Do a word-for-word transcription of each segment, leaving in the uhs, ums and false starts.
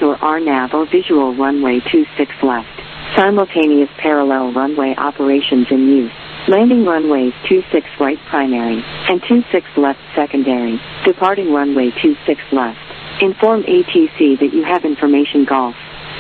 or R NAV or visual runway two six left. Simultaneous parallel runway operations in use. Landing runways two six right primary and two six left secondary. Departing runway two six left. Inform A T C that you have information golf.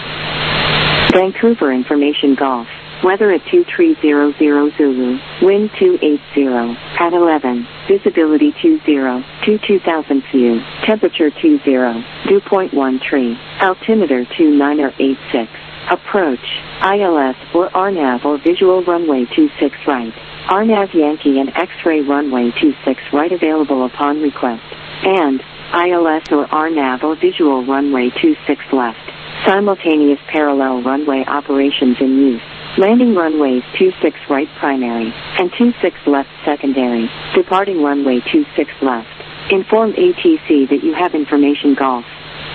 Vancouver information golf. Weather at two three zero zero Zulu. Wind two eight zero. At eleven. Visibility two zero. two two thousand view. Temperature two zero. Dew point one three. Altimeter two nine eight six. Approach. I L S or R NAV or visual runway two six right. R NAV Yankee and X-ray runway two six right available upon request. And I L S or R NAV or visual runway two six left. Simultaneous parallel runway operations in use. Landing runways two six right primary and two six left secondary. Departing runway two six left. Inform A T C that you have information golf.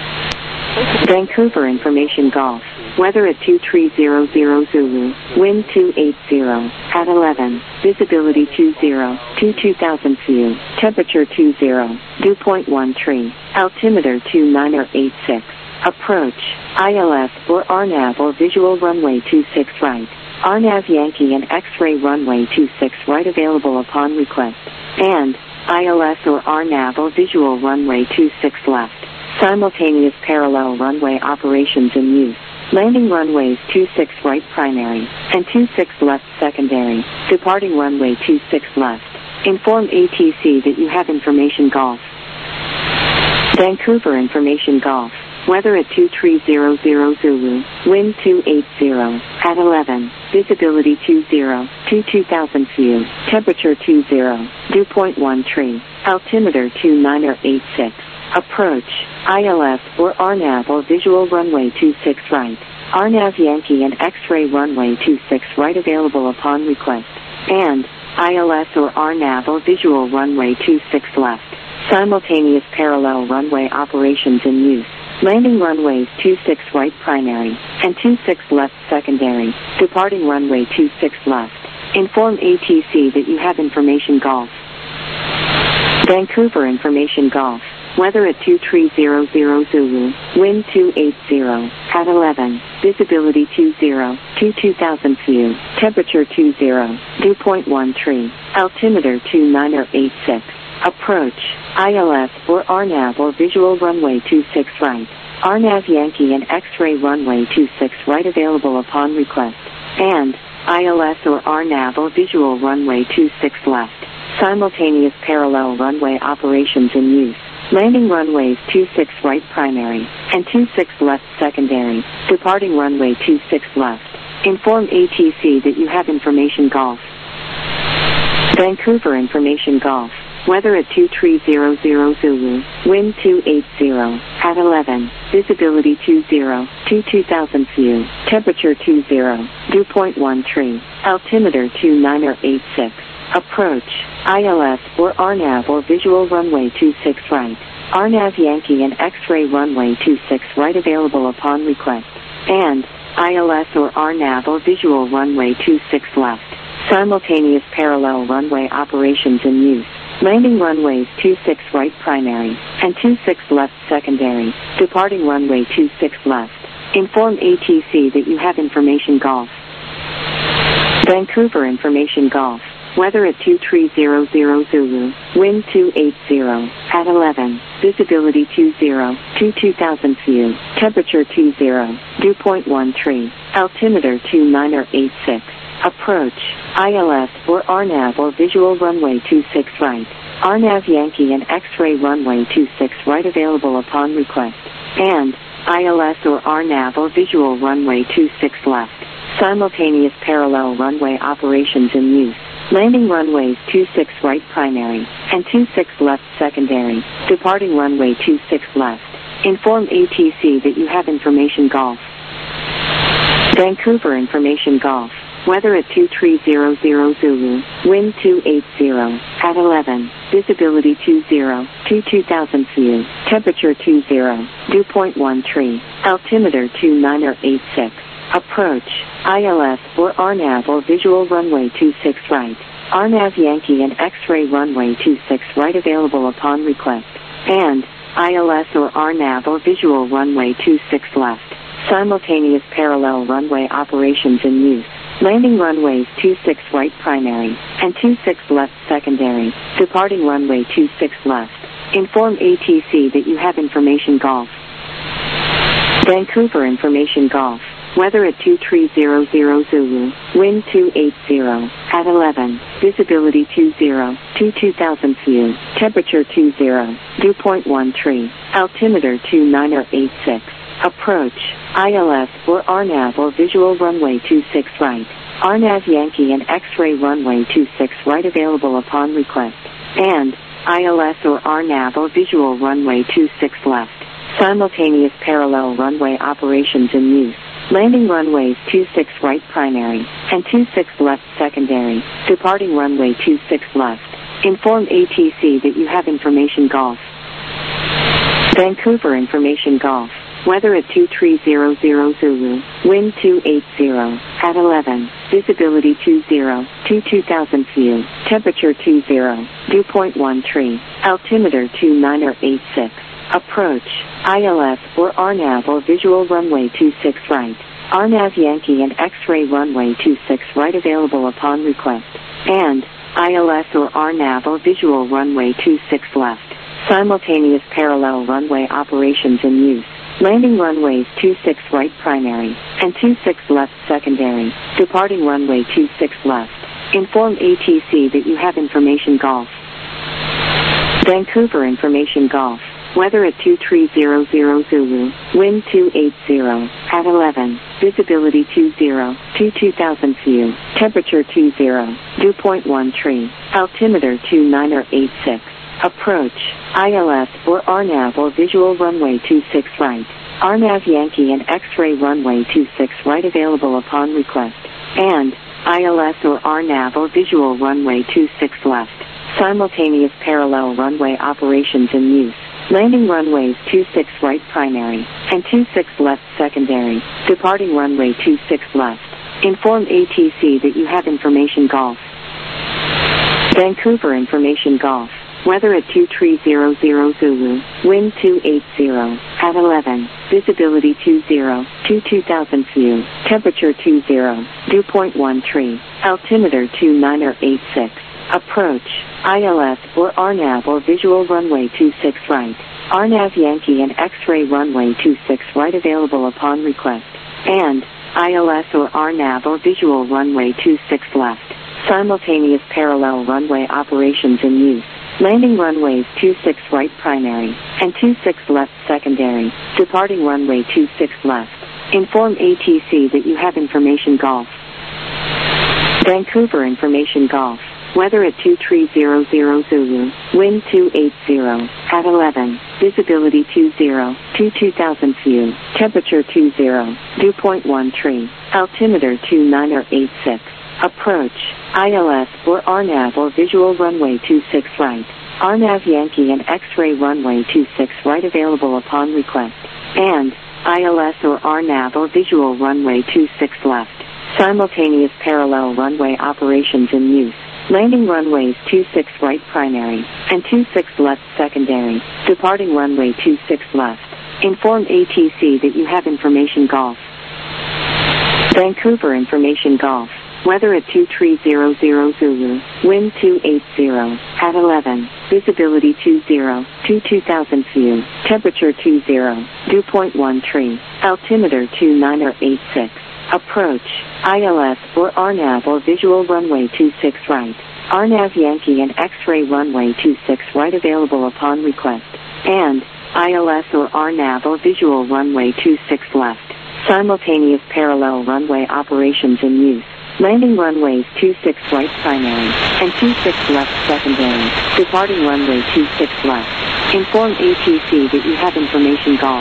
Vancouver information golf. Weather at two three zero zero Zulu. Wind two eight zero. At eleven. Visibility two zero. two two thousand view. Temperature two zero. Dew point one three. Altimeter two nine eight six. Approach. I L S or R NAV or visual runway two six right. R NAV Yankee and X-ray runway two six right available upon request. And I L S or R NAV or visual runway two six left. Simultaneous parallel runway operations in use. Landing runways two six right primary and two six left secondary. Departing runway two six left. Inform A T C that you have information golf. Vancouver information golf. Weather at two three zero zero Zulu. Wind two eight zero. At eleven. Visibility two zero. two two thousand view. Temperature two zero. Dew point one three. Altimeter two nine eight six. Approach. I L S or R NAV or visual runway two six right. R NAV Yankee and X-ray runway two six right available upon request. And I L S or R NAV or visual runway two six left. Simultaneous parallel runway operations in use. Landing runways two six right primary and two six left secondary. Departing runway two six left. Inform A T C that you have information golf. Vancouver information golf. Weather at two three zero zero Zulu. Wind two eight zero. At eleven. Visibility two zero. two two thousand view. Temperature two zero. Dew point one three. Altimeter two nine eight six. Approach. I L S or R NAV or visual runway two six right. R NAV Yankee and X-ray runway two six right available upon request. And I L S or R NAV or visual runway two six left. Simultaneous parallel runway operations in use. Landing runways two six right primary and two six left secondary. Departing runway two six left. Inform A T C that you have information golf. Vancouver information golf. Weather at two three zero zero Zulu. Wind two eight zero. At eleven. Visibility two zero. two two thousand view. Temperature two zero. Dew point one three. Altimeter two nine eight six. Approach. I L S or R NAV or visual runway two six right. R NAV Yankee and X-ray runway two six right available upon request. And I L S or R NAV or visual runway two six left. Simultaneous parallel runway operations in use. Landing runways two six right primary and two six left secondary. Departing runway two six left. Inform A T C that you have information golf. Vancouver information golf. Weather at two three zero zero Zulu. Wind two eight zero. At eleven. Visibility two zero. two two thousand view. Temperature two zero. Dew point one three. Altimeter two nine eight six. Approach. I L S or R NAV or visual runway two six right. R NAV Yankee and X-ray runway two six right available upon request. And I L S or R NAV or visual runway two six left. Simultaneous parallel runway operations in use. Landing runways two six right primary and two six left secondary. Departing runway two six left. Inform A T C that you have information golf. Vancouver information golf. Weather at two three zero zero Zulu. Wind two eight zero. At eleven. Visibility two zero. two two thousand view. Temperature two zero. Dew point one three. Altimeter two nine eight six. Approach. I L S or R NAV or visual runway two six right. R NAV Yankee and X-ray runway two six right available upon request. And I L S or R NAV or visual runway two six left. Simultaneous parallel runway operations in use. Landing runways two six right primary and two six left secondary. Departing runway two six left. Inform A T C that you have information golf. Vancouver information golf. Weather at two three zero zero Zulu. Wind two eight zero. At eleven. Visibility two zero. two two thousand view. Temperature two zero. Dew point one three. Altimeter two nine eight six. Approach. I L S or R NAV or visual runway two six right. R NAV Yankee and X-ray runway two six right available upon request. And I L S or R NAV or visual runway two six left. Simultaneous parallel runway operations in use. Landing runways two six right primary and two six left secondary. Departing runway two six left. Inform A T C that you have information golf. Vancouver information golf. Weather at two three zero zero Zulu. Wind two eight zero. At eleven. Visibility two zero. two two thousand view. Temperature two zero. Dew point one three. Altimeter two nine eight six. Approach. I L S or R NAV or visual runway two six right. R NAV Yankee and X-ray runway two six right available upon request. And I L S or R NAV or visual runway two six left. Simultaneous parallel runway operations in use. Landing runways two six right primary and two six left secondary. Departing runway two six left. Inform A T C that you have information golf. Vancouver information golf. Weather at two three zero zero Zulu. Wind two eight zero. At eleven. Visibility two zero. two two thousand view. Temperature two zero. Dew point one three. Altimeter two nine eight six. Approach. I L S or R NAV or visual runway two six right. R NAV Yankee and X-ray runway two six right available upon request. And I L S or R NAV or visual runway two six left. Simultaneous parallel runway operations in use. Landing runways two six right primary and two six left secondary. Departing runway two six left. Inform A T C that you have information golf. Vancouver information golf. Weather at two three zero zero Zulu. Wind two eight zero. At eleven. Visibility two zero. two two thousand view. Temperature two zero. Dew point one three. Altimeter two nine eight six. Approach. I L S or R NAV or visual runway two six right. R NAV Yankee and X-ray runway two six right available upon request. And I L S or R NAV or visual runway two six left. Simultaneous parallel runway operations in use. Landing runways two six right primary and two six left secondary. Departing runway two six left. Inform A T C that you have information golf. Vancouver information golf. Weather at two three zero zero Zulu. Wind two eight zero. At eleven. Visibility two zero. two two thousand view. Temperature two zero. Dew point one three. Altimeter two nine eight six. Approach. I L S or R NAV or visual runway two six right. R NAV Yankee and X-ray runway two six right available upon request. And I L S or R NAV or visual runway two six left. Simultaneous parallel runway operations in use. Landing runways two six right primary and two six left secondary. Departing runway two six left. Inform A T C that you have information golf. Vancouver information golf. Weather at two three zero zero Zulu. Wind two eight zero. At eleven. Visibility two zero. two two thousand view. Temperature two zero. Dew point one three. Altimeter two nine eight six. Approach. I L S or R NAV or visual runway two six right. R NAV Yankee and X-ray runway two six right available upon request. And I L S or R NAV or visual runway two six left. Simultaneous parallel runway operations in use. Landing runways two six right primary and two six left secondary. Departing runway two six left. Inform A T C that you have information golf.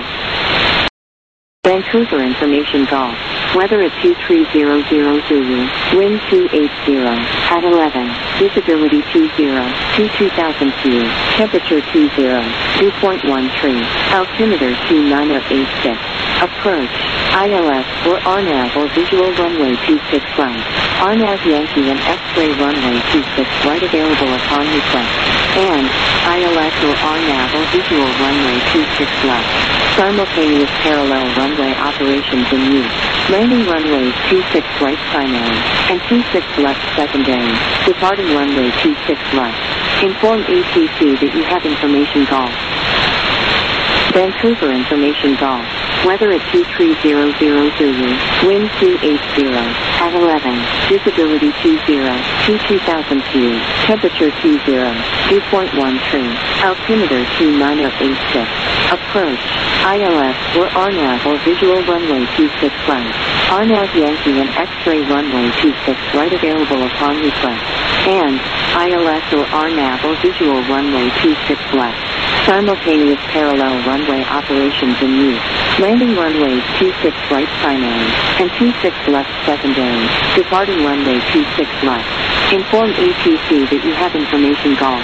Vancouver information golf. Weather at two three zero zero Zulu. Wind two eight zero. At eleven. Visibility two zero. two two thousand view. Temperature two zero. Dew point one three. Altimeter two nine eight six. Approach. I L S or R NAV or visual runway two six right. R NAV Yankee and X-ray runway two six right available upon request. And I L S or R NAV or visual runway two six left. Simultaneous parallel runway operations in use. Landing runways two six right primary and two six left secondary. Departing runway two six left. Inform A T C that you have information golf. Vancouver information golf. Weather at two three zero zero Zulu. Wind two eight zero. At eleven. Visibility two zero. two two thousand feet. Temperature two zero. dew point one three. Altimeter two nine zero eight six. Approach. I L S or R NAV or visual runway two six right. R NAV Yankee and X-ray runway two six right available upon request. And I L S or R NAV or visual runway two six left. Simultaneous parallel runway operations in use. Landing runways two six right primary and two six left secondary. Departing runway two six left. Inform A T C that you have information golf.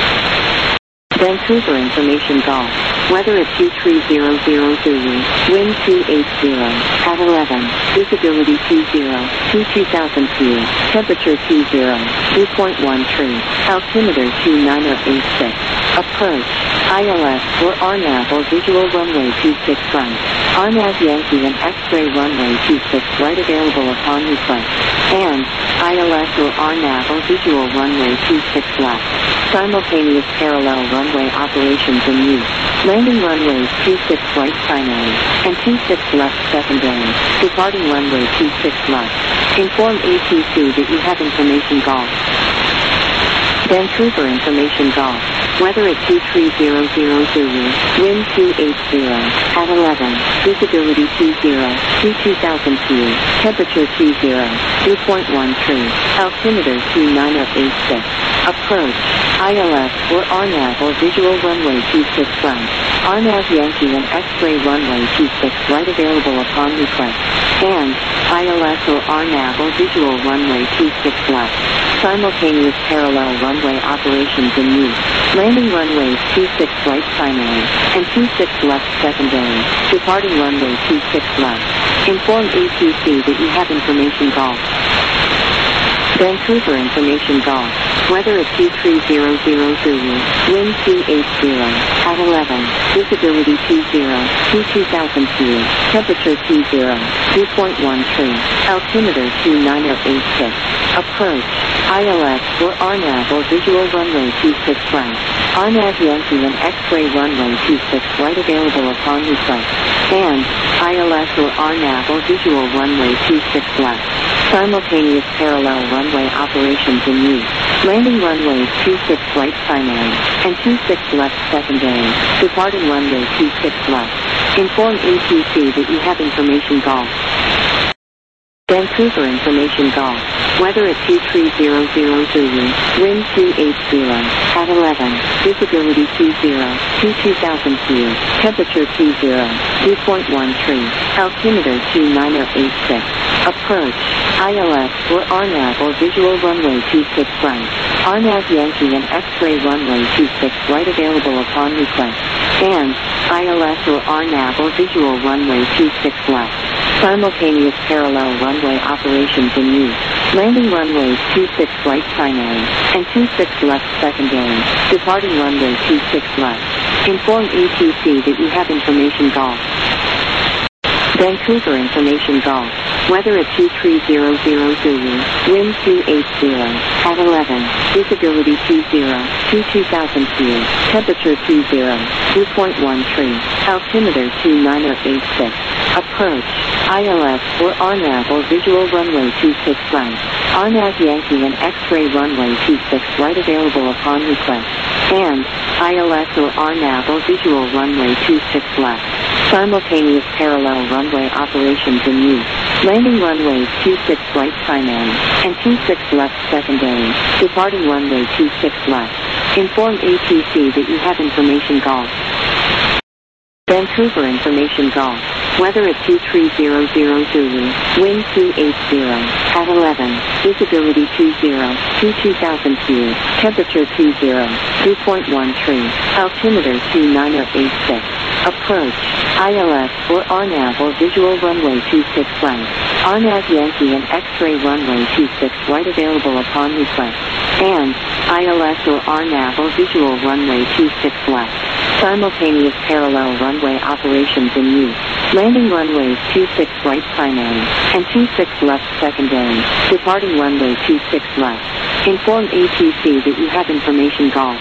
Vancouver information golf. Weather at two three zero zero Zulu. Wind two eight zero. At eleven. Visibility two zero. two two thousand feet. Temperature two zero. dew point one three. Altimeter two nine zero eight six. Approach. I L S or R NAV or visual runway two six right. R NAV Yankee and X-ray runway two six right available upon request. And I L S or R NAV or visual runway two six left. Simultaneous parallel runway operations in use. Landing runways two six right primary and two six left secondary. Departing runway two six left. Inform A T C that you have information golf. Vancouver information golf. Weather at two three zero zero Zulu. Wind two eight zero. At eleven. Visibility two zero. two two thousand feet. Temperature two zero. dew point one three. Altimeter two nine zero eight six. Approach. I L S or R NAV or visual runway two six right. R NAV Yankee and X-ray runway two six right available upon request. And I L S or R NAV or visual runway two six left. Simultaneous parallel runway operations in use. Landing runways two six right primary and two six left secondary. Departing runway two six left. Inform A T C that you have information golf. Vancouver information golf. Weather at two three zero zero Zulu. Wind two eight zero. At eleven. Visibility two zero. two two thousand feet. Temperature two zero. dew point one three. Altimeter two nine zero eight six. Approach. I L S or R NAV or visual runway two six right. R NAV Yankee and X-ray runway two six right available upon request. And I L S or R NAV or visual runway two six left. Simultaneous parallel runway operations in use. Landing runways two six right primary and two six left secondary. Departing runway two six left. Inform A T C that you have information golf. Vancouver information golf. Weather at two three zero zero Zulu. Wind two eight zero. At eleven. Visibility two zero. two two thousand feet. Temperature two zero. dew point one three. Altimeter two nine zero eight six. Approach. I L S or R NAV or visual runway two six right. R NAV Yankee and X-ray runway two six right available upon request. And I L S or R NAV or visual runway two six left. Simultaneous parallel runway operations in use. Landing runways two six right primary and two six left secondary. Departing runway two six left. Inform A T C that you have information golf. Vancouver information golf. Weather at two three zero zero Zulu. Wind two eight zero. At eleven. Visibility two zero. two two thousand feet. Temperature two zero. dew point one three. Altimeter two nine zero eight six. Approach. I L S or R NAV or visual runway two six right. R NAV Yankee and X-ray runway two six right available upon request. And I L S or R NAV or visual runway two six left. Simultaneous parallel runway operations in use. Landing runways two six right primary and two six left secondary. Departing runway two six left. Inform A T C that you have information golf. Vancouver information golf. Weather at two three zero zero Zulu. Wind two eight zero. At eleven. Visibility two zero. two two thousand feet. Temperature two zero. dew point one three. Altimeter two nine zero eight six. Approach. I L S or R NAV or visual runway two six right. R NAV Yankee and X-ray runway two six right available upon request. And I L S or R NAV or visual runway two six left. Simultaneous parallel runway operations in use. Landing runways two six right primary and two six left secondary. Departing runway two six left. Inform A T C that you have information golf.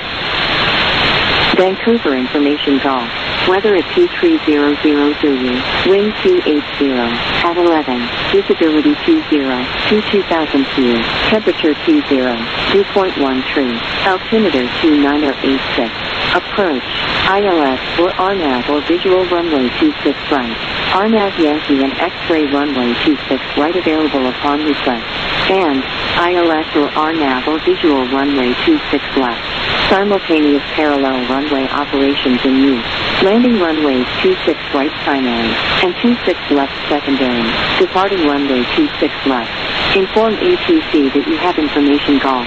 Vancouver information golf. Weather at two three zero zero Zulu. Wind two eight zero. At eleven. Visibility two zero. two two thousand feet. Temperature two zero. dew point one three. Altimeter two nine zero eight six. Approach. I L S or R NAV or visual runway two six right. R NAV Yankee and X-ray runway two six right available upon request. And I L S or R NAV or visual runway two six left. Simultaneous parallel runway operations in use. Landing runways two six right primary and two six left secondary. Departing runway two six left. Inform A T C that you have information golf.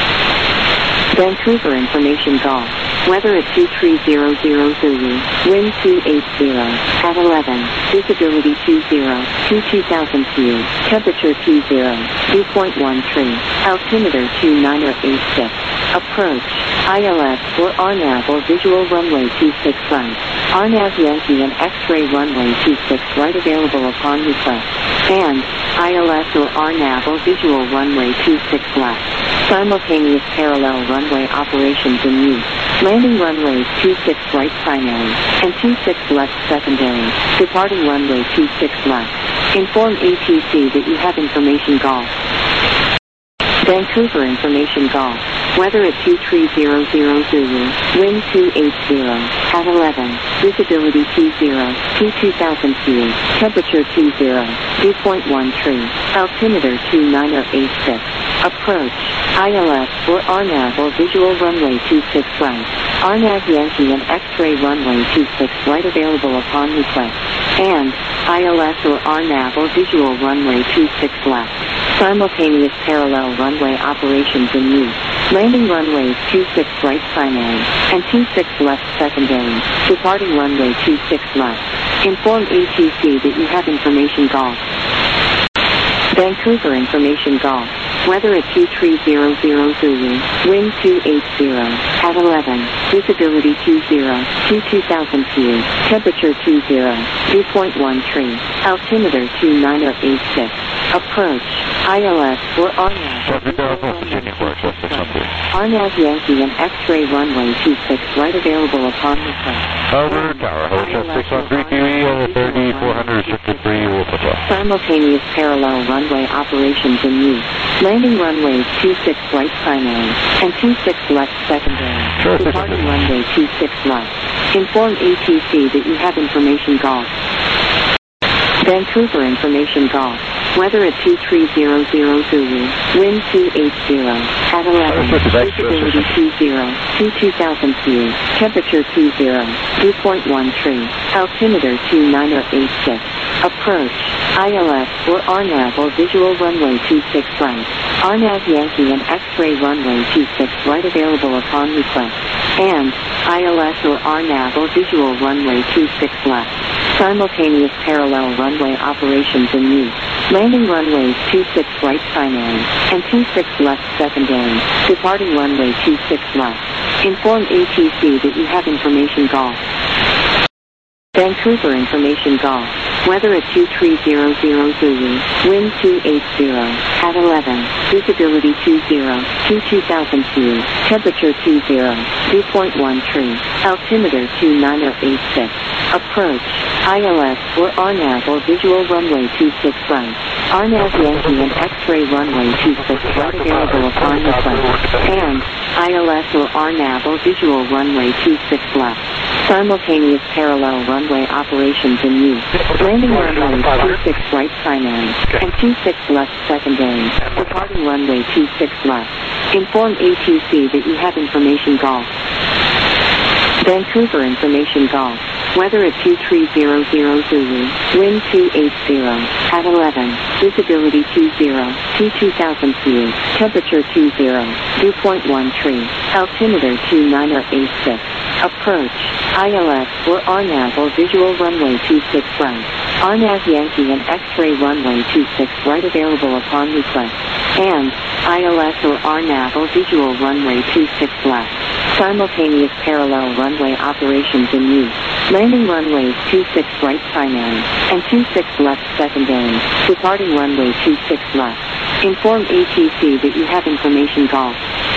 Vancouver information golf. Weather at two three zero zero Zulu. Wind two eight zero. At eleven. Visibility two zero. two two thousand feet. Temperature two zero. dew point one three. Altimeter two nine zero eight six. Approach. I L S or R NAV or visual runway two six right. R NAV Yankee and X-ray runway two six right available upon request. And I L S or R NAV or visual runway two six left. Simultaneous parallel runway operations in use. Landing runways two six right primary and two six left secondary. Departing runway two six left. Inform A T C that you have information golf. Vancouver information golf. Weather at two three zero zero Zulu. Wind two eight zero. At eleven. Visibility two zero. two two thousand feet. Temperature two zero. dew point one three. Altimeter two nine zero eight six. Approach. I L S or R NAV or visual runway two six right. R NAV Yankee and X-ray runway two six right available upon request. And I L S or R NAV or visual runway two six left. Simultaneous parallel runway operations in use. Landing runways two six right primary and two six left secondary. Departing runway two six left. Inform A T C that you have information golf. Vancouver information golf. Weather at two three zero zero Zulu. Wind two eight zero. At eleven. Visibility two zero. two two thousand feet. Temperature two zero. dew point one three. Altimeter two nine zero eight six. Approach. I L S or R NAV. R NAV Yankee and X-ray runway two six right available upon request. Over Tower, Hotel six one three Q E over thirty-four sixty-three, we'll put up. Simultaneous parallel runway operations in use. Landing runways two six right primary and two six left secondary. Sure, Departing runway two six left. Inform A T C that you have information golf. Vancouver information golf. Weather at two three zero zero Zulu. Wind two eight zero. At eleven. Visibility two zero. two two thousand feet. Temperature two zero. dew point one three. Altimeter two nine zero eight six. Approach. I L S or R NAV or visual runway two six right. R NAV Yankee and X-ray runway two six right available upon request. And I L S or R NAV or visual runway two six left. Simultaneous parallel runway operations in use. Landing runways two six right primary and two six left secondary. Departing runway two six left. Inform A T C that you have information golf. Vancouver information golf. Weather at two three zero zero Zulu. Wind two eight zero. At eleven. Visibility two zero. two two thousand feet. Temperature two zero. dew point one three. Altimeter two nine zero eight six. Approach. I L S or R NAV or visual runway two six right. R NAV Yankee and X-ray runway two six right available upon request. And I L S or R NAV or visual runway two six left. Simultaneous parallel runway operations in use. Landing runways two six right primary and two six left secondary. Departing runway two six left. Inform A T C that you have information golf. Vancouver information golf. Weather at two three zero zero Zulu. Wind two eight zero. At eleven. Visibility two zero. two two thousand feet. Temperature two zero. dew point one three. Altimeter two nine zero eight six. Approach. I L S or R NAV or visual runway two six right. R NAV Yankee and X-ray runway two six right available upon request. And I L S or R NAV or visual runway two six left. Simultaneous parallel runway operations in use. Landing runways two six right primary and two six left secondary. Departing runway two six left. Inform A T C that you have information golf.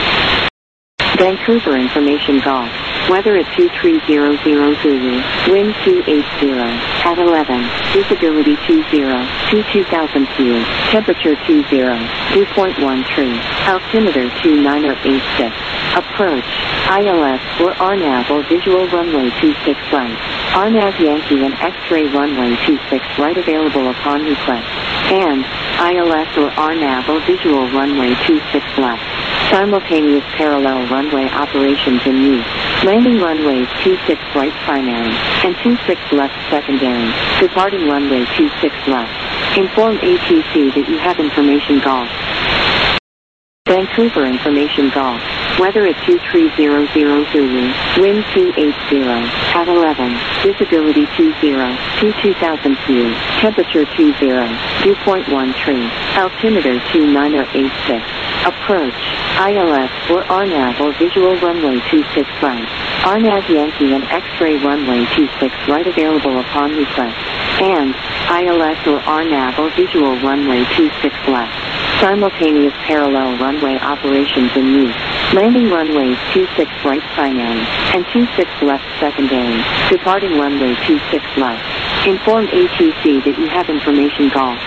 Vancouver information golf. Weather at two three zero zero Zulu. Wind two eight zero. At eleven. Visibility two zero. two two thousand feet. Temperature two zero. dew point one three. Altimeter two nine zero eight six. Approach. I L S or R NAV or visual runway two six right. R NAV Yankee and X-ray runway two six right available upon request. And I L S or R NAV or visual runway two six left. Simultaneous parallel runway operations in use. Landing runways two six right primary and two six left secondary. Departing runway two six left. Inform A T C that you have information golf. Vancouver information golf. Weather at two three zero zero Zulu. Wind two eight zero. At eleven. Visibility two zero. two two thousand feet. Temperature two zero. dew point one three. Altimeter two nine zero eight six. Approach. I L S or R NAV or visual runway two six right. R NAV Yankee and X-ray runway two six right available upon request. And I L S or R NAV or visual runway two six left. Simultaneous parallel runway operations in use. Landing runways two six right primary and two six left secondary. Departing runway two six left. Inform A T C that you have information golf.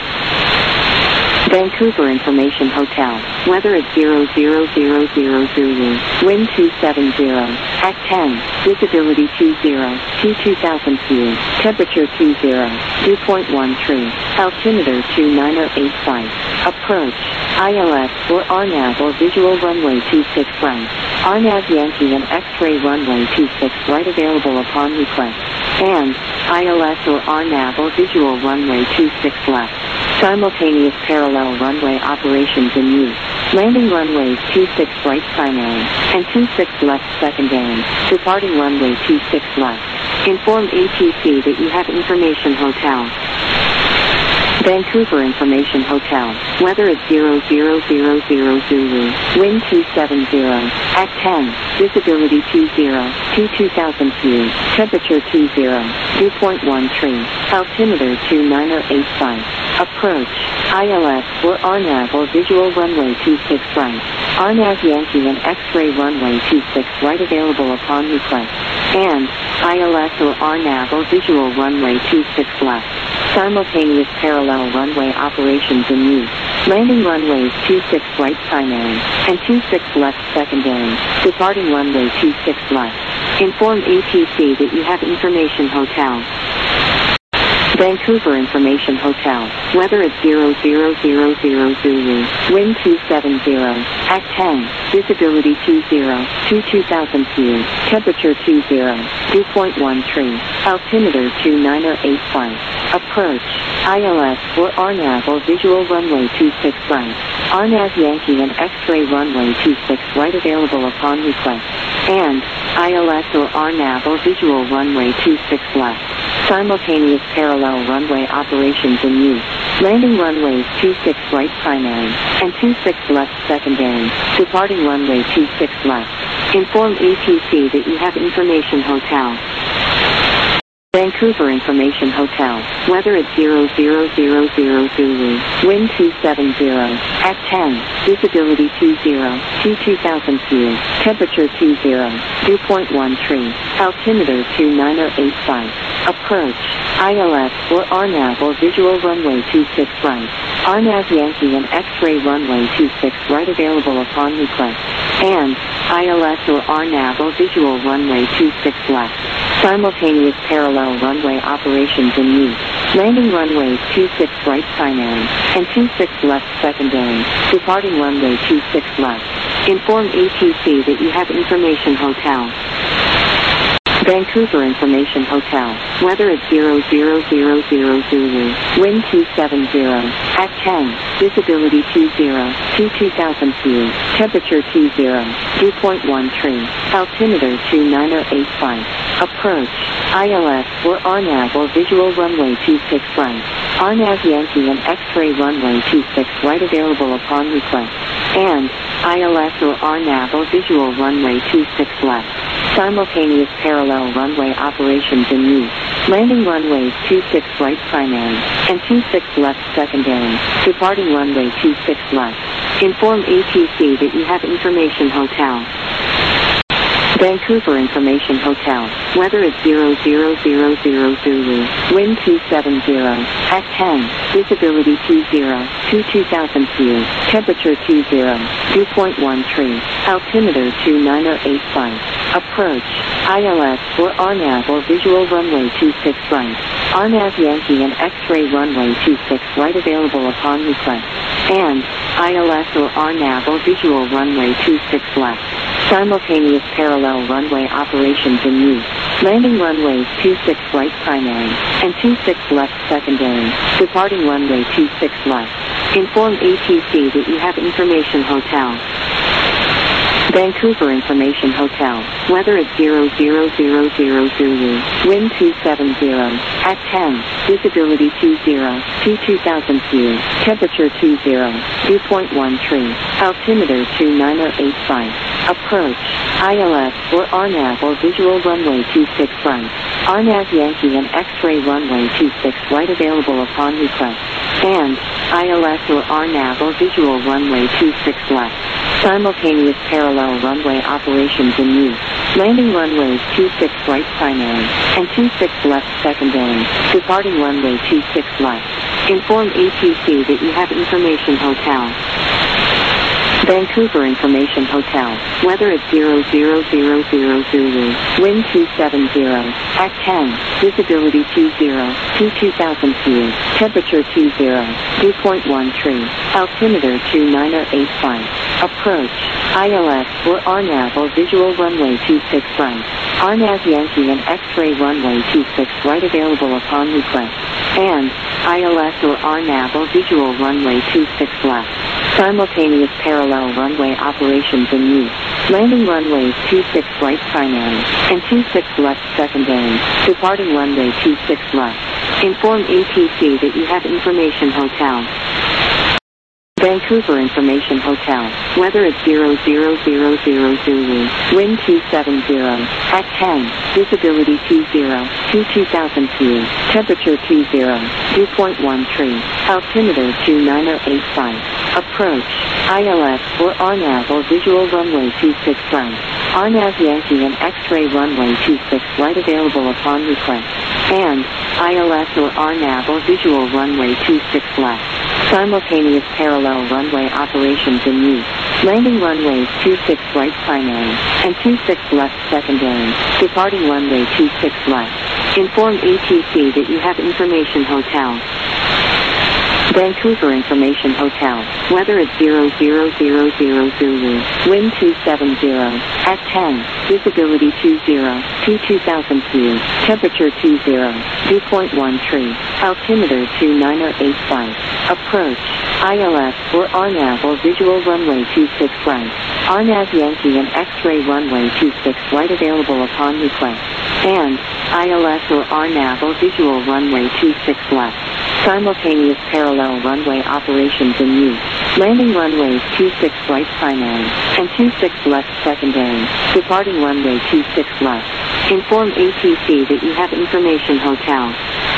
Vancouver Information Hotel. Weather at zero zero zero zero Zulu. Wind two seven zero. At ten. Visibility two zero. two two thousand feet. Temperature two zero. dew point one three. Altimeter two nine zero eight five. Approach. I L S or R NAV or visual runway two six right. R NAV Yankee and X-ray runway two six right available upon request. And I L S or R NAV or visual runway two six left. Simultaneous parallel runway operations in use. Landing runways two six right primary and two six left secondary. Departing runway two six left. Inform A T C that you have information hotel. Vancouver Information Hotel. Weather at zero zero zero zero Zulu. Wind two seven zero. At ten. Visibility two zero. two two thousand feet. Temperature two zero. dew point one three. Altimeter two nine zero eight five. Approach. I L S or R NAV or visual runway two six right. R NAV Yankee and X-ray runway two six right available upon request. And I L S or R NAV or visual runway two six left. Simultaneous parallel runway operations in use. Landing runways two six right primary and two six left secondary. Departing runway two six left. Inform A T C that you have information hotel. Vancouver Information Hotel. Weather at zero zero zero zero Zulu. Wind two seven zero. At ten. Visibility two zero. two two thousand feet. Temperature two zero. dew point one three. Altimeter two nine zero eight five. Approach. I L S or R NAV or visual runway two six right. R NAV Yankee and X-ray runway two six right available upon request. And I L S or R NAV or visual runway two six left. Simultaneous parallel runway operations in use. Landing runways two six right primary and two six left secondary. Departing runway two six left. Inform A T C that you have information hotel. Vancouver Information Hotel. Weather at zero zero zero zero Zulu. Wind two seven zero. At ten. Visibility two zero. two two thousand feet. Temperature two zero. dew point one three. Altimeter two nine zero eight five. Approach. I L S or R NAV or visual runway two six right. R NAV Yankee and X-ray runway two six right available upon request. And I L S or R NAV or visual runway two six left. Simultaneous parallel runway operations in use. Landing runways two six right primary and two six left secondary. Departing runway two six left. Inform A T C that you have information hotel. Vancouver Information Hotel. Weather at zero zero zero zero Zulu. Wind two seven zero. At ten. Visibility two zero. two two thousand feet. Temperature two zero. Dew point one three. Altimeter two nine zero eight five. Approach. I L S or R NAV or visual runway two six right. R NAV Yankee and X-ray runway two six right available upon request. And I L S or R NAV or visual runway two six left. Simultaneous parallel runway operations in use. Landing runways two six right primary and two six left secondary. Departing runway two six left. Inform A T C that you have information hotel. Vancouver Information Hotel. Weather at zero zero zero zero Zulu. Wind two seven zero. At ten. Visibility two zero. two two thousand feet. Temperature two zero. Dew point one three. Altimeter two nine zero eight five. Approach. I L S or R NAV or visual runway two six right. R NAV Yankee and X-ray runway two six right available upon request. And I L S or R NAV or visual runway two six left. Simultaneous parallel runway operations in use. Landing runways two six right primary and two six left secondary. Departing runway two six left. Inform A T C that you have information hotel. Vancouver Information Hotel. Weather at zero zero zero zero Zulu. Wind two seven zero. At ten. Visibility two zero. two two thousand feet. Temperature two zero. Dew point one three. Altimeter two nine zero eight five. Approach. I L S or R NAV or visual runway two six right. R NAV Yankee and X-ray runway two six right available upon request. And I L S or R NAV or visual runway two six left. Simultaneous parallel runway operations in use. Landing runways two six right primary and two six left secondary. Departing runway two six left. Inform A T C that you have information hotel. Vancouver Information Hotel. Weather at zero zero zero zero Zulu. Wind two seven zero. At ten. Visibility two zero. two two thousand feet. Temperature two zero. Dew point one three. Altimeter two nine zero eight five. Approach. I L S or R NAV or visual runway two six right. R NAV Yankee and X-ray runway two six right available upon request. And I L S or R NAV or visual runway two six left. Simultaneous parallel runway operations in use. Landing runways two six right primary and two six left secondary. Departing runway two six left. Inform A T C that you have information hotel. Vancouver Information Hotel. Weather at zero zero zero zero Zulu. Wind two seven zero. At ten. Visibility two zero. two two thousand feet. Temperature two zero. Dew point one three. Altimeter two nine zero eight five. Approach. I L S or R NAV or visual runway two six right. R NAV Yankee and X-ray runway two six right available upon request. And I L S or R NAV or visual runway two six left. Simultaneous parallel runway operations in use. Landing runways two six right primary and two six left secondary. Departing runway two six left. Inform A T C that you have information hotel. Vancouver Information Hotel. Weather at zero zero zero zero Zulu. Wind two seven zero. At ten. Visibility two zero. two two thousand feet. Temperature two zero. Dew point one three. Altimeter two nine zero eight five. Approach. I L S or R NAV or visual runway two six right. R NAV Yankee and X-ray runway two six right available upon request. And I L S or R NAV or visual runway two six left. Simultaneous parallel runway operations in use. Landing runways two six right primary and two six left secondary. Departing runway two six left. Inform A T C that you have information hotel.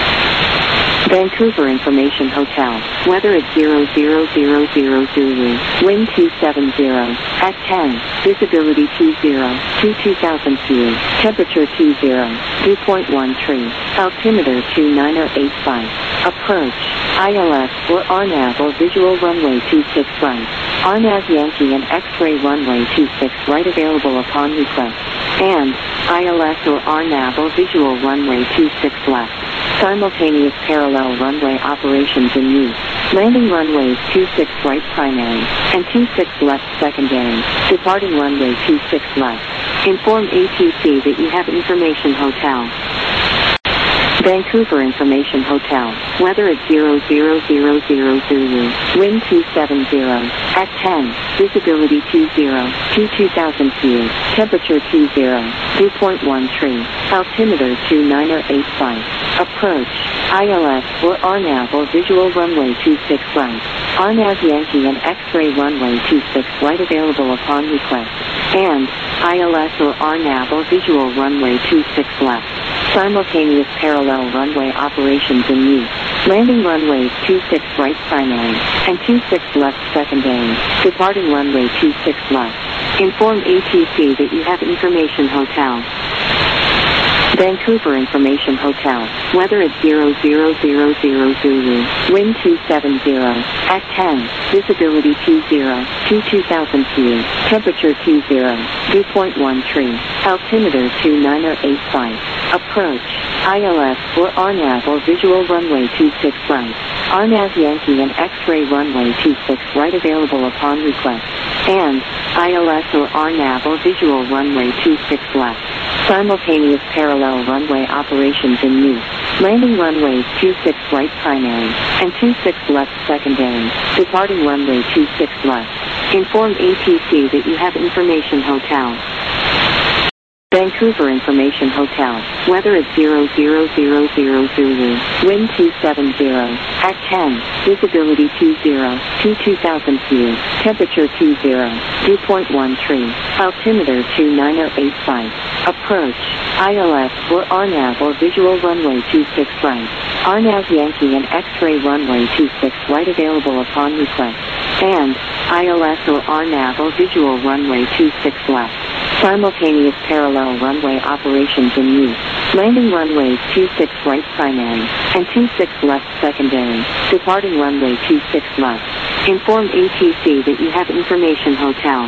Vancouver Information Hotel. Weather at zero zero zero zero Zulu. Wind two seven zero. At ten. Visibility two zero. two two thousand feet. Temperature two zero. Dew point one three. Altimeter two nine zero eight five. Approach. I L S or R NAV or visual runway two six right. R NAV Yankee and X-ray runway two six right available upon request. And I L S or R NAV or visual runway two six left. Simultaneous parallel runway operations in use. Landing runways two six right primary and two six left secondary. Departing runway two six left. Inform A T C that you have Information Hotel. Vancouver Information Hotel. Weather at zero zero zero zero Zulu. Wind two seven zero. At ten. Visibility two zero. two two thousand feet. Temperature two zero. Dew point one three. Altimeter two niner eight five. Approach. I L S or R NAV or visual runway two six right. R NAV Yankee and X-ray runway two six right available upon request. And I L S or R NAV or visual runway two six left. Simultaneous parallel runway operations in use. Landing runways two six right primary and two six left secondary. Departing runway two six left. Inform A T C that you have Information Hotel. Vancouver Information Hotel. Weather at zero zero zero zero Zulu. Wind two seven zero. At ten. Visibility two zero. two two thousand feet. Temperature two zero. Dew point one three. Altimeter two niner eight five. Approach. I L S or R NAV or visual runway two six right. R NAV Yankee and X-ray runway two six right available upon request. And I L S or R NAV or visual runway two six left. Simultaneous parallel runway operations in use. Landing runways two six right primary and two six left secondary. Departing runway two six left. Inform A T C that you have Information Hotel. Vancouver Information Hotel. Weather at zero zero zero zero Zulu. Wind two seven zero. At ten. Visibility two zero. two two thousand feet. Temperature two zero. Dew point one three. Altimeter two niner eight five. Approach. I L S or R NAV or visual runway two six right. R NAV Yankee and X-ray runway two six right available upon request. And I L S or R NAV or visual runway two six left. Simultaneous parallel runway operations in use. Landing runways two six right primary and two six left secondary. Departing runway two six left. Inform A T C that you have Information Hotel.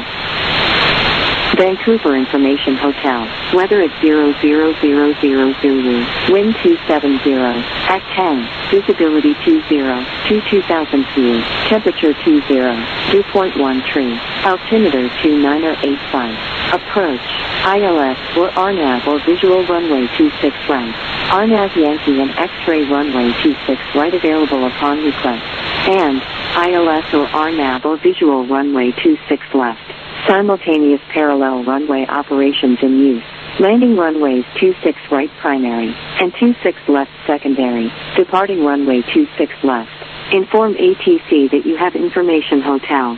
Vancouver Information Hotel. Weather at zero zero zero zero Zulu. Wind two seven zero. At ten. Visibility two zero. two two thousand feet. Temperature two zero. Dew point one three. Altimeter two niner eight five. Approach. I L S or R NAV or visual runway two six right. R NAV Yankee and X-ray runway two six right available upon request. And I L S or R NAV or visual runway two six left. Simultaneous parallel runway operations in use. Landing runways two six right primary and two six left secondary. Departing runway two six left. Inform A T C that you have Information Hotel.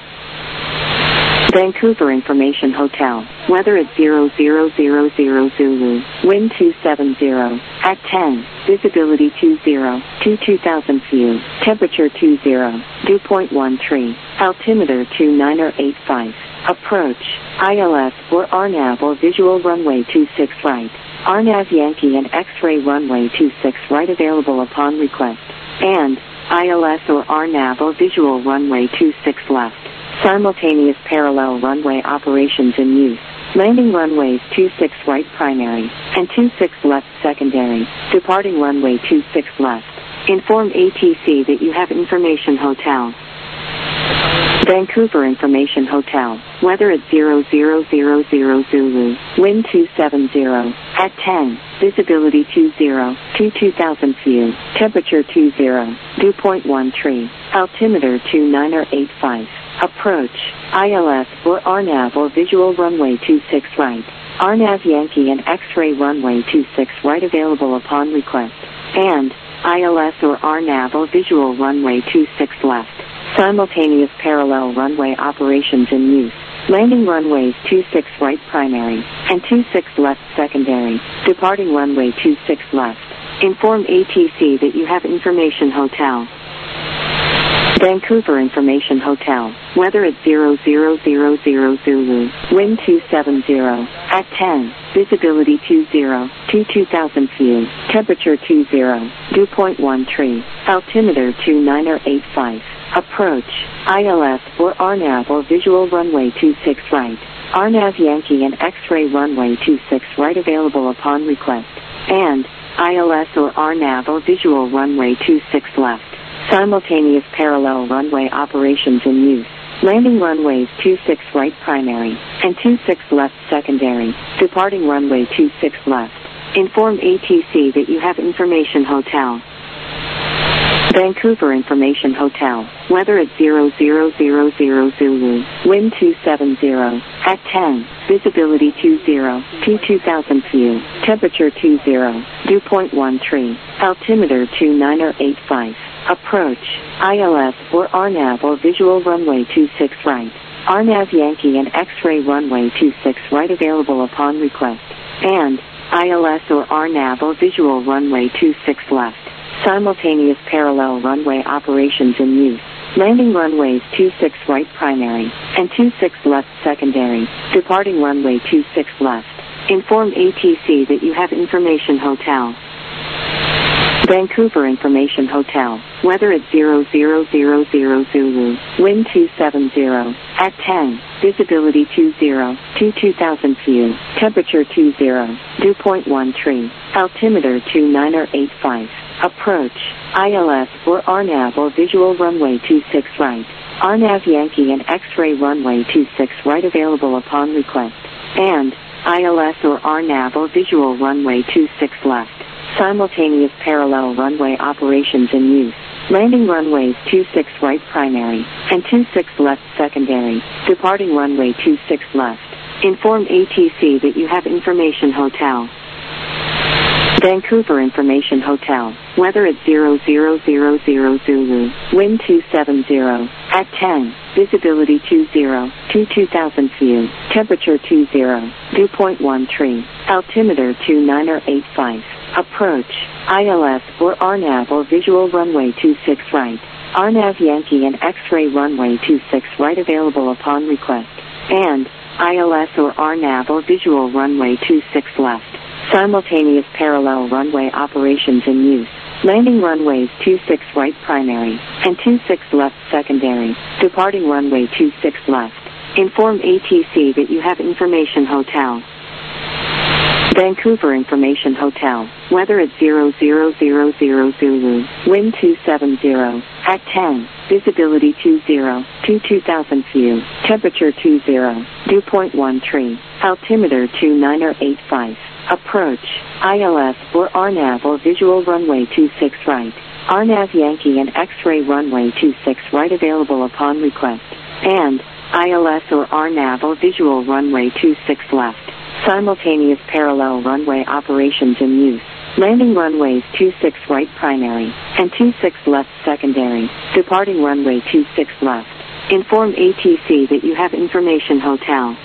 Vancouver Information Hotel. Weather at zero zero zero zero Zulu. Wind two seven zero. At ten. Visibility two zero. two two thousand feet. Temperature two zero. Dew point one three. Altimeter two niner eight five. Approach. I L S or R NAV or visual runway two six right. R NAV Yankee and X-ray runway two six right available upon request. And I L S or R NAV or visual runway two six left. Simultaneous parallel runway operations in use. Landing runways two six right primary and two six left secondary. Departing runway two six left. Inform A T C that you have Information Hotel. Vancouver Information Hotel. Weather at zero zero zero zero Zulu. Wind two seven zero. At ten. Visibility two zero. two two thousand feet. Temperature two zero. Dew point one three. Altimeter two niner eight five. Approach. I L S or R NAV or visual runway two six right. R NAV Yankee and X-ray runway two six right available upon request. And I L S or R NAV or visual runway two six left. Simultaneous parallel runway operations in use. Landing runways two six right primary and two six left secondary. Departing runway two six left. Inform A T C that you have Information Hotel. Vancouver Information Hotel. Weather at zero zero zero zero Zulu. Wind two seven zero. At ten. Visibility two zero. two two thousand feet. Temperature two zero. Dew point one three. Altimeter two niner eight five. Approach. I L S or R NAV or visual runway two six right. R NAV Yankee and X-ray runway two six right available upon request. And I L S or R NAV or visual runway two six left. Simultaneous parallel runway operations in use. Landing runways two six right primary, and two six left secondary, departing runway two six left. Inform A T C that you have Information Hotel. Vancouver Information Hotel, weather at zero zero zero zero Zulu, wind two seven zero, at ten, visibility two zero, to two thousand view, temperature two zero, dew point one three, altimeter two nine eight five, approach, I L S or R NAV or visual runway two six right, R NAV Yankee and X-ray runway two six right available upon request, and I L S or R NAV or visual runway two six left. Simultaneous parallel runway operations in use. Landing runways two six right primary, and two six left secondary, departing runway two six left. Inform A T C that you have Information Hotel. Vancouver Information Hotel, weather at zero zero zero zero Zulu, wind two seven zero, at ten, visibility two zero, to two thousand view, temperature two zero, dew point one three, altimeter two nine eight five, approach, I L S or R NAV or visual runway two six right, R NAV Yankee and X-ray runway two six right available upon request, and I L S or R NAV or visual runway two six left. Simultaneous parallel runway operations in use. Landing runways two six right primary, and two six left secondary, departing runway two six left. Inform A T C that you have Information Hotel. Vancouver Information Hotel, weather at zero zero zero zero Zulu, wind two seven zero, at ten, visibility two zero, to two thousand view, temperature two zero, dew point one three, altimeter two nine eight five. Approach, I L S or R NAV or visual runway two six right, R NAV Yankee and X-ray runway two six right available upon request, and I L S or R NAV or visual runway two six left. Simultaneous parallel runway operations in use. Landing runways two six right primary, and two six left secondary, departing runway two six left. Inform A T C that you have Information Hotel. Vancouver Information Hotel, weather at zero zero zero zero Zulu, wind two seven zero, at ten, visibility two zero, to two thousand view, temperature two zero, dew point one three, altimeter two nine eight five, approach, I L S or R NAV or visual runway two six right, R NAV Yankee and X-ray runway two six right available upon request, and I L S or R NAV or visual runway two six left. Simultaneous parallel runway operations in use. Landing runways two six right primary, and two six left secondary, departing runway two six left. Inform A T C that you have Information Hotel.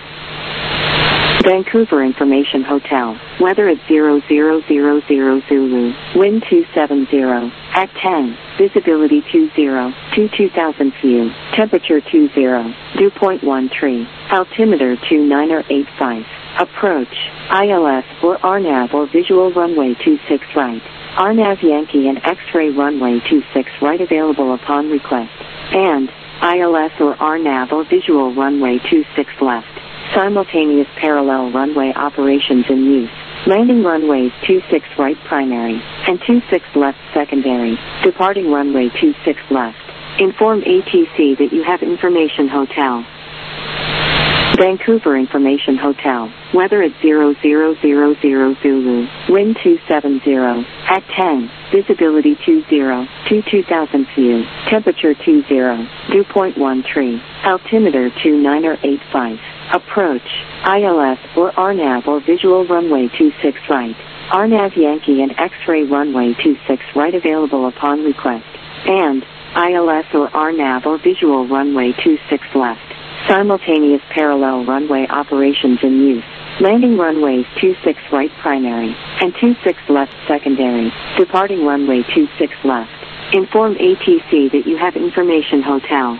Vancouver Information Hotel, weather at zero zero zero zero Zulu, wind two seven zero, at ten, visibility two zero, to two thousand view, temperature two zero, dew point one three, altimeter two nine eight five. Approach, I L S or R NAV or visual runway two six right, R NAV Yankee and X-ray runway two six right available upon request, and I L S or R NAV or visual runway two six left. Simultaneous parallel runway operations in use. Landing runways two six right primary, and two six left secondary, departing runway two six left. Inform A T C that you have Information Hotel. Vancouver Information Hotel, weather at zero zero zero zero Zulu, wind two seven zero, at ten, visibility two zero, to two thousand view, temperature two zero, dew point one three, altimeter two nine eight five, approach, I L S or R NAV or visual runway two six right, R NAV Yankee and X-ray runway two six right available upon request, and I L S or R NAV or visual runway two six left. Simultaneous parallel runway operations in use. Landing runways two six right primary, and two six left secondary, departing runway two six left. Inform A T C that you have Information Hotel.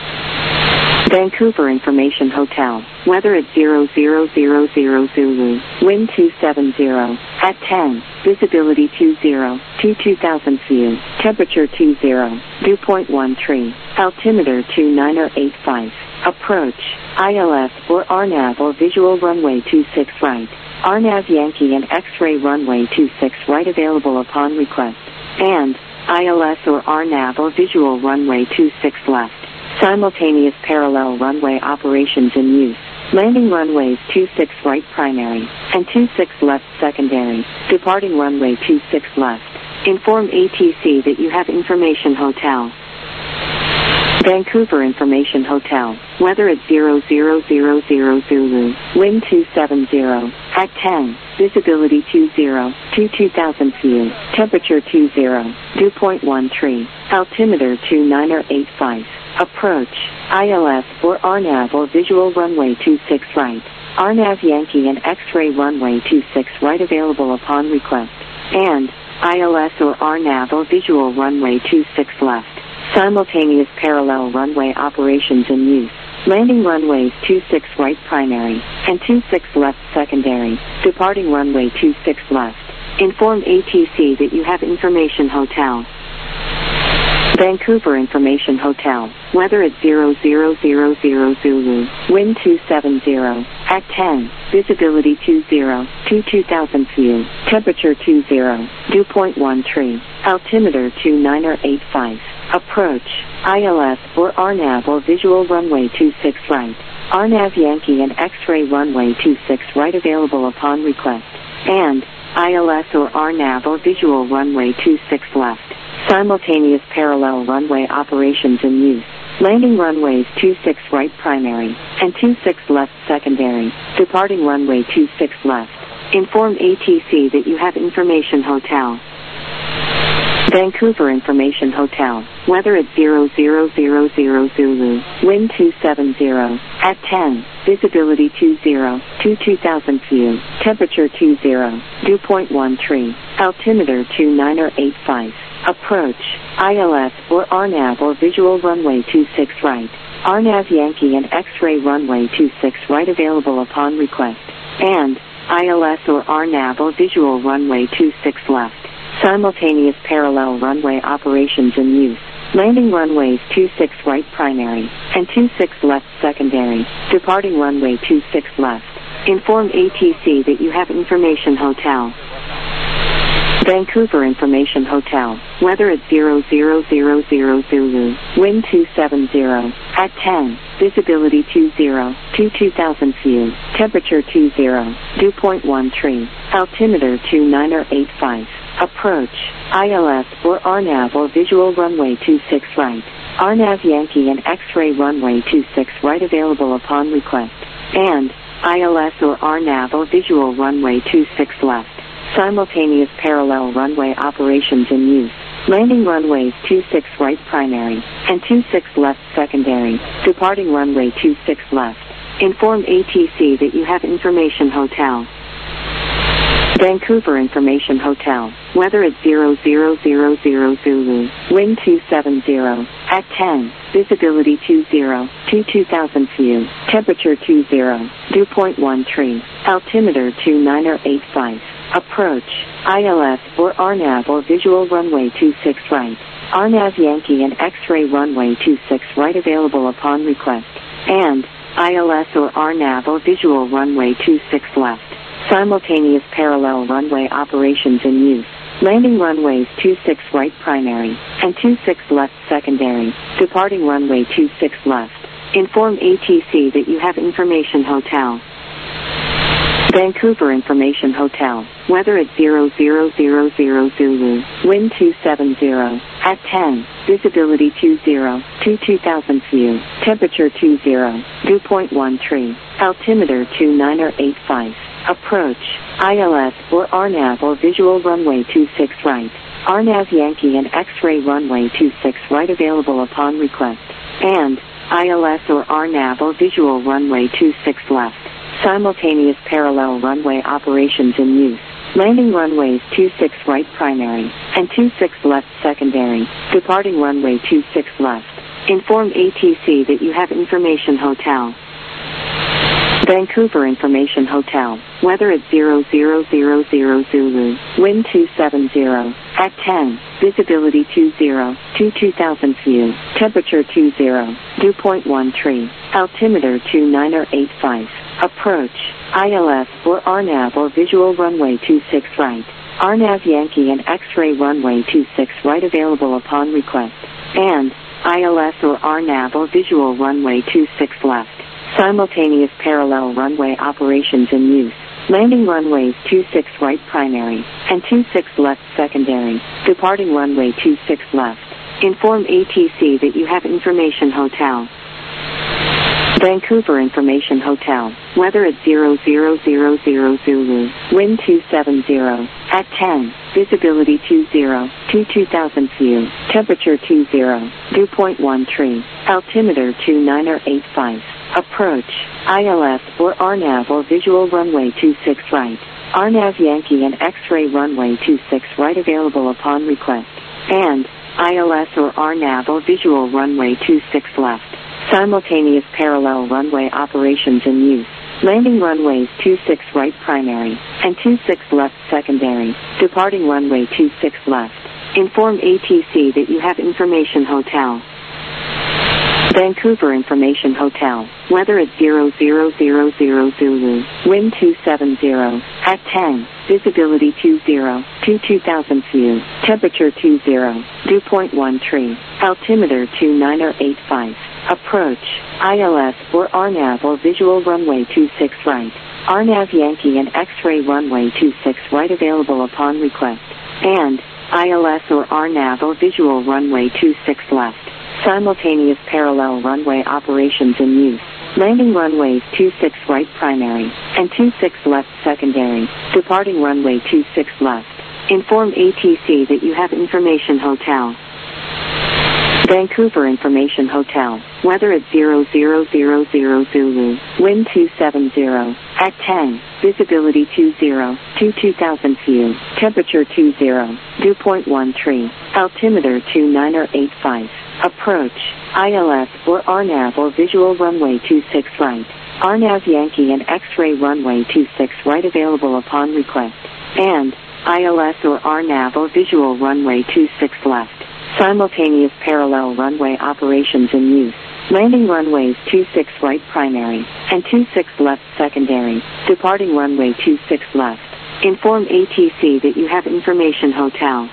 Vancouver Information Hotel, weather at zero zero zero zero Zulu, wind two seven zero, at ten, visibility two zero, to two thousand view, temperature two zero, dew point one three, altimeter two nine eight five. Approach, I L S or R NAV or visual runway two six right, R NAV Yankee and X-ray runway two six right available upon request, and I L S or R NAV or visual runway two six left. Simultaneous parallel runway operations in use. Landing runways two six right primary and two six left secondary. Departing runway two six left. Inform A T C that you have Information Hotel. Vancouver Information Hotel. Weather at zero zero zero zero Zulu. Wind two seven zero. At ten. Visibility two zero. two two thousand view. Temperature two zero. Dew point one three. Altimeter two nine eight five. Approach. I L S or R NAV or visual runway two six right. R NAV Yankee and X-ray runway two six right available upon request. And I L S or R NAV or visual runway two six left. Simultaneous parallel runway operations in use. Landing runways two six right primary and two six left secondary. Departing runway two six left. Inform A T C that you have Information Hotel. Vancouver Information Hotel. Weather at zero zero zero zero Zulu. Wind two seven zero. At ten. Visibility two zero. two two thousand view. Temperature two zero. Dew point one three. Altimeter two nine eight five. Approach. I L S or R NAV or visual runway two six right. R NAV Yankee and X-ray runway two six right available upon request. And I L S or R NAV or visual runway two six left. Simultaneous parallel runway operations in use. Landing runways two six right primary and two six left secondary. Departing runway two six left. Inform A T C that you have Information Hotel. Vancouver Information Hotel. Weather at zero zero zero zero Zulu. Wind two seven zero. At ten. Visibility two zero. two two thousand view. Temperature two zero. Dew point one three. Altimeter two nine eight five. Approach. I L S or R NAV or visual runway two six right. R NAV Yankee and X-ray runway two six right available upon request. And I L S or R NAV or visual runway two six left. Simultaneous parallel runway operations in use. Landing runways two six right primary and two six left secondary. Departing runway two six left. Inform A T C that you have Information Hotel. Vancouver Information Hotel. Weather at zero zero zero zero Zulu. Wind two seven zero. At ten. Visibility two zero. two two thousand view. Temperature two zero. Dew point one three. Altimeter two nine eight five. Approach. I L S or R NAV or visual runway two six right. R NAV Yankee and X-ray runway two six right available upon request. And I L S or R NAV or visual runway two six left. Simultaneous parallel runway operations in use. Landing runways two six right primary and two six left secondary. Departing runway two six left. Inform A T C that you have Information Hotel. Vancouver Information Hotel. Weather at zero zero zero zero Zulu. Wind two seven zero. At ten. Visibility two zero. two two thousand view. Temperature two zero. Dew point one three. Altimeter two nine eight five. Approach. I L S or R NAV or visual runway two six right. R NAV Yankee and X-ray runway two six right available upon request. And I L S or R NAV or visual runway two six left. Simultaneous parallel runway operations in use. Landing runways two six right primary and two six left secondary. Departing runway two six left. Inform A T C that you have Information Hotel. Vancouver Information Hotel. Weather at zero zero zero zero Zulu. Wind two seven zero. At ten. Visibility two zero. two two thousand view. Temperature two zero. Dew point one three. Altimeter two nine eight five. Approach. I L S or R NAV or visual runway two six right. R NAV Yankee and X-ray runway two six right available upon request. And I L S or R NAV or visual runway two six left. Simultaneous parallel runway operations in use. Landing runways two six right primary and two six left secondary. Departing runway two six left. Inform A T C that you have Information Hotel. Vancouver Information Hotel. Weather at zero zero zero zero Zulu. Wind two seven zero. At ten. Visibility two zero. two two thousand view. Temperature two zero. Dew point one three. Altimeter two nine eight five. Approach. I L S or R NAV or visual runway two six right. R NAV Yankee and X-ray runway two six right available upon request. And I I L S or R NAV or visual runway two six left. Simultaneous parallel runway operations in use. Landing runways two six right primary and two six left secondary. Departing runway two six left. Inform A T C that you have information hotel. Vancouver Information Hotel. Weather at zero zero zero zero Zulu. Wind two seven zero. At ten. Visibility two zero. two two thousand view. Temperature two zero. Dew point one three. Altimeter two nine eight five. Approach. I L S or R NAV or visual runway two six right. R NAV Yankee and X-ray runway two six right available upon request. And I L S or R NAV or visual runway two six left. Simultaneous parallel runway operations in use. Landing runways two six right primary and two six left secondary. Departing runway two six left. Inform A T C that you have information hotel. Vancouver Information Hotel. Weather at zero zero zero zero Zulu. Wind two seven zero. At ten. Visibility two zero. two two thousand view. Temperature two zero. Dew point one three. Altimeter two nine eight five. Approach. I L S or R NAV or visual runway two six right. R NAV Yankee and X-ray runway two six right available upon request. And I L S or R NAV or visual runway two six left. Simultaneous parallel runway operations in use. Landing runways two six right primary and two six left secondary. Departing runway two six left. Inform A T C that you have information hotel. Vancouver Information Hotel. Weather at zero zero zero zero Zulu. Wind two seven zero. At ten. Visibility two zero. two two thousand view. Temperature two zero. Dew point one three. Altimeter two nine eight five. Approach. I L S or R NAV or visual runway two six right. R NAV Yankee and X-ray runway two six right available upon request. And I L S or R NAV or visual runway two six left. Simultaneous parallel runway operations in use. Landing runways two six right primary and two six left secondary. Departing runway two six left. Inform A T C that you have information hotel.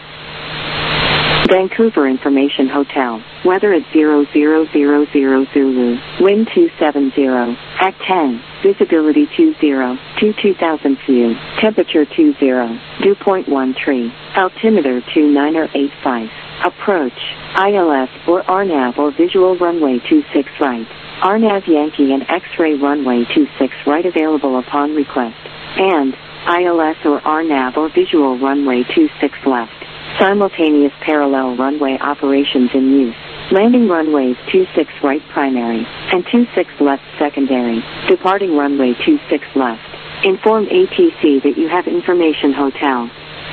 Vancouver Information Hotel. Weather at zero zero zero zero Zulu. Wind two seven zero. At ten. Visibility two zero. two two thousand view. Temperature two zero. Dew point one three. Altimeter two nine eight five. Approach. I L S or R NAV or visual runway two six right. R NAV Yankee and X-ray runway two six right available upon request. And I L S or R NAV or visual runway two six left. Simultaneous parallel runway operations in use. Landing runways two six right primary and two six left secondary. Departing runway two six left. Inform A T C that you have information hotel.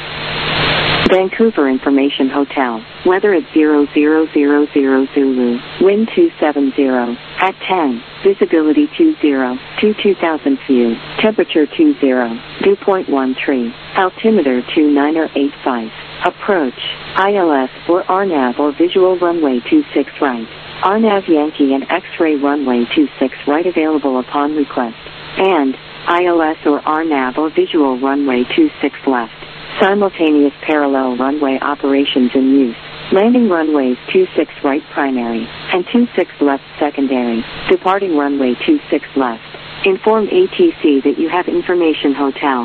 Vancouver Information Hotel. Weather at zero zero zero zero Zulu. Wind two seven zero. At ten. Visibility two zero. two two thousand view. Temperature two zero. Dew point one three. Altimeter two nine eight five. Approach. I L S or R NAV or visual runway two six right. R NAV Yankee and X-ray runway two six right available upon request. And I L S or R NAV or visual runway two six left. Simultaneous parallel runway operations in use. Landing runways two six right primary and two six left secondary. Departing runway two six left. Inform A T C that you have information hotel.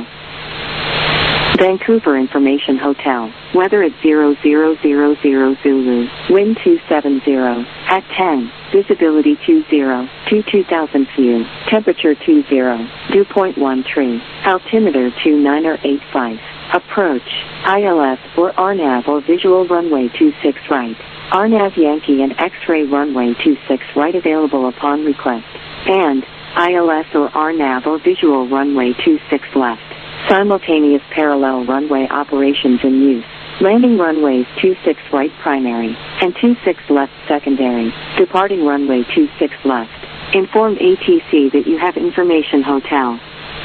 Vancouver Information Hotel. Weather at zero zero zero zero Zulu. Wind two seven zero. At ten. Visibility two zero. two two thousand view. Temperature two zero. Dew point one three. Altimeter two nine eight five. Approach. I L S or R NAV or visual runway two six right. R NAV Yankee and X-ray runway two six right available upon request. And I L S or R NAV or visual runway two six left. Simultaneous parallel runway operations in use. Landing runways two six right primary and two six left secondary. Departing runway two six left. Inform A T C that you have information hotel.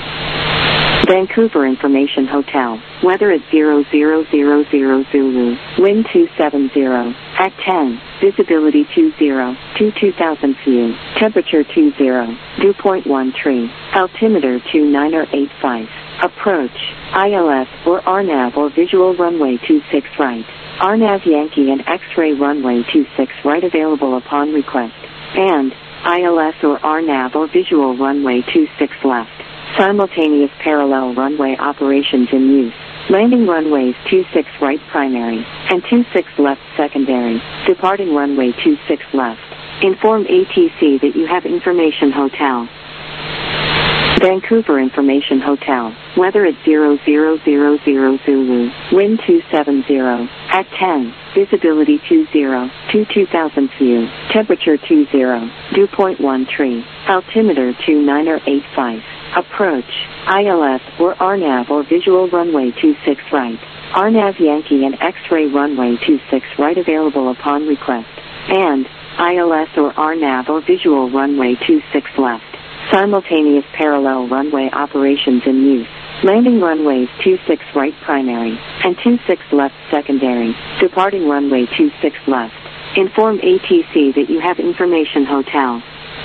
Vancouver Information Hotel. Weather at zero zero zero zero Zulu. Wind two seven zero. At ten. Visibility two zero. two two thousand view. Temperature two zero. Dew point one three. Altimeter two nine eight five. Approach. I L S or R NAV or visual runway two six right. R N A V Yankee and X-ray runway two six right available upon request. And I L S or R N A V or visual runway two six left. Simultaneous parallel runway operations in use. Landing runways two six right primary and two six left secondary. Departing runway two six left. Inform A T C that you have information hotel. Vancouver Information Hotel. Weather at zero zero zero zero Zulu. Wind two seven zero. At ten. Visibility two zero. two two thousand view. Temperature two zero. Dew point one three. Altimeter two nine eight five. Approach. I L S or R N A V or visual runway two six right. R N A V Yankee and X-ray runway two six right available upon request. And I L S or R N A V or visual runway two six left. Simultaneous parallel runway operations in use. Landing runways two six right primary and two six left secondary. Departing runway two six left. Inform A T C that you have information hotel.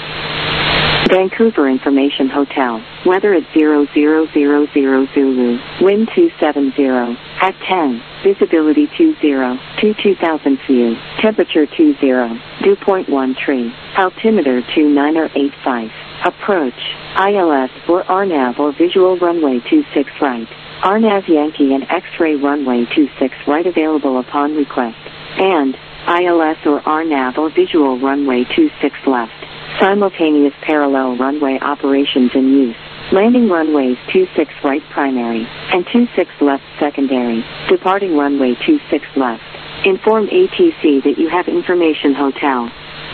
Vancouver Information Hotel. Weather at zero zero zero zero Zulu. Wind two seven zero. At ten. Visibility two zero. two two thousand view. Temperature two zero. Dew point one three. Altimeter two nine eight five. Approach. I L S or R N A V or visual runway two six right. R N A V Yankee and X-ray runway two six right available upon request. And I L S or R N A V or visual runway two six left. Simultaneous parallel runway operations in use. Landing runways two six right primary and two six left secondary. Departing runway two six left. Inform A T C that you have information hotel.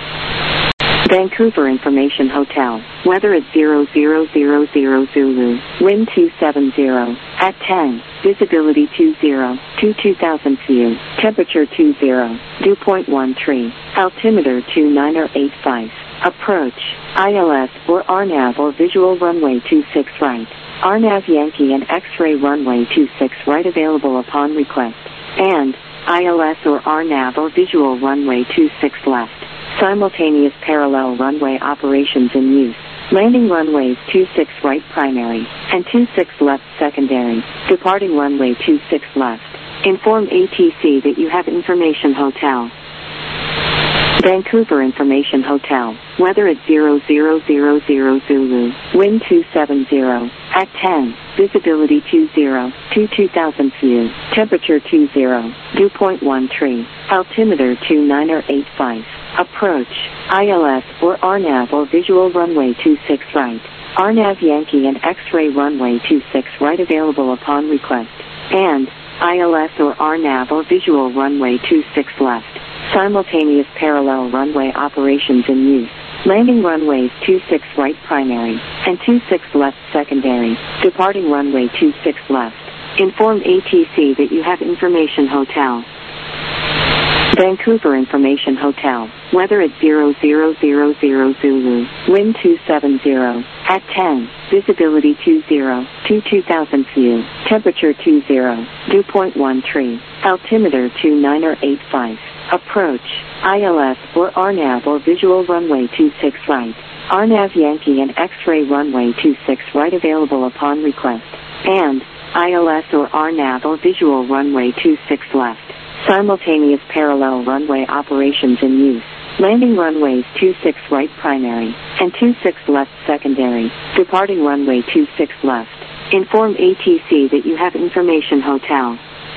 Vancouver Information Hotel. Weather at zero zero zero zero Zulu. Wind two seven zero. At ten. Visibility two zero. two two thousand view. Temperature two zero. Dew point one three. Altimeter two nine eight five. Approach. I L S or R N A V or visual runway two six right. R N A V Yankee and X-ray runway two six right available upon request. And I L S or R N A V or visual runway two six left. Simultaneous parallel runway operations in use. Landing runways two six right primary and two six left secondary. Departing runway two six left. Inform A T C that you have information hotel. Vancouver Information Hotel. Weather at zero zero zero zero Zulu. Wind two seven zero. At ten. Visibility two zero. two two thousand view. Temperature two zero. Dew point one three. Altimeter two nine eight five. Approach. I L S or R N A V or visual runway two six right. R N A V Yankee and X-ray runway two six right available upon request. And I L S or R N A V or visual runway two six left. Simultaneous parallel runway operations in use. Landing runways two six right primary and two six left secondary. Departing runway two six left. Inform A T C that you have information hotel. Vancouver Information Hotel. Weather at zero zero zero zero Zulu. Wind two seven zero. At ten. Visibility two zero. two two thousand view. Temperature two zero. Dew point one three. Altimeter two nine eight five. Approach. I L S or R N A V or visual runway two six right. R N A V Yankee and X-ray runway two six right available upon request. And I L S or R N A V or visual runway two six left. Simultaneous parallel runway operations in use. Landing runways two six right primary and two six left secondary. Departing runway two six left. Inform A T C that you have information hotel.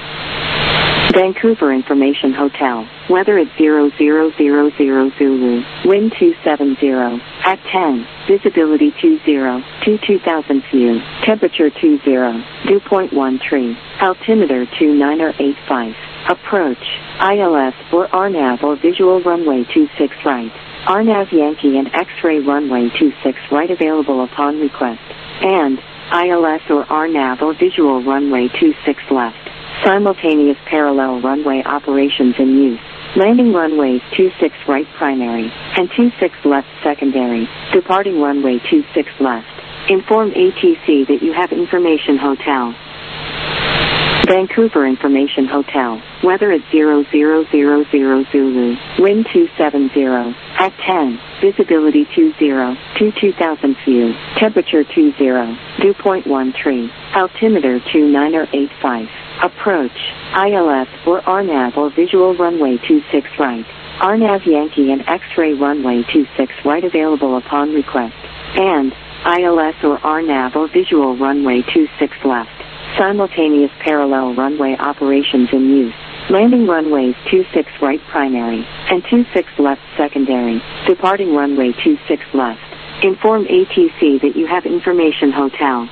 Vancouver Information Hotel. Weather at zero zero zero zero Zulu. Wind two seven zero. At ten. Visibility two zero. two two thousand view. Temperature two zero. Dew point one three. Altimeter two nine eight five. Approach. I L S or R N A V or visual runway two six right. R N A V Yankee and X-ray runway two six right available upon request. And I L S or R N A V or visual runway two six left. Simultaneous parallel runway operations in use. Landing runways two six right primary and two six left secondary. Departing runway two six left. Inform A T C that you have information hotel. Vancouver Information Hotel. Weather at zero zero zero zero Zulu. Wind two seven zero. At ten. Visibility two zero. two two thousand view. Temperature two zero. Dew point one three. Altimeter two nine eight five. Approach, I L S or R NAV or visual runway two six right. R NAV Yankee and X-ray runway two six right available upon request. And I L S or R NAV or visual runway two six left. Simultaneous parallel runway operations in use. Landing runways two six right primary and two six left secondary. Departing runway two six left. Inform A T C that you have Information Hotel.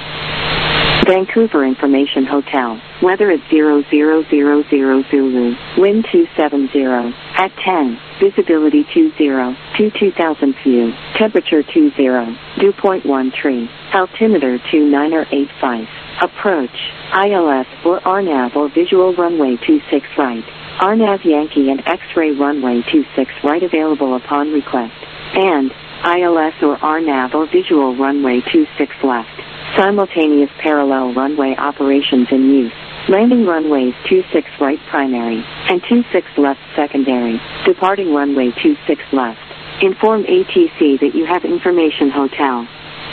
Vancouver Information Hotel. Weather at zero zero zero zero Zulu. Wind two seven zero. At ten. Visibility two zero. To two thousand view. Temperature two zero. Dew point one three. Altimeter two nine eight five. Approach, I L S or R NAV or visual runway two six right. R NAV Yankee and X-ray runway two six right available upon request. And I L S or R NAV or visual runway two six left. Simultaneous parallel runway operations in use. Landing runways two six right primary and two six left secondary. Departing runway two six left. Inform A T C that you have Information Hotel.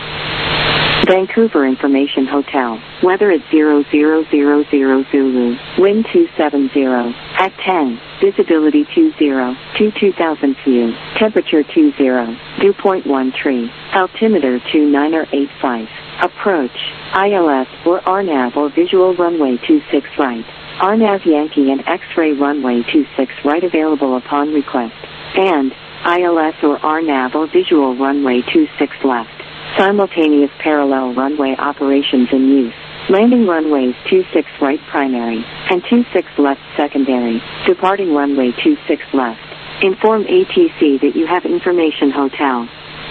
Vancouver Information Hotel. Weather at zero zero zero zero Zulu. Wind two seven zero. At ten. Visibility two zero. To two thousand view. Temperature two zero. Dew point one three. Altimeter two nine eight five. Approach, I L S or R NAV or visual runway two six right. R NAV Yankee and X-ray runway two six right available upon request. And I L S or R NAV or visual runway two six left. Simultaneous parallel runway operations in use. Landing runways two six right primary and two six left secondary. Departing runway two six left. Inform A T C that you have Information Hotel.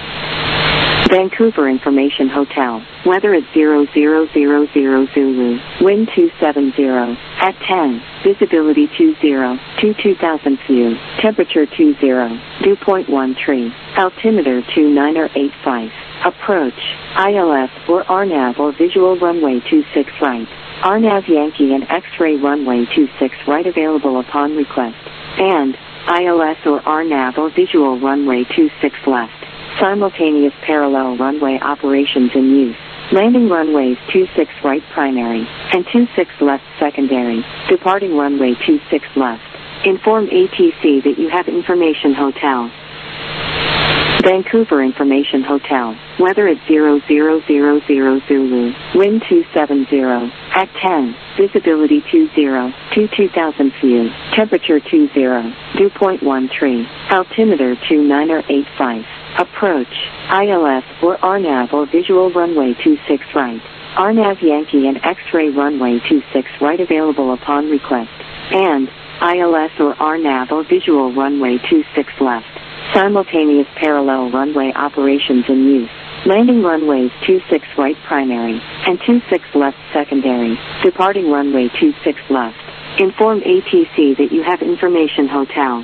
Vancouver Information Hotel. Weather at zero zero zero zero Zulu. Wind two seven zero. At ten. Visibility two zero. To two thousand view. Temperature two zero. Dew point one three. Altimeter two nine eight five. Approach, I L S or R NAV or visual runway two six right. R NAV Yankee and X-ray runway two six right available upon request. And I L S or R NAV or visual runway two six left. Simultaneous parallel runway operations in use. Landing runways two six right primary and two six left secondary. Departing runway two six left. Inform A T C that you have Information Hotel. Vancouver Information Hotel. Weather at zero zero zero zero Zulu. Wind two seven zero. At ten. Visibility two zero. To two thousand view. Temperature two zero. Dew point one three. Altimeter two nine eight five. Approach, I L S or R NAV or visual runway two six right. R NAV Yankee and X-ray runway two six right available upon request. And I L S or R NAV or visual runway two six left. Simultaneous parallel runway operations in use. Landing runways two six right primary and two six left secondary. Departing runway two six left. Inform A T C that you have Information Hotel.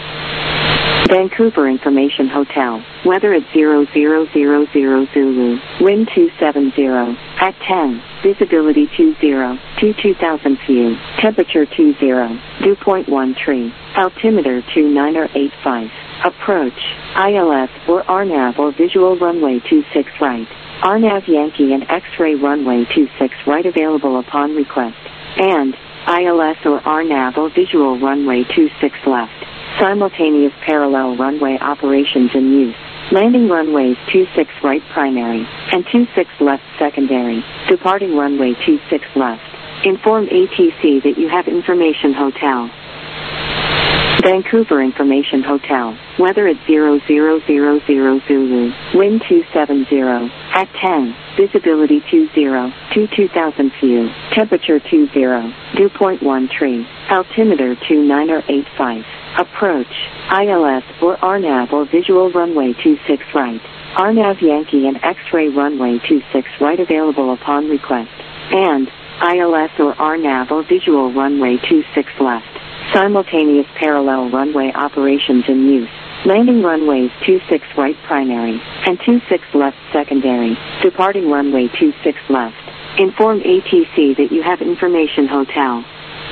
Vancouver Information Hotel. Weather at zero zero zero zero Zulu. Wind two seven zero. At ten. Visibility two zero. To two thousand view. Temperature two zero. Dew point one three. Altimeter two nine eight five. Approach, I L S or R NAV or visual runway two six right. R NAV Yankee and X-ray runway two six right available upon request. And I L S or R NAV or visual runway two six left. Simultaneous parallel runway operations in use. Landing runways two six right primary and two six left secondary. Departing runway two six left. Inform A T C that you have Information Hotel. Vancouver Information Hotel. Weather at zero zero zero zero Zulu. Wind two seven zero. At ten. Visibility two zero. To two thousand view. Temperature two zero. Dew point one three. Altimeter two nine eight five. Approach, I L S or R NAV or visual runway two six right. R NAV Yankee and X-ray runway two six right available upon request. And I L S or R NAV or visual runway two six left. Simultaneous parallel runway operations in use. Landing runways two six right primary and two six left secondary. Departing runway two six left. Inform A T C that you have Information Hotel.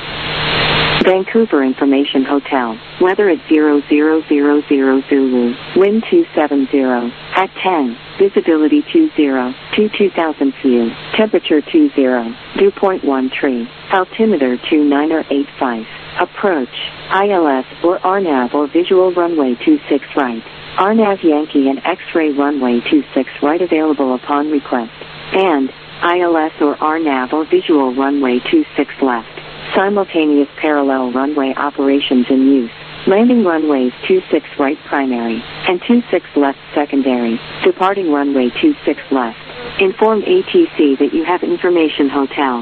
Vancouver Information Hotel. Weather at zero zero zero zero Zulu. Wind two seven zero. At ten, visibility two zero, to two thousand feet, temperature two zero, dew point one three, altimeter two nine eight five. Approach, I L S or R NAV or visual runway two six right. R NAV Yankee and X-ray runway two six right available upon request. And I L S or R NAV or visual runway two six left. Simultaneous parallel runway operations in use. Landing runways two six right primary and two six left secondary. Departing runway two six left. Inform A T C that you have information hotel.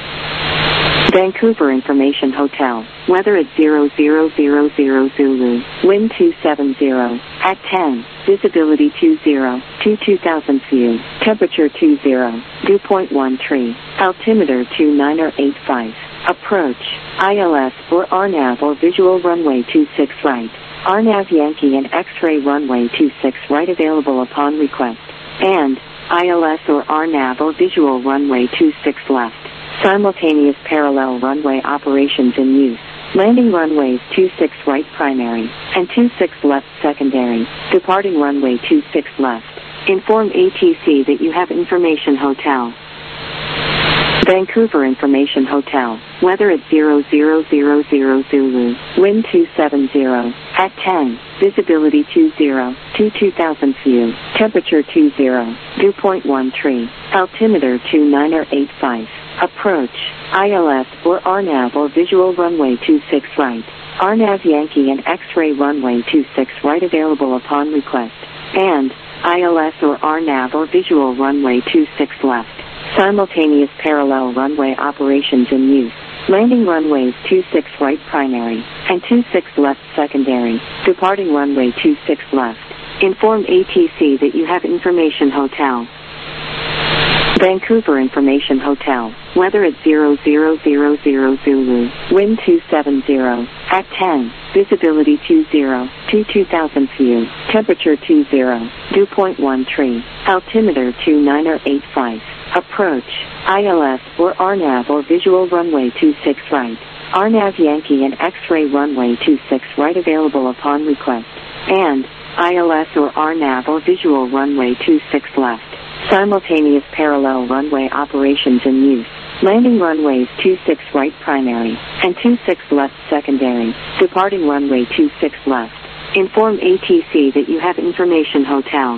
Vancouver Information Hotel. Weather at zero zero zero zero Zulu. Wind two seven zero. At ten. Visibility two zero, to two thousand feet. Temperature two zero. Dew point one three. Altimeter two nine eight five. Approach, I L S or R NAV or visual runway two six right. R NAV Yankee and X-ray runway two six right available upon request. And I L S or R NAV or visual runway two six left. Simultaneous parallel runway operations in use. Landing runways two six right primary and two six left secondary. Departing runway two six left. Inform A T C that you have information hotel. Vancouver Information Hotel. Weather at zero zero zero zero Zulu. Wind two seven zero. At ten. Visibility two zero, to two thousand feet. Temperature two zero. Dew point one three. Altimeter two nine eight five. Approach, I L S or R NAV or visual runway two six right. R NAV Yankee and X-ray runway two six right available upon request. And I L S or R NAV or visual runway two six left. Simultaneous parallel runway operations in use. Landing runways two six right primary and two six left secondary. Departing runway two six left. Inform A T C that you have information hotel. Vancouver Information Hotel. Weather at zero zero zero zero Zulu. Wind two seven zero. At ten. Visibility two zero, to two thousand feet. Temperature two zero. Dew point one three. Altimeter two nine eight five. Approach, I L S or R NAV or visual runway two six right. R NAV Yankee and X-ray runway two six right available upon request. And I L S or R NAV or visual runway two six left. Simultaneous parallel runway operations in use. Landing runways two six right primary and two six left secondary. Departing runway two six left. Inform A T C that you have information hotel.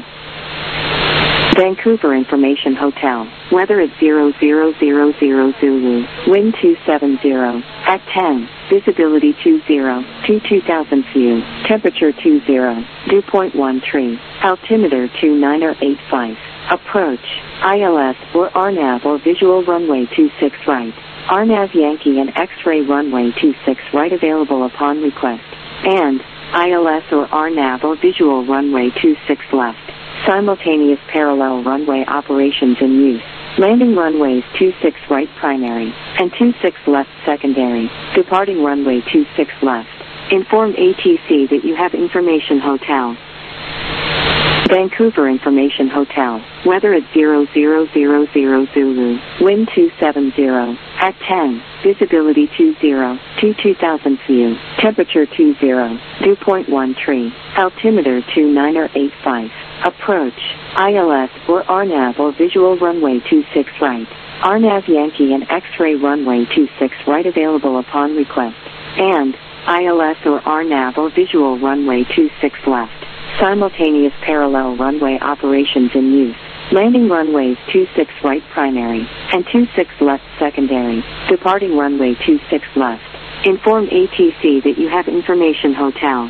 Vancouver Information Hotel. Weather at zero zero zero zero Zulu. Wind two seven zero. At ten. Visibility two zero, to two thousand feet. Temperature two zero. Dew point one three. Altimeter two nine eight five. Approach, I L S or R NAV or visual runway two six right. R NAV Yankee and X-ray runway two six right available upon request. And I L S or R NAV or visual runway two six left. Simultaneous parallel runway operations in use. Landing runways two six right primary and two six left secondary. Departing runway two six left. Inform A T C that you have information hotel. Vancouver Information Hotel. Weather at zero zero zero zero Zulu. Wind two seven zero. At ten. Visibility two zero, to two thousand feet. Temperature two zero. Dew point one three. Altimeter two nine eight five. Approach, I L S or R NAV or visual runway two six right. R NAV Yankee and X-ray runway two six right available upon request. And I L S or R NAV or visual runway two six left. Simultaneous parallel runway operations in use. Landing runways two six right primary and two six left secondary. Departing runway two six left. Inform A T C that you have information hotel.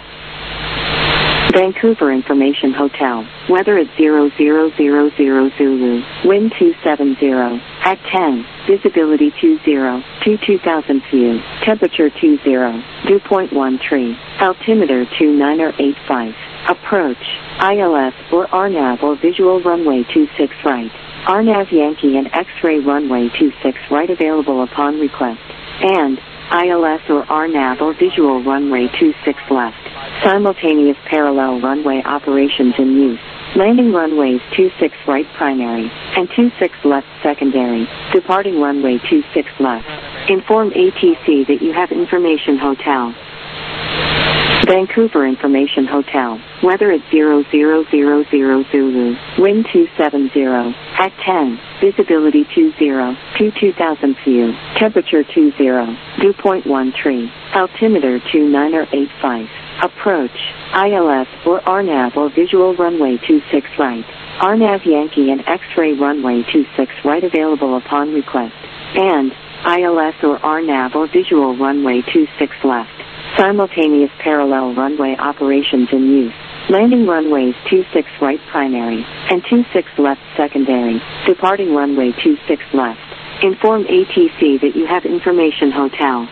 Vancouver Information Hotel. Weather at zero zero zero zero Zulu. Wind two seven zero. At ten. Visibility two zero, to two thousand feet. Temperature two zero. Dew point one three. Altimeter two nine eight five. Approach, I L S or R NAV or visual runway two six right. R NAV Yankee and X-ray runway two six right available upon request. And I L S or R NAV or visual runway two six left. Simultaneous parallel runway operations in use. Landing runways two six right primary and two six left secondary. Departing runway two six left. Inform A T C that you have information hotel. Vancouver Information Hotel. Weather at zero zero zero zero Zulu. Wind two seven zero. At ten. Visibility two zero. to two thousand view. Temperature two zero. Dew point one three. Altimeter two nine eight five. Approach. I L S or R NAV or visual runway two six right. R NAV Yankee and X-ray runway two six right available upon request. And I L S or R NAV or visual runway two six left. Simultaneous parallel runway operations in use. Landing runways two six right primary and two six left secondary. Departing runway two six left. Inform A T C that you have Information Hotel.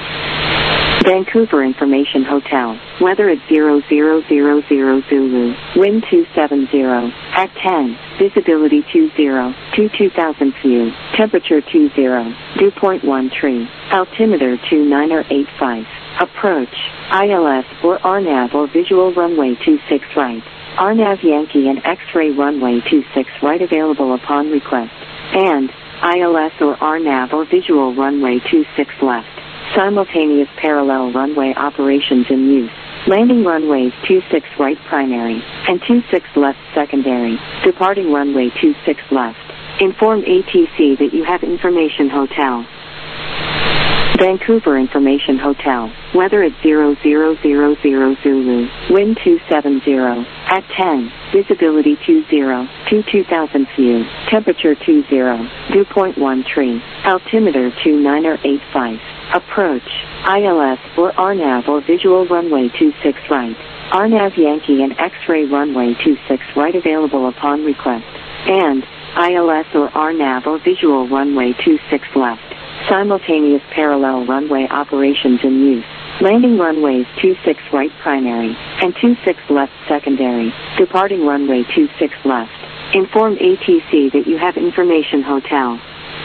Vancouver Information Hotel. Weather at zero zero zero zero Zulu. Wind two seven zero. At ten. Visibility two zero. to two thousand view. Temperature two zero. Dew point one three. Altimeter two nine eight five. Approach. I L S or R NAV or visual runway two six right. R NAV Yankee and X-ray runway two six right available upon request. And I L S or R NAV or visual runway two six left. Simultaneous parallel runway operations in use. Landing runways two six right primary and two six left secondary. Departing runway two six left. Inform A T C that you have Information Hotel. Vancouver Information Hotel. Weather at zero zero zero zero Zulu. Wind two seven zero. At ten. Visibility two zero. to two thousand view. Temperature two zero. Dew point one three. Altimeter two nine eight five. Approach. I L S or R NAV or visual runway two six right. R NAV Yankee and X-ray runway two six right available upon request. And I L S or R NAV or visual runway two six left. Simultaneous parallel runway operations in use. Landing runways two six right primary and two six left secondary. Departing runway two six left. Inform A T C that you have Information Hotel.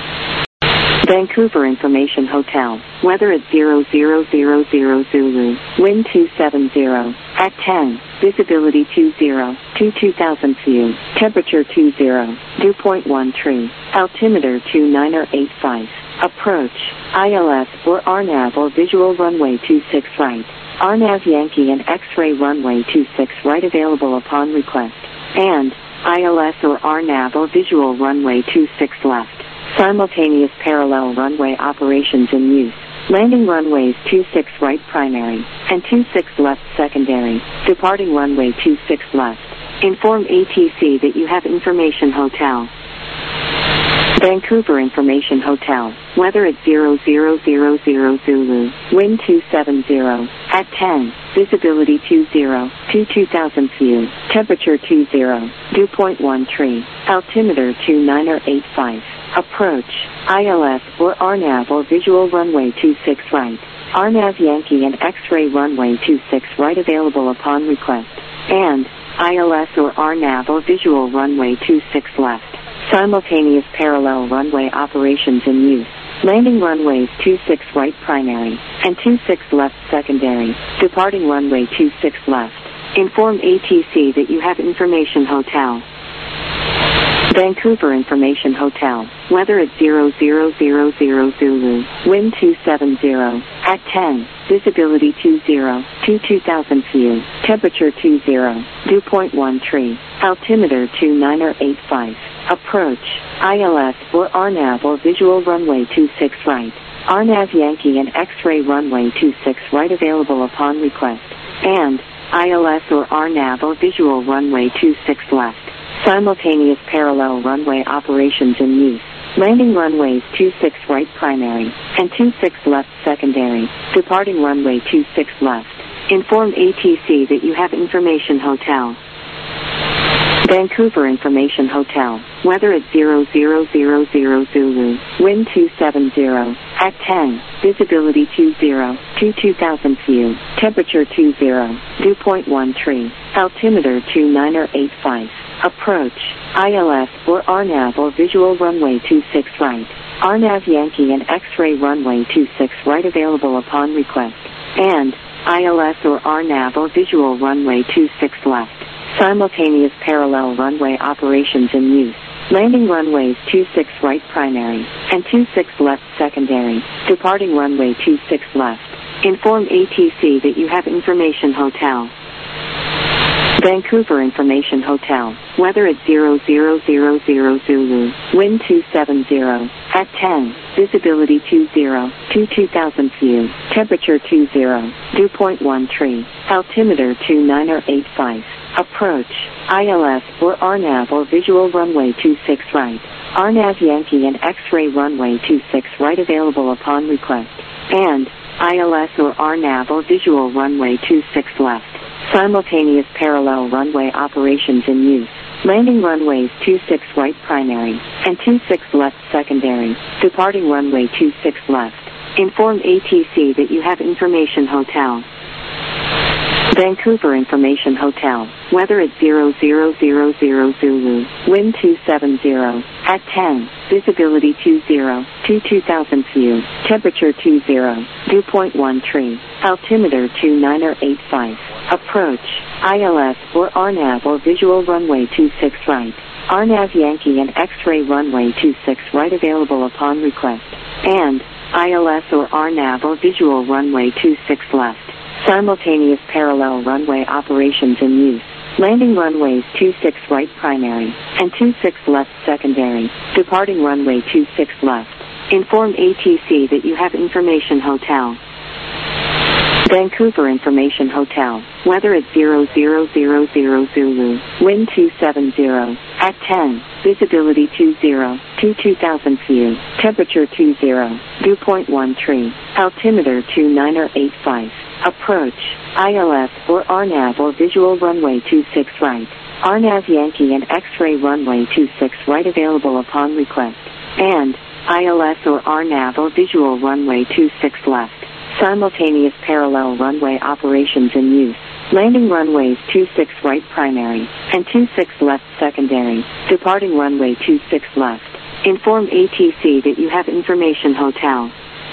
Vancouver Information Hotel. Weather at zero zero zero zero Zulu. Wind two seven zero. At ten. Visibility two zero. to two thousand view. Temperature two zero. Dew point one three. Altimeter two nine eight five. Approach. I L S or R NAV or visual runway two six right. R NAV Yankee and X-ray runway two six right available upon request. And I L S or R NAV or visual runway two six left. Simultaneous parallel runway operations in use. Landing runways two six right primary and two six left secondary. Departing runway two six left. Inform A T C that you have Information Hotel. Vancouver Information Hotel. Weather at zero zero zero zero Zulu. Wind two seven zero. At ten. Visibility two zero. to two thousand view. Temperature two zero. Dew point one three. Altimeter two nine eight five. Approach. I L S or R NAV or visual runway two six right. R NAV Yankee and X-ray runway two six right available upon request. And I L S or R NAV or visual runway two six left. Simultaneous parallel runway operations in use. Landing runways two six right primary and two six left secondary. Departing runway two six left. Inform A T C that you have Information Hotel. Vancouver Information Hotel. Weather at zero zero zero zero Zulu. Wind two seven zero. At ten. Visibility two zero. to two thousand view. Temperature two zero. Dew point one three. Altimeter two nine eight five. Approach. I L S or R NAV or visual runway two six right. R NAV Yankee and X-ray runway two six right available upon request. And I L S or R NAV or visual runway two six left. Simultaneous parallel runway operations in use. Landing runways two six right primary and two six left secondary. Departing runway two six left. Inform A T C that you have Information Hotel. Vancouver Information Hotel. Weather at zero zero zero zero Zulu. Wind two seven zero. At ten. Visibility two zero. to two thousand view. Temperature two zero. Dew point one three. Altimeter two nine eight five. Approach. I L S or R NAV or visual runway two six right. R NAV Yankee and X-ray runway two six right available upon request. And I L S or R NAV or visual runway two six left. Simultaneous parallel runway operations in use. Landing runways two six right primary and two six left secondary. Departing runway two six left. Inform A T C that you have Information Hotel. Vancouver Information Hotel. Weather at zero zero zero zero Zulu. Wind two seven zero. At ten. Visibility two zero. two two thousand view. Temperature two zero. Dew point one three. Altimeter two nine eight five. Approach. I L S or R NAV or visual runway two six right. R NAV Yankee and X-ray runway two six right available upon request. And I L S or R NAV or visual runway two six left. Simultaneous parallel runway operations in use. Landing runways two six right primary and two six left secondary. Departing runway two six left. Inform A T C that you have Information Hotel. Vancouver Information Hotel. Weather at zero zero zero zero Zulu. Wind two seven zero. At ten. Visibility two zero. two two thousand view. Temperature two zero. Dew point one three. Altimeter two nine eight five. Approach. I L S or R NAV or visual runway two six right. R NAV Yankee and X-ray runway two six right available upon request. And I L S or R NAV or visual runway two six left. Simultaneous parallel runway operations in use. Landing runways two six right primary and two six left secondary. Departing runway two six left. Inform A T C that you have Information Hotel. Vancouver Information Hotel. Weather at zero zero zero zero Zulu. Wind two seven zero. At ten. Visibility two zero. two two thousand view. Temperature two zero. Dew point one three. Altimeter two nine eight five. Approach. I L S or R NAV or visual runway two six right. R NAV Yankee and X-ray runway two six right available upon request. And I L S or R NAV or visual runway two six left. Simultaneous parallel runway operations in use. Landing runways two six right primary and two six left secondary. Departing runway two six left. Inform A T C that you have Information Hotel.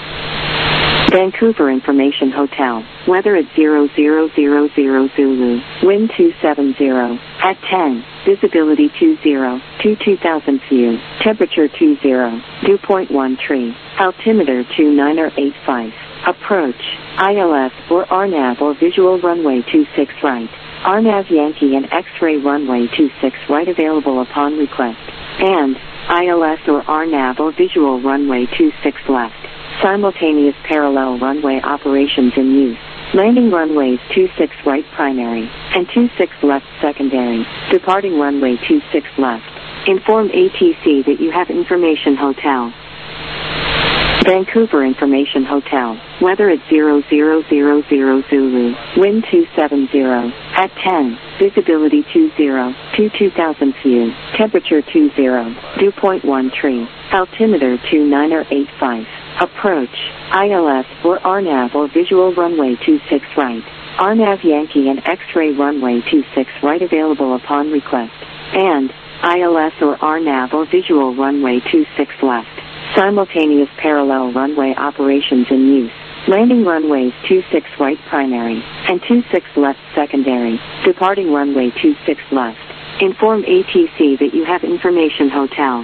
Vancouver Information Hotel. Weather at zero zero zero zero Zulu. Wind two seven zero. At ten. Visibility two zero. two two thousand view. Temperature two zero. Dew point one three. Altimeter two nine eight five. Approach. I L S or R NAV or visual runway two six right. R NAV Yankee and X-ray runway two six right available upon request. And I L S or R NAV or visual runway two six left. Simultaneous parallel runway operations in use. Landing runways two six right primary and two six left secondary. Departing runway two six left. Inform A T C that you have Information Hotel. Vancouver Information Hotel. Weather at zero zero zero zero Zulu. Wind two seven zero. At ten. Visibility two zero. two two thousand view. Temperature two zero. Dew point one three. Altimeter two nine eight five. Approach. I L S or R NAV or visual runway two six right. R NAV Yankee and X-ray runway two six right available upon request. And I L S or R NAV or visual runway two six left. Simultaneous parallel runway operations in use. Landing runways two six right primary and two six left secondary. Departing runway two six left. Inform A T C that you have Information Hotel.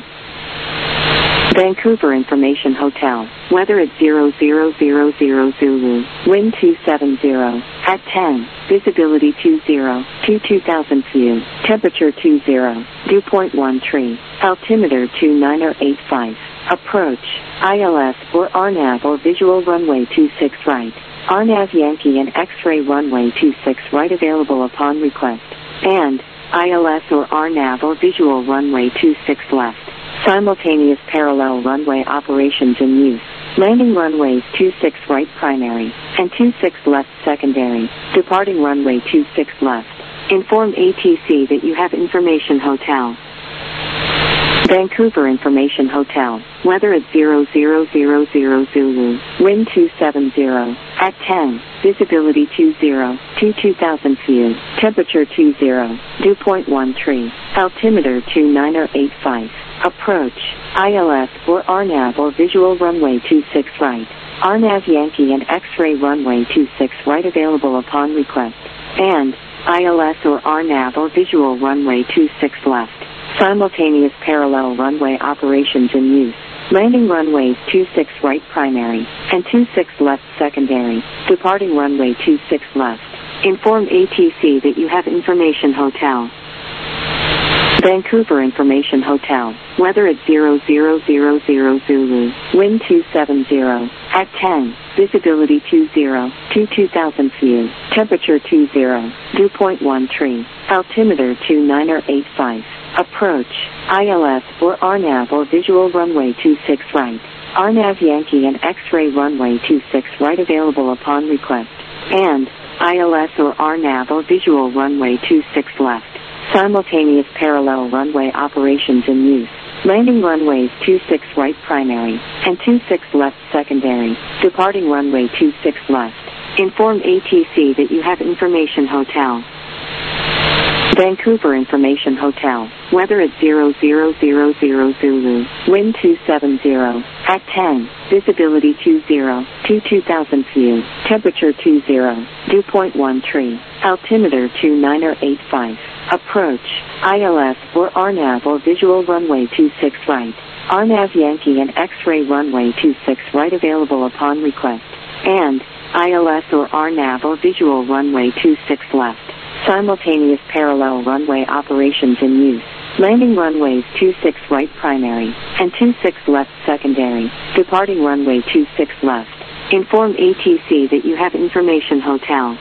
Vancouver Information Hotel. Weather at zero zero zero zero Zulu. Wind two seven zero. At ten. Visibility two zero. two two thousand view. Temperature two zero. Dew point one three. Altimeter two nine eight five. Approach. I L S or R NAV or visual runway two six right. R NAV Yankee and X-ray runway two six right available upon request. And I L S or R NAV or visual runway two six left. Simultaneous parallel runway operations in use. Landing runways two six right primary and two six left secondary. Departing runway two six left. Inform A T C that you have Information Hotel. Vancouver Information Hotel. Weather at zero zero zero zero Zulu. Wind two seven zero. At ten. Visibility two zero. two two thousand view. Temperature two zero. Dew point one three. Altimeter two nine eight five. Approach. I L S or R NAV or visual runway two six right. R NAV Yankee and X-ray runway two six right available upon request. And I L S or R NAV or visual runway two six left. Simultaneous parallel runway operations in use. Landing runways two six right primary and two six left secondary. Departing runway two six left. Inform A T C that you have Information Hotel. Vancouver Information Hotel. Weather at zero zero zero zero Zulu. Wind two seven zero. At ten. Visibility two zero. two two thousand view. Temperature two zero. Dew point one three. Altimeter two niner eight five. Approach. I L S or R NAV or visual runway two six right. R NAV Yankee and X-ray runway two six right available upon request. And I L S or R NAV or visual runway two six left. Simultaneous parallel runway operations in use. Landing runways two six right primary and two six left secondary. Departing runway two six left. Inform A T C that you have Information Hotel. Vancouver Information Hotel. Weather at zero zero zero zero Zulu. Wind two seven zero. At ten. Visibility two zero. two two thousand view. Temperature two zero. Dew point one three. Altimeter two niner eight five. Approach. I L S or R NAV or visual runway two six right. R NAV Yankee and X-ray runway two six right available upon request. And I L S or R NAV or visual runway two six left. Simultaneous parallel runway operations in use. Landing runways two six right primary and two six left secondary. Departing runway two six left. Inform A T C that you have Information Hotel.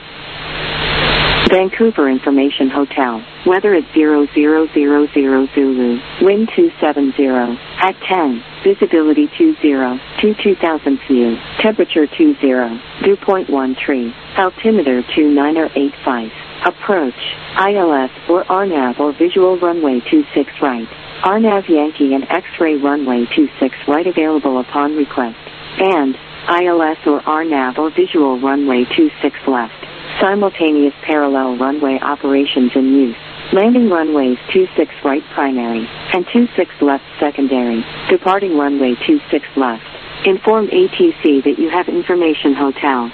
Vancouver Information Hotel. Weather at zero zero zero zero Zulu. Wind two seven zero. At ten. Visibility two zero. two two thousand view. Temperature two zero. Dew point one three. Altimeter two niner eight five. Approach. I L S or R NAV or visual runway two six right. R NAV Yankee and X-ray runway two six right available upon request. And I L S or R NAV or visual runway two six left. Simultaneous parallel runway operations in use. Landing runways two six right primary and two six left secondary. Departing runway two six left. Inform A T C that you have Information Hotel.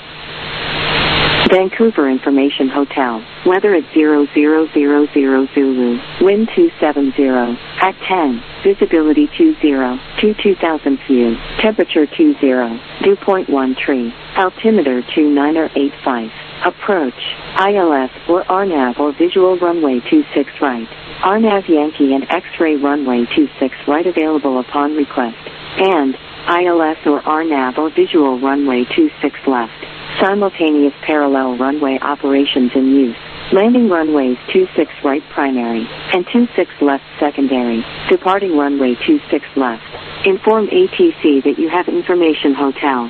Vancouver Information Hotel. Weather at zero zero zero zero Zulu. Wind two seven zero. At ten. Visibility two zero. two two thousand view. Temperature two zero. Dew point one three. Altimeter two niner eight five. Approach. I L S or R NAV or visual runway two six right. R NAV Yankee and X-ray runway two six right available upon request. And I L S or R NAV or visual runway two six left. Simultaneous parallel runway operations in use. Landing runways two six right primary and two six left secondary. Departing runway two six left. Inform A T C that you have Information Hotel.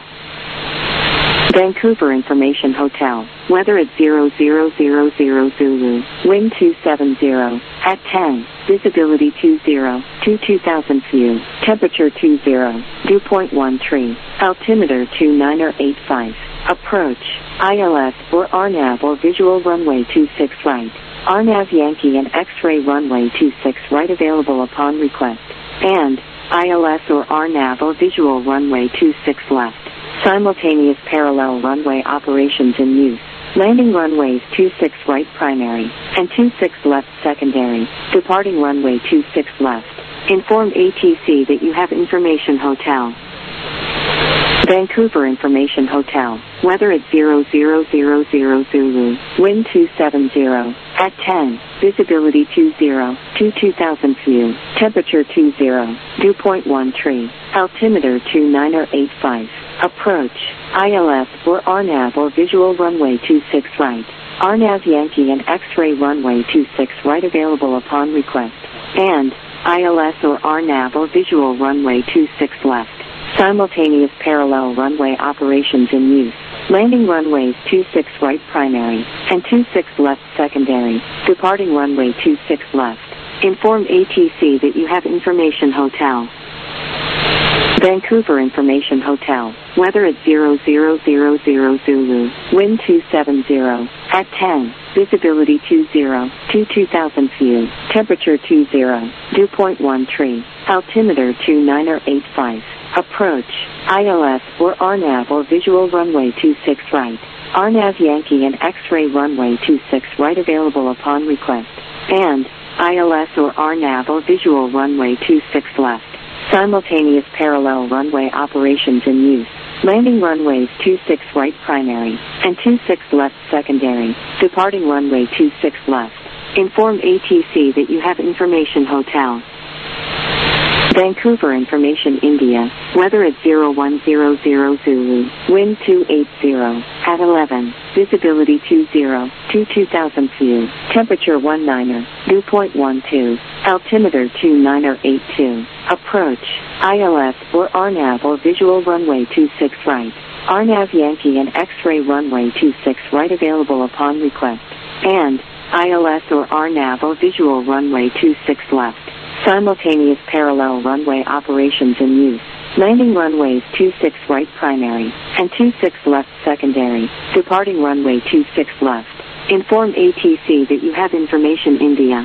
Vancouver Information Hotel. Weather at zero zero zero zero Zulu. Wind two seven zero. At ten. Visibility two zero. two two thousand view. Temperature two zero. Dew point one three. Altimeter two niner eight five. Approach. I L S or R NAV or visual runway two six right. R NAV Yankee and X-ray runway two six right available upon request. And I L S or R NAV or visual runway two six left. Simultaneous parallel runway operations in use. Landing runways two six right primary and two six left secondary. Departing runway two six left. Inform A T C that you have Information Hotel. Vancouver Information Hotel. Weather at zero zero zero zero Zulu. Wind two seven zero. At ten. Visibility two zero. two two thousand view. Temperature two zero. Dew point one three. Altimeter two niner eight five. Approach. I L S or R NAV or visual runway two six right. R NAV Yankee and X-ray runway two six right available upon request. And I L S or R NAV or visual runway two six left. Simultaneous parallel runway operations in use. Landing runways two six right primary and two six left secondary. Departing runway two six left. Inform A T C that you have Information Hotel. Vancouver Information Hotel. Weather at zero zero zero zero Zulu. Wind two seven zero. At ten. Visibility two zero. two two thousand view. Temperature two zero. Dew point one three. Altimeter two niner eight five. Approach. I L S or R NAV or visual runway two six right. R NAV Yankee and X-ray runway two six right available upon request. And I L S or R NAV or visual runway two six left. Simultaneous parallel runway operations in use. Landing runways two six right primary and two six left secondary. Departing runway two six left. Inform A T C that you have information hotel. Vancouver Information India. Weather at zero one zero zero Zulu. Wind two eight zero. At eleven. Visibility two zero. two two thousand feet. Temperature one niner. Dew point one two. Altimeter two niner eight two. Approach. I L S or R NAV or visual runway two six right. R NAV Yankee and X-ray runway two six right available upon request. And I L S or R NAV or visual runway two six left. Simultaneous parallel runway operations in use. Landing runways two six right primary and two six left secondary. Departing runway two six left. Inform A T C that you have information India.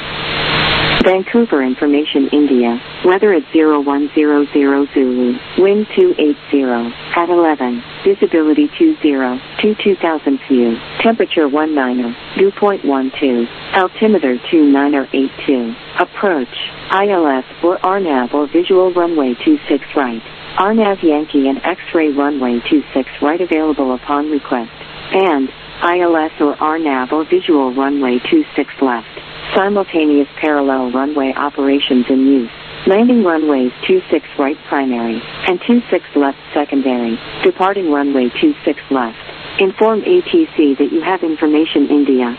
Vancouver Information India. Weather at zero one zero zero Zulu. Wind two eight zero. At eleven. Visibility two zero. two two thousand feet. Temperature one niner. Dew point one two. Altimeter two niner eight two. Approach. I L S or R NAV or visual runway two six right. R NAV Yankee and X-ray runway two six right available upon request. And I L S or R NAV or visual runway two six left. Simultaneous parallel runway operations in use. Landing runways two six right primary and two six left secondary. Departing runway two six left. Inform A T C that you have information India.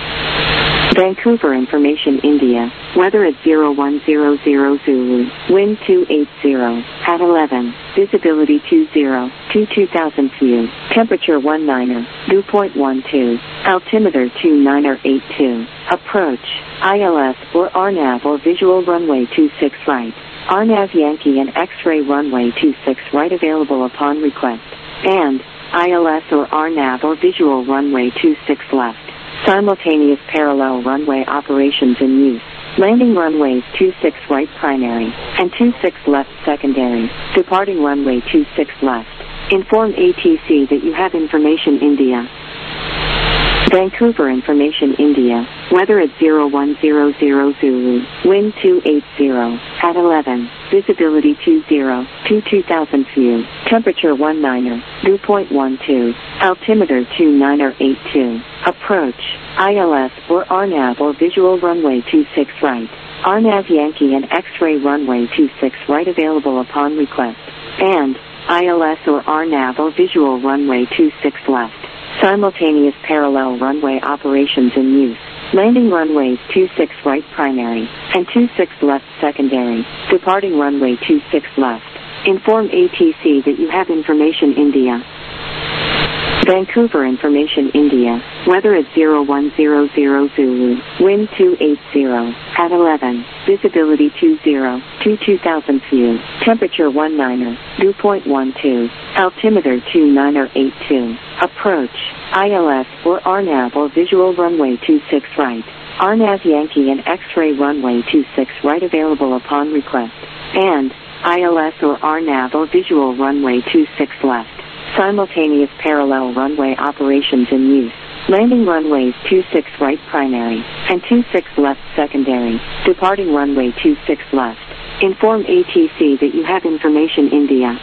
Vancouver Information India. Weather at zero one zero zero Zulu. Wind two eight zero. At eleven. Visibility two zero. two two thousand feet. Temperature one niner. Dew point one two. Altimeter two niner eight two. Approach. I L S or R NAV or visual runway two six right. R NAV Yankee and X-ray runway two six right available upon request. And I L S or R NAV or visual runway two six left. Simultaneous parallel runway operations in use. Landing runways two six right primary and two six left secondary. Departing runway two six left. Inform A T C that you have information India. Vancouver Information India. Weather at zero one zero zero Zulu. Wind two eight zero. At eleven. Visibility two zero. two two thousand feet. Temperature one niner. Dew point one two. Altimeter two niner eight two. Approach. I L S or R NAV or visual runway two six right. R NAV Yankee and X-ray runway two six right available upon request. And I L S or R NAV or visual runway two six left. Simultaneous parallel runway operations in use. Landing runways two six right primary and two six left secondary. Departing runway two six left. Inform A T C that you have information India. Vancouver Information India. Weather at zero one zero zero Zulu. Wind two eight zero. At eleven. Visibility two zero. two two thousand feet. Temperature one niner. Dew point one two. Altimeter two niner eight two. Approach. I L S or R NAV or visual runway two six right. R NAV Yankee and X-ray runway two six right available upon request. And I L S or R NAV or visual runway two six left. Simultaneous parallel runway operations in use. Landing runways two six right primary and two six left secondary. Departing runway two six left. Inform A T C that you have information India.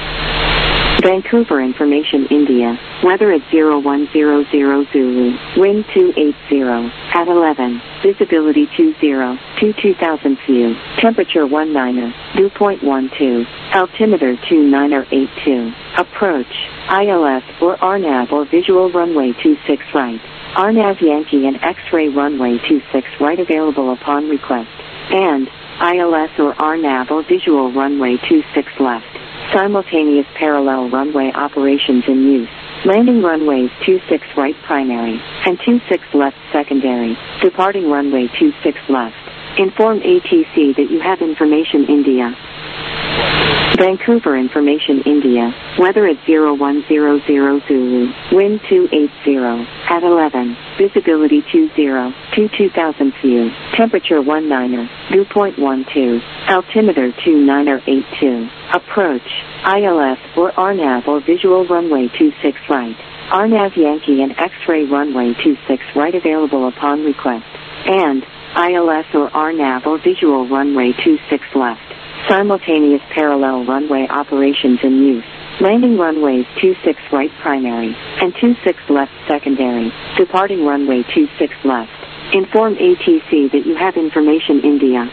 Vancouver Information India. Weather at zero one zero zero Zulu. Wind two eight zero. At eleven. Visibility two zero. two two thousand feet. Temperature one niner. Dew point one two. Altimeter two niner eight two. Approach. I L S or R NAV or visual runway two six right. R NAV Yankee and X-ray runway two six right available upon request. And I L S or R NAV or visual runway two six left. Simultaneous parallel runway operations in use. Landing runways two six right primary and two six left secondary. Departing runway two six left. Inform A T C that you have information India. Vancouver Information India. Weather at zero one zero zero Zulu. Wind two eight zero. At eleven. Visibility two zero. two two thousand feet. Temperature one niner. Dew point one two. Altimeter two niner eight two. Approach. I L S or R NAV or visual runway two six right. R NAV Yankee and X-ray runway two six right available upon request. And I L S or R NAV or visual runway two six left. Simultaneous parallel runway operations in use. Landing runways two six right primary and two six left secondary. Departing runway two six left. Inform A T C that you have information India.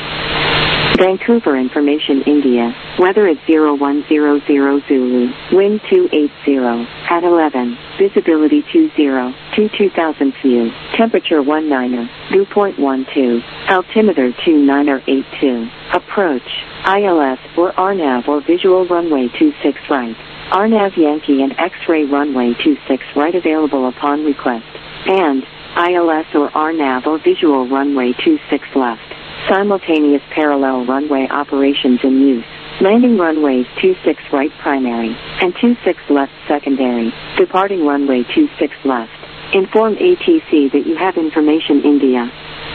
Vancouver Information India. Weather at zero one zero zero Zulu. Wind two eight zero. At eleven. Visibility two zero. two two thousand view. Temperature one niner. Dew point one two. Altimeter two niner eight two. Approach. I L S or R NAV or visual runway two six right. R NAV Yankee and X-ray runway two six right available upon request. And I L S or R NAV or visual runway two six left. Simultaneous parallel runway operations in use. Landing runways two six right primary and two six left secondary. Departing runway two six left. Inform A T C that you have information India.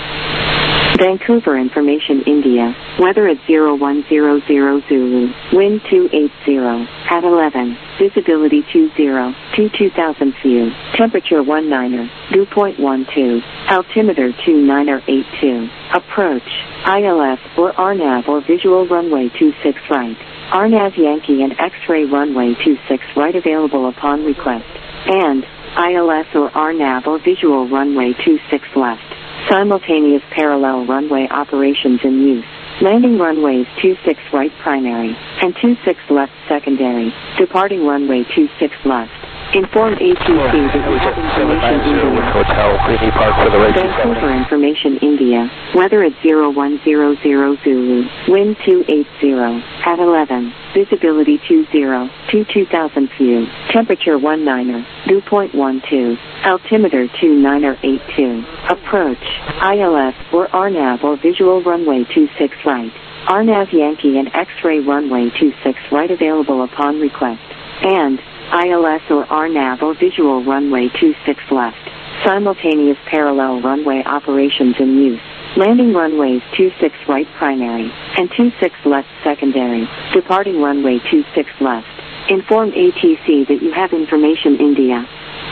Vancouver Information India. Weather at zero one zero zero Zulu. Wind two eight zero. At eleven. Visibility two zero. two two thousand view. Temperature one niner. Dew point one two. Altimeter two niner eight two. Approach. I L S or R NAV or visual runway two six right. R NAV Yankee and X-ray runway two six right available upon request. And I L S or R NAV or visual runway two six left. Simultaneous parallel runway operations in use. Landing runways two six right primary and two six left secondary. Departing runway two six left. Inform A T C that you have information India. Hotel, Queenie Park for the right Vancouver Information India. Weather at zero one zero zero Zulu. Wind two eight zero. At eleven. Visibility two zero. two two thousand view. Temperature one niner. Dew point one two. Altimeter two niner eight two. Approach. I L S or R NAV or visual runway two six right. R NAV Yankee and X-ray runway two six right available upon request. And I L S or R NAV or visual runway two six left. Simultaneous parallel runway operations in use. Landing runways two six right primary and two six left secondary. Departing runway two six left. Inform A T C that you have information India.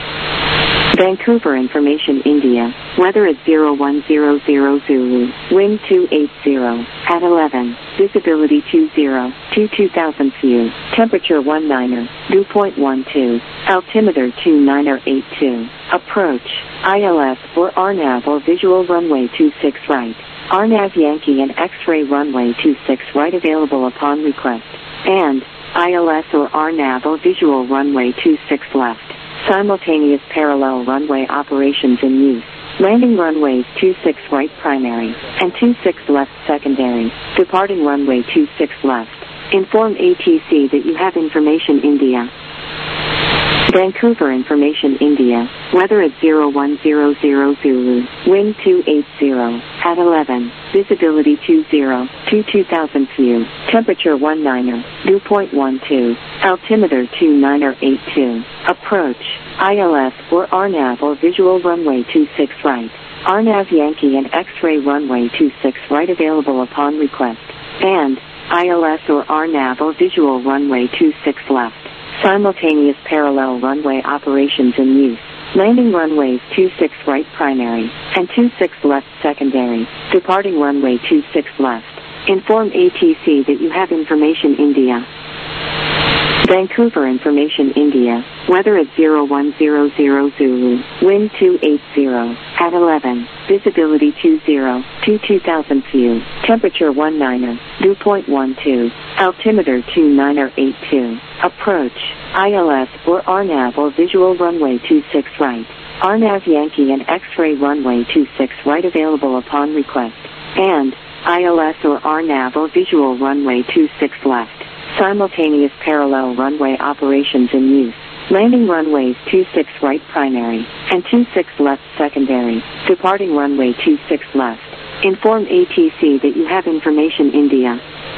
Vancouver Information India. Weather at zero one zero zero Zulu. Wind two eight zero. At eleven. Visibility two zero. two two thousand view. Temperature one niner. Dew point one two. Altimeter two niner eight two. Approach. I L S or R NAV or visual runway two six right. R NAV Yankee and X-ray runway two six right available upon request. And I L S or R NAV or visual runway two six left. Simultaneous parallel runway operations in use. Landing runways two six right primary and two six left secondary. Departing runway two six left. Inform A T C that you have information India. Vancouver Information India. Weather at zero one zero zero Zulu. Wind two eight zero. At eleven. Visibility two zero. two two thousand view. Temperature one niner. Dew point one two. Altimeter two niner eight two. Approach. I L S or R NAV or visual runway two six right. R NAV Yankee and X-ray runway two six right available upon request. And I L S or R NAV or visual runway two six left. Simultaneous parallel runway operations in use. Landing runways two six right primary and two six left secondary. Departing runway two six left. Inform A T C that you have information India. Vancouver Information India. Weather at zero one zero zero Zulu. Wind two eight zero. At eleven. Visibility two zero. two two thousand view. Temperature one niner. Dew point one two. Altimeter two niner eight two. Approach. I L S or R NAV or visual runway two six right. R NAV Yankee and X-ray runway two six right available upon request. And I L S or R NAV or visual runway two six left. Simultaneous parallel runway operations in use. Landing runways two six right primary and two six left secondary. Departing runway two six left. Inform A T C that you have information India.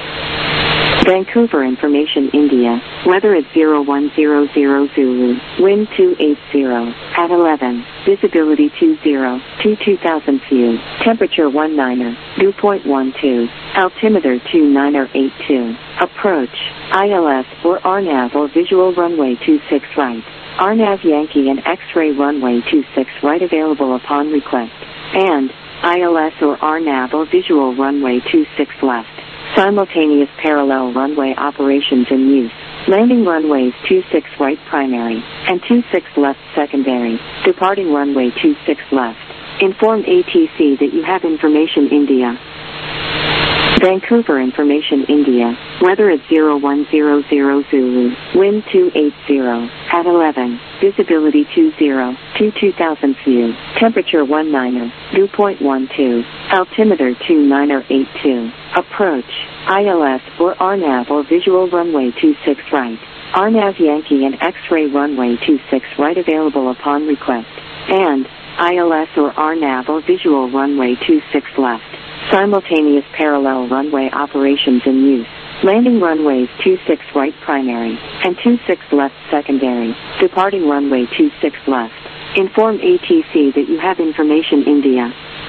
Vancouver Information India. Weather at zero one zero zero Zulu. Wind two eight zero. At eleven. Visibility two zero. two two thousand view. Temperature one niner. Dew point one two. Altimeter two niner eight two. Approach. I L S or R NAV or visual runway two six right. R NAV Yankee and X-ray runway two six right available upon request. And I L S or R NAV or visual runway two six left. Simultaneous parallel runway operations in use. Landing runways two six right primary and two six left secondary. Departing runway two six left. Inform A T C that you have information India. Vancouver information India. Weather at zero one zero zero Zulu. Wind two eight zero. At eleven. Visibility two zero. two two thousand view. Temperature one niner. Dew point one two. Altimeter two niner eight two. Approach. I L S or R NAV or visual runway two six right. R NAV Yankee and X-ray runway two six right available upon request. And I L S or R NAV or visual runway two six left. Simultaneous parallel runway operations in use. Landing runways two six right primary and two six left secondary. Departing runway two six left. Inform A T C that you have information India.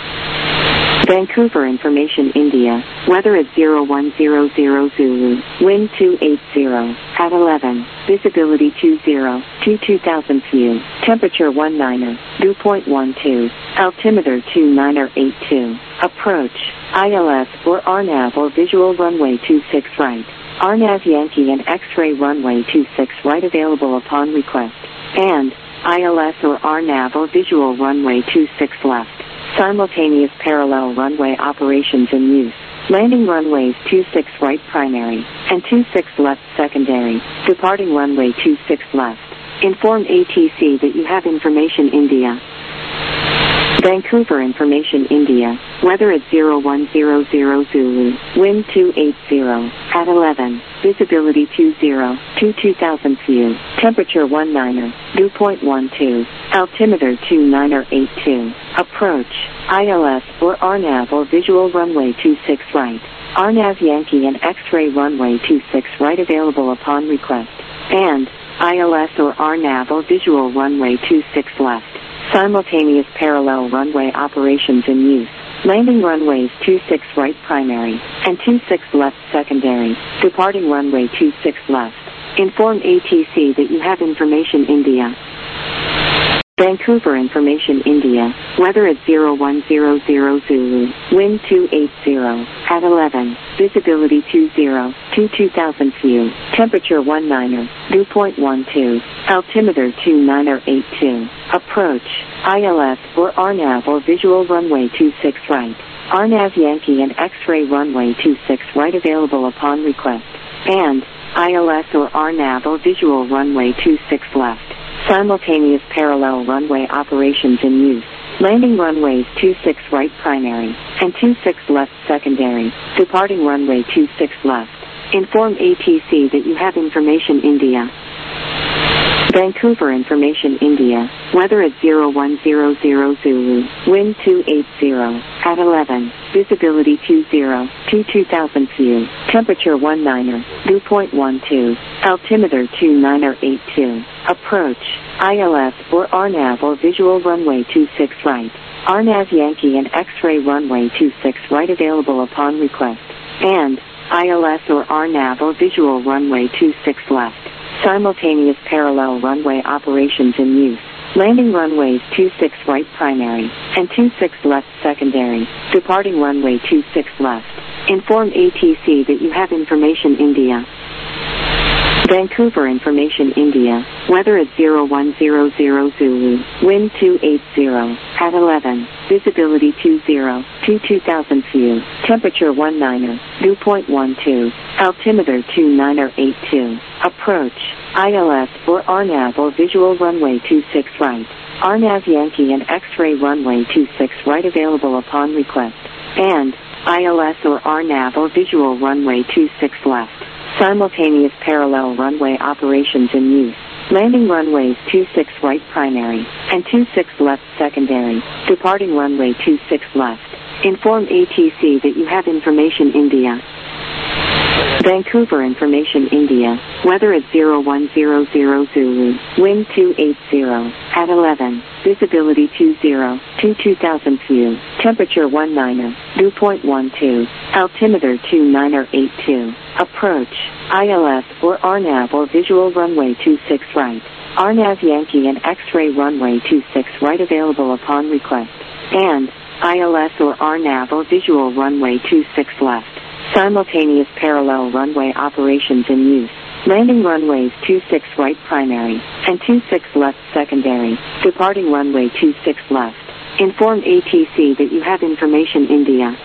Vancouver information India. Weather at zero one zero zero Zulu. Wind two eight zero. At eleven. Visibility two zero. two two thousand view. Temperature one niner. Dew point one two. Altimeter two niner eight two. Approach. I L S or R NAV or visual runway two six right. R NAV Yankee and X-ray runway two six right available upon request. And I L S or R NAV or visual runway two six left. Simultaneous parallel runway operations in use. Landing runways two six right primary and two six left secondary. Departing runway two six left. Inform A T C that you have information India. Vancouver information India. Weather at zero one zero zero Zulu. Wind two eight zero. At eleven. Visibility two zero. two two thousand view. Temperature one niner. Dew point one two. Altimeter two niner eight two. Approach. I L S or R NAV or visual runway two six right. R NAV Yankee and X-ray runway two six right available upon request. And I L S or R NAV or visual runway two six left. Simultaneous parallel runway operations in use. Landing runways two six right primary and two six left secondary. Departing runway two six left. Inform A T C that you have information India. Vancouver information India. Weather at zero one zero zero Zulu. Wind two eight zero. At eleven. Visibility two zero. two two thousand view. Temperature one niner. Dew point one two. Altimeter two niner eight two. Approach. I L S or R NAV or visual runway two six right. R NAV Yankee and X-ray runway two six right available upon request. And I L S or R NAV or visual runway two six left. Simultaneous parallel runway operations in use. Landing runways two six right primary and two six left secondary. Departing runway two six left. Inform A T C that you have information India. Vancouver information India. Weather at zero one zero zero Zulu. Wind two eight zero. At eleven. Visibility two zero. two two thousand view. Temperature one niner. Dew point one two. Altimeter two niner eight two. Approach. I L S or R NAV or visual runway two six right. R NAV Yankee and X-ray runway two six right available upon request. And I L S or R NAV or visual runway two six left. Simultaneous parallel runway operations in use. Landing runways two six right primary and two six left secondary. Departing runway two six left. Inform A T C that you have information India. Vancouver information India. Weather at zero one zero zero Zulu. Wind two eight zero. At eleven. Visibility two zero. two two thousand view. Temperature one niner. Dew point one two. Altimeter two niner eight two. Approach. I L S or R NAV or visual runway two six right. R NAV Yankee and X-ray runway two six right available upon request. And I L S or R NAV or visual runway two six left. Simultaneous parallel runway operations in use. Landing runways two six right primary and two six left secondary. Departing runway two six left. Inform A T C that you have information India. Vancouver information India. Weather at zero one zero zero Zulu. Wind two eight zero. At eleven. Visibility two zero. two two thousand view. Temperature one niner. Dew point one two. Altimeter two niner eight two. Approach. I L S or R NAV or visual runway two six right. R NAV Yankee and X-ray runway two six right available upon request. And I L S or R NAV or visual runway two six left. Simultaneous parallel runway operations in use. Landing runways two six right primary and two six left secondary. Departing runway two six left. Inform A T C that you have information India.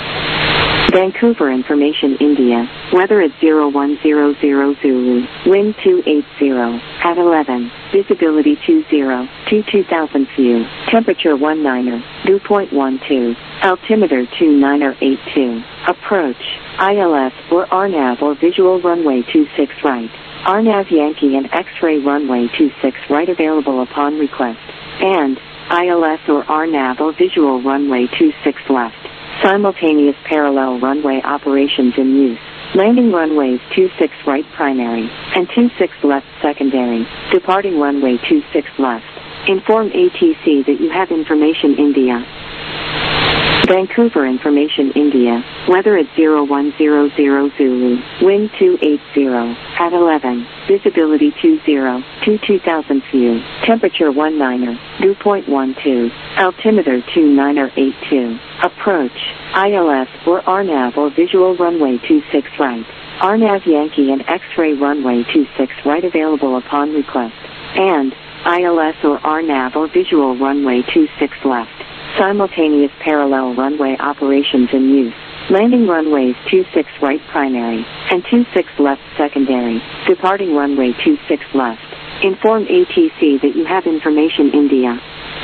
Vancouver information India. Weather at zero one zero zero Zulu. Wind two eight zero. At eleven. Visibility two zero. To two thousand view. Temperature one niner. Dew point one two. Altimeter two niner eight two. Approach. I L S or R NAV or visual runway two six right. R NAV Yankee and X-ray runway two six right available upon request. And I L S or R NAV or visual runway two six left. Simultaneous parallel runway operations in use. Landing runways two six right primary and two six left secondary. Departing runway two six left. Inform A T C that you have information India. Vancouver information India. Weather at zero one zero zero Zulu. Wind two eight zero. At eleven. Visibility two zero. To two thousand view. Temperature one niner. Dew point one two. Altimeter two niner eight two. Approach. I L S or R NAV or visual runway two six right. R NAV Yankee and X-ray runway two six right available upon request. And I L S or R NAV or visual runway two six left. Simultaneous parallel runway operations in use. Landing runways two six right primary and two six left secondary. Departing runway two six left. Inform A T C that you have information India.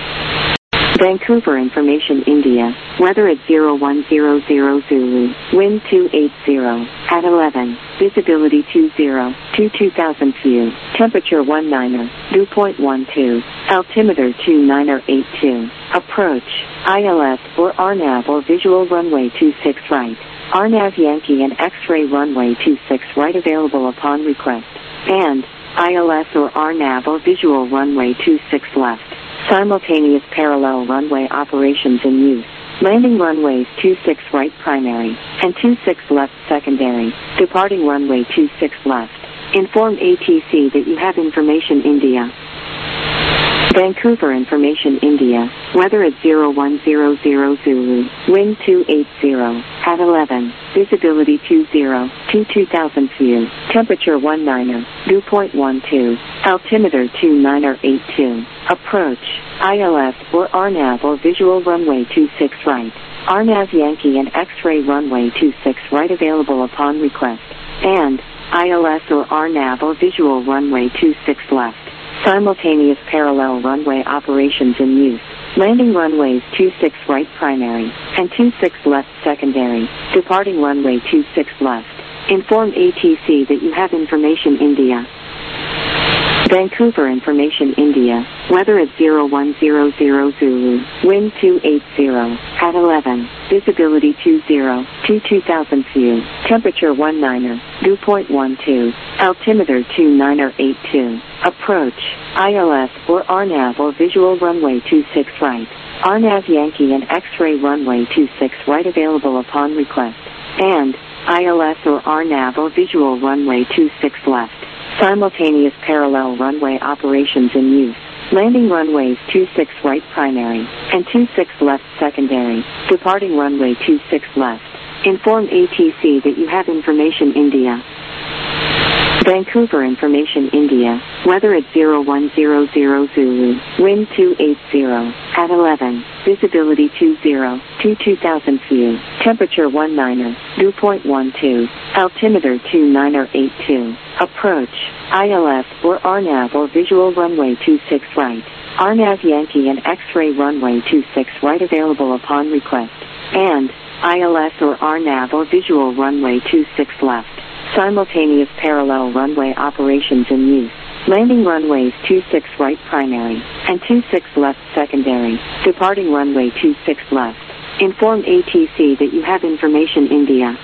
Vancouver information India. Weather at zero one zero zero Zulu. Wind two eight zero. At eleven. Visibility two zero. To two thousand view. Temperature one niner. Dew point one two. Altimeter two niner eight two. Approach. I L S or R NAV or visual runway two six right. R NAV Yankee and X-ray runway two six right available upon request. And I L S or R NAV or visual runway two six left. Simultaneous parallel runway operations in use. Landing runways two six right primary and two six left secondary. Departing runway two six left. Inform A T C that you have information India. Vancouver information India. Weather at zero one zero zero Zulu. Wind two eight zero. At eleven. Visibility two zero. To two thousand view. Temperature one niner. Dew point one two. Altimeter two niner eight two. Approach. I L S or R NAV or visual runway two six right. R NAV Yankee and X-ray runway two six right available upon request. And I L S or R NAV or visual runway two six left. Simultaneous parallel runway operations in use. Landing runways two six right primary and two six left secondary. Departing runway two six left. Inform A T C that you have information India. Vancouver information India. Weather at zero one zero zero Zulu. Wind two eight zero. At eleven. Visibility two zero. To two thousand view. Temperature one niner. Dew point one two. Altimeter two niner eight two. Approach. I L S or R NAV or visual runway two six right. R NAV Yankee and X-ray runway two six right available upon request. And I L S or R NAV or visual runway two six left. Simultaneous parallel runway operations in use. Landing runways two six right primary and two six left secondary. Departing runway two six left. Inform A T C that you have information India. Vancouver information India. Weather at zero one zero zero Zulu. Wind two eight zero. At eleven. Visibility two zero. To two thousand view. Temperature one niner. Dew point one two. Altimeter two niner eight two. Approach. I L S or R NAV or visual runway two six right. R NAV Yankee and X-ray runway two six right available upon request. And I L S or R NAV or visual runway two six left. Simultaneous parallel runway operations in use. Landing runways two six right primary and two six left secondary. Departing runway two six left. Inform A T C that you have information India.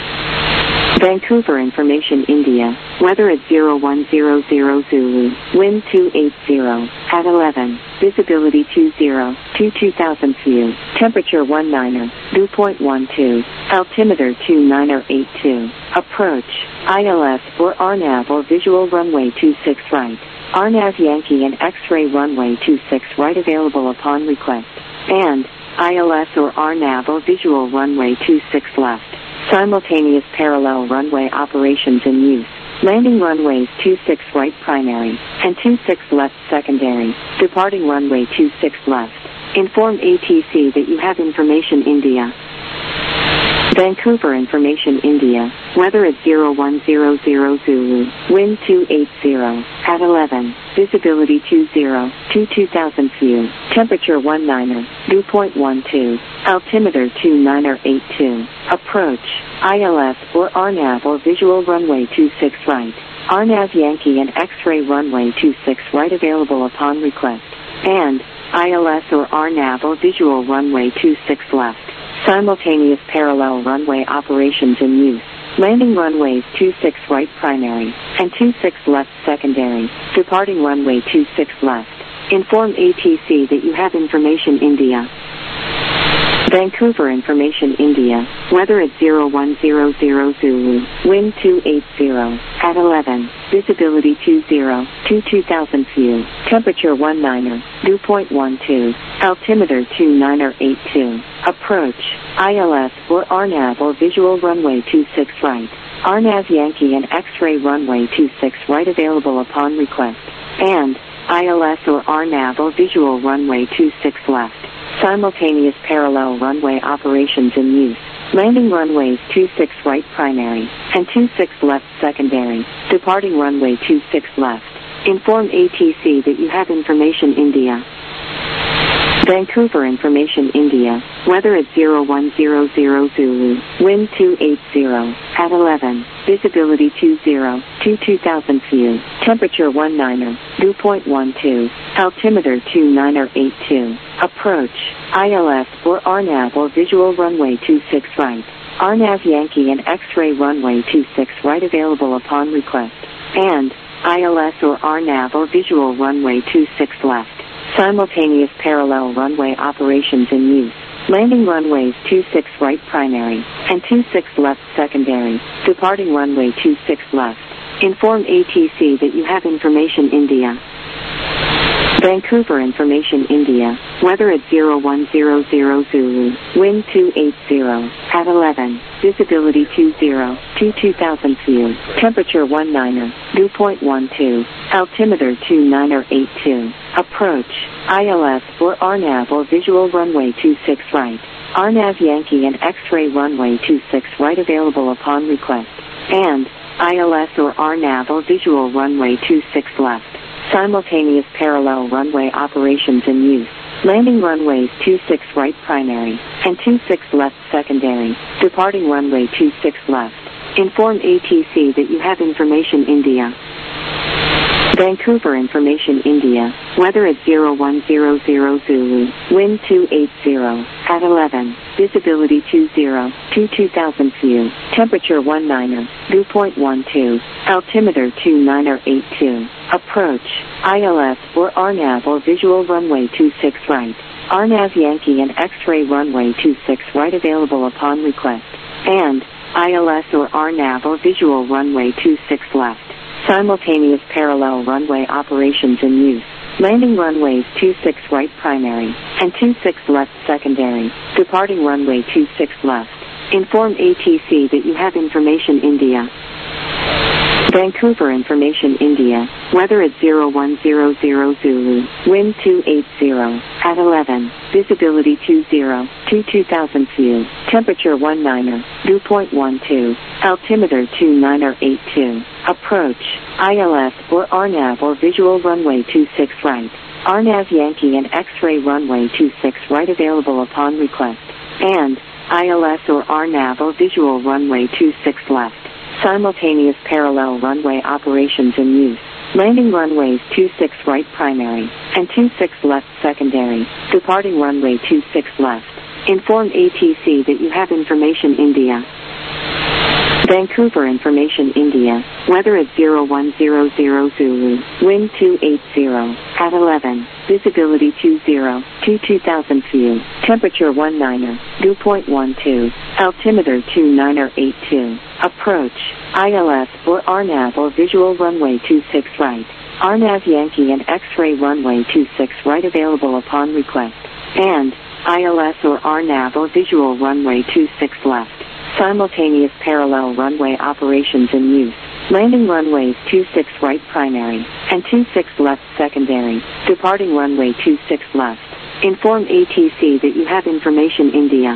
Vancouver information India. Weather at zero one zero zero Zulu. Wind two eight zero. At eleven. Visibility two zero. To two thousand view. Temperature one niner. Dew point one two. Altimeter two niner eight two. Approach. I L S or R NAV or visual runway two six right. R NAV Yankee and X-ray runway two six right available upon request. And I L S or R NAV or visual runway two six left. Simultaneous parallel runway operations in use. Landing runways two six right primary and two six left secondary. Departing runway two six left. Inform A T C that you have information India. Vancouver information India. Weather at zero one zero zero Zulu. Wind two eight zero. At eleven. Visibility two zero. two two thousand view. Temperature one niner. Dew point one two. Altimeter two niner eight two. Approach. I L S or R NAV or visual runway two six right. R NAV Yankee and X-ray runway two six right available upon request. And I L S or R NAV or visual runway two six left. Simultaneous parallel runway operations in use. Landing runways two six right primary and two six left secondary. Departing runway two six left. Inform A T C that you have information India. Vancouver information India. Weather at zero one zero zero Zulu. Wind two eight zero. At eleven. Visibility two zero. two two thousand view. Temperature one niner. Dew point one two. Altimeter two niner eight two. Approach. I L S or R NAV or visual runway two six right. R NAV Yankee and X-ray runway two six right available upon request. And I L S or R NAV or visual runway two six left. Simultaneous parallel runway operations in use. Landing runways two six right primary and two six left secondary. Departing runway two six left. Inform A T C that you have information India. Vancouver information India. Weather at zero one zero zero Zulu. Wind two eight zero. At eleven. Visibility two zero. two two thousand view. Temperature one niner. Dew point one two. Altimeter two niner eight two. Approach. I L S or R NAV or visual runway two six right. R NAV Yankee and X-ray runway two six right available upon request. And I L S or R NAV or visual runway two six left. Simultaneous parallel runway operations in use. Landing runways two six right primary and two six left secondary. Departing runway two six left. Inform A T C that you have information India. Vancouver information India. Weather at zero one zero zero Zulu. Wind two eight zero. At eleven. Visibility two zero. two two thousand view. Temperature one niner. Dew point one two. Altimeter two niner eight two. Approach. I L S or R NAV or visual runway two six right. R NAV Yankee and X-ray runway two six right available upon request. And I L S or R NAV or visual runway two six left. Simultaneous parallel runway operations in use. Landing runways two six right primary and two six left secondary. Departing runway two six left. Inform A T C that you have information India. Vancouver information India. Weather at zero one zero zero Zulu. Wind two eight zero. At eleven. Visibility two zero. two two thousand view. Temperature one niner. Dew point one two. Altimeter two niner eight two. Approach. I L S or R NAV or visual runway two six right. R NAV Yankee and X-ray runway two six right available upon request. And I L S or R NAV or visual runway two six left. Simultaneous parallel runway operations in use. Landing runways two six right primary and two six left secondary. Departing runway two six left. Inform A T C that you have information India. Vancouver information India. Weather at zero one zero zero Zulu. Wind two eight zero. At eleven. Visibility two zero. two two thousand view. Temperature one niner. Dew point one two. Altimeter two niner eight two. Approach. I L S or R NAV or visual runway two six right. R NAV Yankee and X-ray runway two six right available upon request. And I L S or R NAV or visual runway two six left. Simultaneous parallel runway operations in use. Landing runways two six right primary and two six left secondary. Departing runway two six left. Inform A T C that you have information India. Vancouver information India. Weather at zero one zero zero Zulu. Wind two eight zero. At eleven. Visibility two zero. two two thousand view. Temperature one niner. Dew point one two. Altimeter two niner eight two. Approach. I L S or R NAV or visual runway two six right. R NAV Yankee and X-ray runway two six right available upon request. And I L S or R NAV or visual runway two six left. Simultaneous parallel runway operations in use. Landing runways two six right primary and two six left secondary. Departing runway two six left. Inform A T C that you have information India.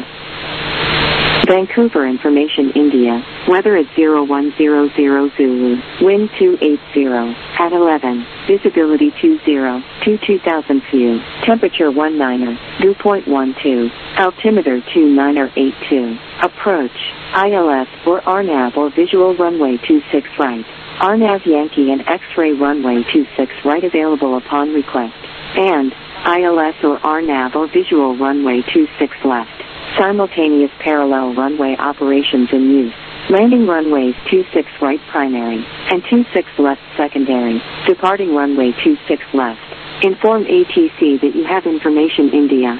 Vancouver information India. Weather at zero one zero zero Zulu. Wind two eight zero. At eleven. Visibility two zero. two two thousand feet. Temperature one niner. Dew point one two. Altimeter two niner eight two. Approach. I L S or R NAV or visual runway two six right. R NAV Yankee and X-ray runway two six right available upon request. And I L S or R NAV or visual runway two six left. Simultaneous parallel runway operations in use. Landing runways two six right primary and two six left secondary. Departing runway two six left. Inform A T C that you have information India.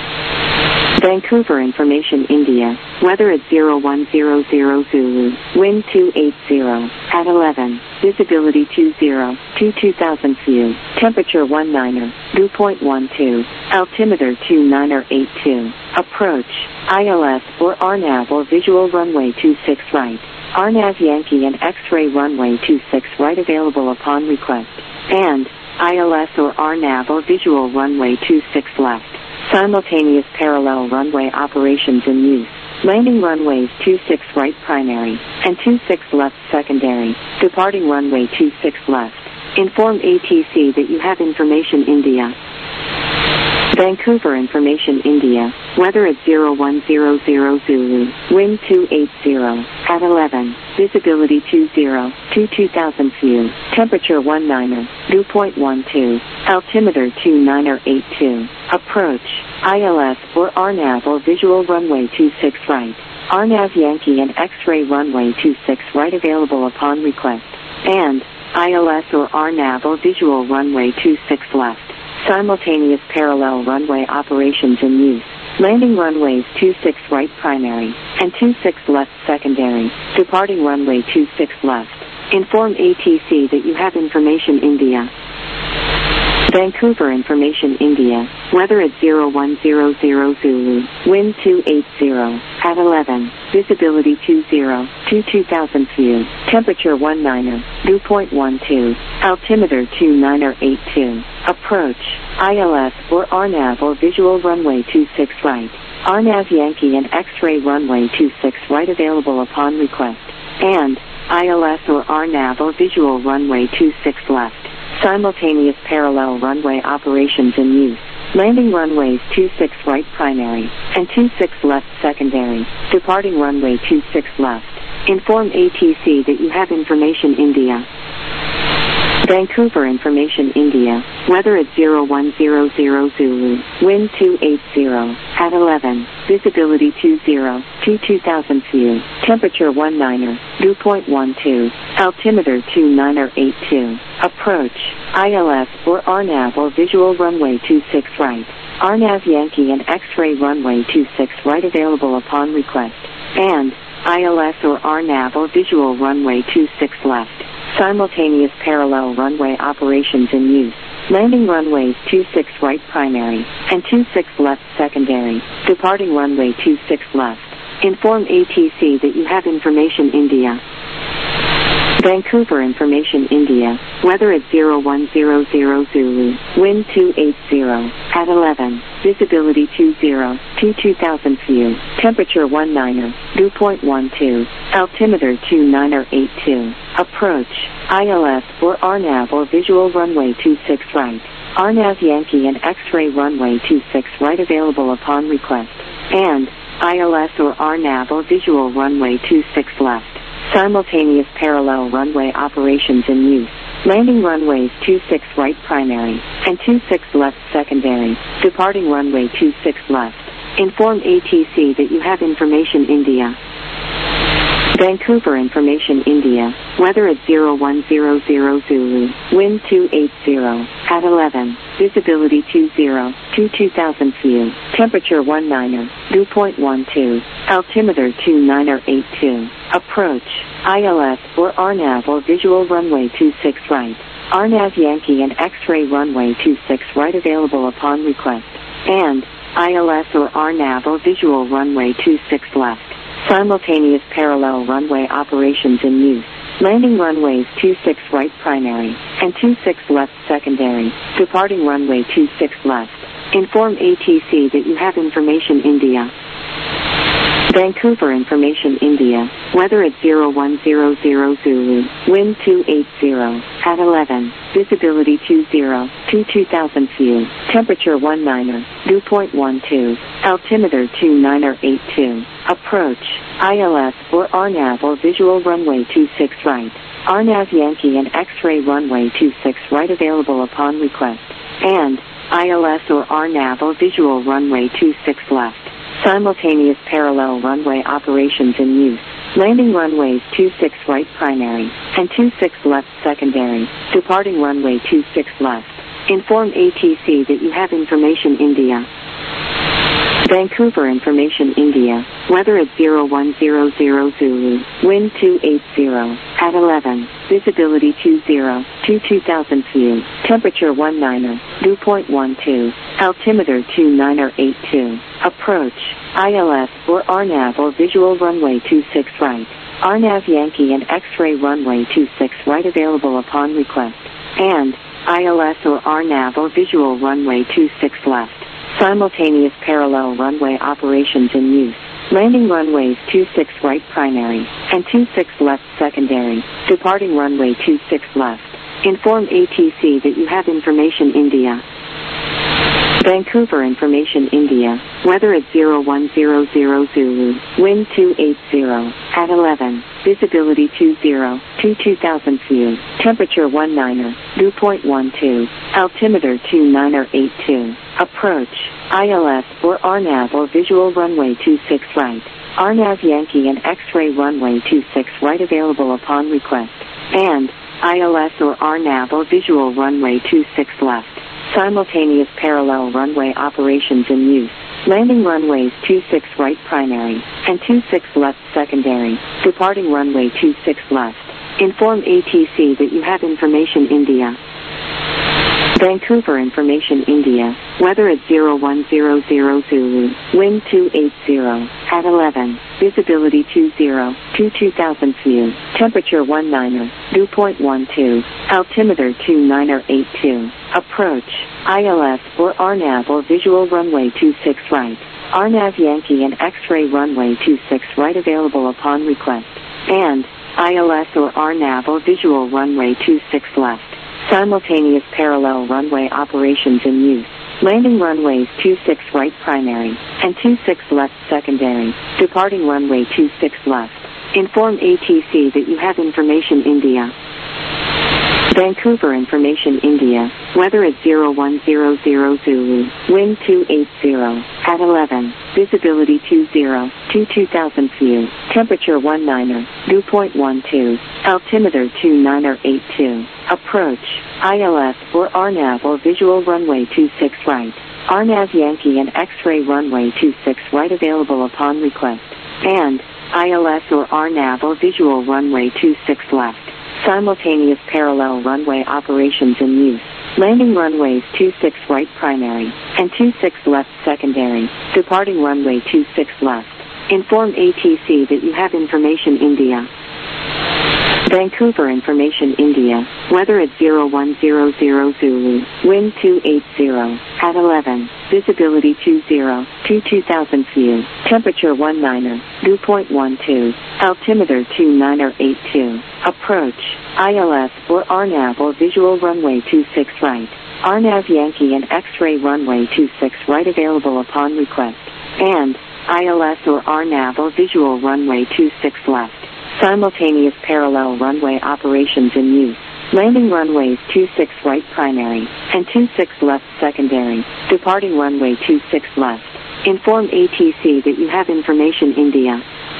Vancouver information India. Weather at zero one zero zero Zulu. Wind two eight zero. At eleven. Visibility two zero. two two thousand feet. Temperature one niner. Dew point one two. Altimeter two niner eight two. Approach. I L S or R NAV or visual runway two six right. R NAV Yankee and X-ray runway two six right available upon request. And I L S or R NAV or visual runway two six left. Simultaneous parallel runway operations in use. Landing runways two six right primary and two six left secondary. Departing runway two six left. Inform A T C that you have information India. Vancouver information India. Weather at zero one zero zero Zulu. Wind two eight zero. At eleven. Visibility two zero. two two thousand feet. Temperature one niner. Dew point one two. Altimeter two niner eight two. Approach. I L S or R NAV or visual runway two six right. R NAV Yankee and X-ray runway two six right available upon request. And I L S or R NAV or visual runway two six left. Simultaneous parallel runway operations in use. Landing runways two six right primary and two six left secondary. Departing runway two six left. Inform A T C that you have information India. Vancouver information India. Weather at zero one zero zero Zulu. Wind two eight zero. At eleven. Visibility two zero. two two thousand feet. Temperature one niner. Dew point one two. Altimeter two niner eight two. Approach. I L S or R NAV or visual runway two six right. R NAV Yankee and X-ray runway two six right available upon request. And I L S or R NAV or visual runway two six left. Simultaneous parallel runway operations in use. Landing runways two six right primary and two six left secondary. Departing runway two six left. Inform A T C that you have information India. Vancouver information India. Weather at zero one zero zero Zulu. Wind two eight zero. At eleven. Visibility two zero. two two thousand feet. Temperature one niner. Dew point one two. Altimeter two niner eight two. Approach. I L S or R NAV or visual runway two six right. R NAV Yankee and X-ray runway two six right available upon request. And I L S or R NAV or visual runway two six left. Simultaneous parallel runway operations in use. Landing runways two six right primary and two six left secondary. Departing runway two six left. Inform A T C that you have information India. Vancouver information India. Weather at zero one zero zero Zulu. Wind two eight zero. At eleven. Visibility two zero. two two thousand feet. Temperature one niner. Dew point one two. Altimeter two niner eight two. Approach. I L S or R NAV or visual runway two six right. R NAV Yankee and X-ray runway two six right available upon request. And I L S or R NAV or visual runway two six left. Simultaneous parallel runway operations in use. Landing runways two six right primary and two six left secondary. Departing runway two six left. Inform A T C that you have information India. Vancouver information India. Weather at zero one zero zero Zulu. Wind two eight zero. At eleven. Visibility two zero. two two thousand feet. Temperature one niner. Dew point one two. Altimeter two niner eight two. Approach. I L S or R NAV or visual runway two six right. R NAV Yankee and X-ray runway two six right available upon request. And I L S or R NAV or visual runway two six left. Simultaneous parallel runway operations in use. Landing runways two six right primary and two six left secondary. Departing runway two six left. Inform A T C that you have information India. Vancouver information India. Weather at zero one zero zero Zulu. Wind two eight zero. At eleven. Visibility two zero. To two thousand feet. Temperature one niner. Dew point one two. Altimeter two niner eight two. Approach. I L S or R NAV or visual runway two six right. R NAV Yankee and X-ray runway two six right available upon request. And I L S or R NAV or visual runway two six left. Simultaneous parallel runway operations in use. Landing runways two six right primary and two six left secondary. Departing runway two six left. Inform A T C that you have information India. Vancouver information India. Weather at zero one zero zero Zulu. Wind two eight zero. At eleven. Visibility two zero. To two thousand feet. Temperature one niner. Dew point one two. Altimeter two niner eight two. Approach. I L S or R NAV or visual runway two six right. R NAV Yankee and X-ray runway two six right available upon request. And I L S or R NAV or visual runway two six left. Simultaneous parallel runway operations in use. Landing runways two six right primary and two six left secondary. Departing runway two six left. Inform A T C that you have information India. Vancouver information India. Weather at zero one zero zero Zulu. Wind two eight zero. At eleven. Visibility two zero. To two thousand feet. Temperature one niner. Dew point one two. Altimeter two niner eight two. Approach. I L S or R NAV or visual runway two six right. R NAV Yankee and X-ray runway two six right available upon request. And I L S or R NAV or visual runway two six left. Simultaneous parallel runway operations in use. Landing runways two six right primary and two six left secondary. Departing runway two six left. Inform A T C that you have information India. Vancouver information India. Weather at zero one zero zero Zulu. Wind two eight zero. At eleven. Visibility two zero. To two thousand feet. Temperature one niner. Dew point one two. Altimeter two niner eight two. Approach. I L S or R NAV or visual runway two six right. R NAV Yankee and X-ray runway two six right available upon request. And I L S or R NAV or visual runway two six left. Simultaneous parallel runway operations in use. Landing runways two six right primary and two six left secondary. Departing runway two six left. Inform A T C that you have information India. Vancouver information India. Weather at zero one zero zero Zulu. Wind two eight zero. At eleven. Visibility two zero. To two thousand feet. Temperature one niner. Dew point one two. Altimeter two niner eight two. Approach. I L S or R NAV or visual runway two six right. R NAV Yankee and X-ray runway two six right available upon request. And I L S or R NAV or visual runway two six left. Simultaneous parallel runway operations in use. Landing runways two six right primary and two six left secondary. Departing runway two six left. Inform A T C that you have information India. Vancouver information India. Weather at zero one zero zero Zulu. Wind two eight zero. At eleven. Visibility two zero. To two thousand feet. Temperature one niner. Dew point one two. Altimeter two niner eight two. Approach. I L S or R NAV or visual runway two six right. R NAV Yankee and X-ray runway two six right available upon request. And I L S or R NAV or visual runway two six left. Simultaneous parallel runway operations in use. Landing runways two six right primary and two six left secondary. Departing runway two six left. Inform A T C that you have information India.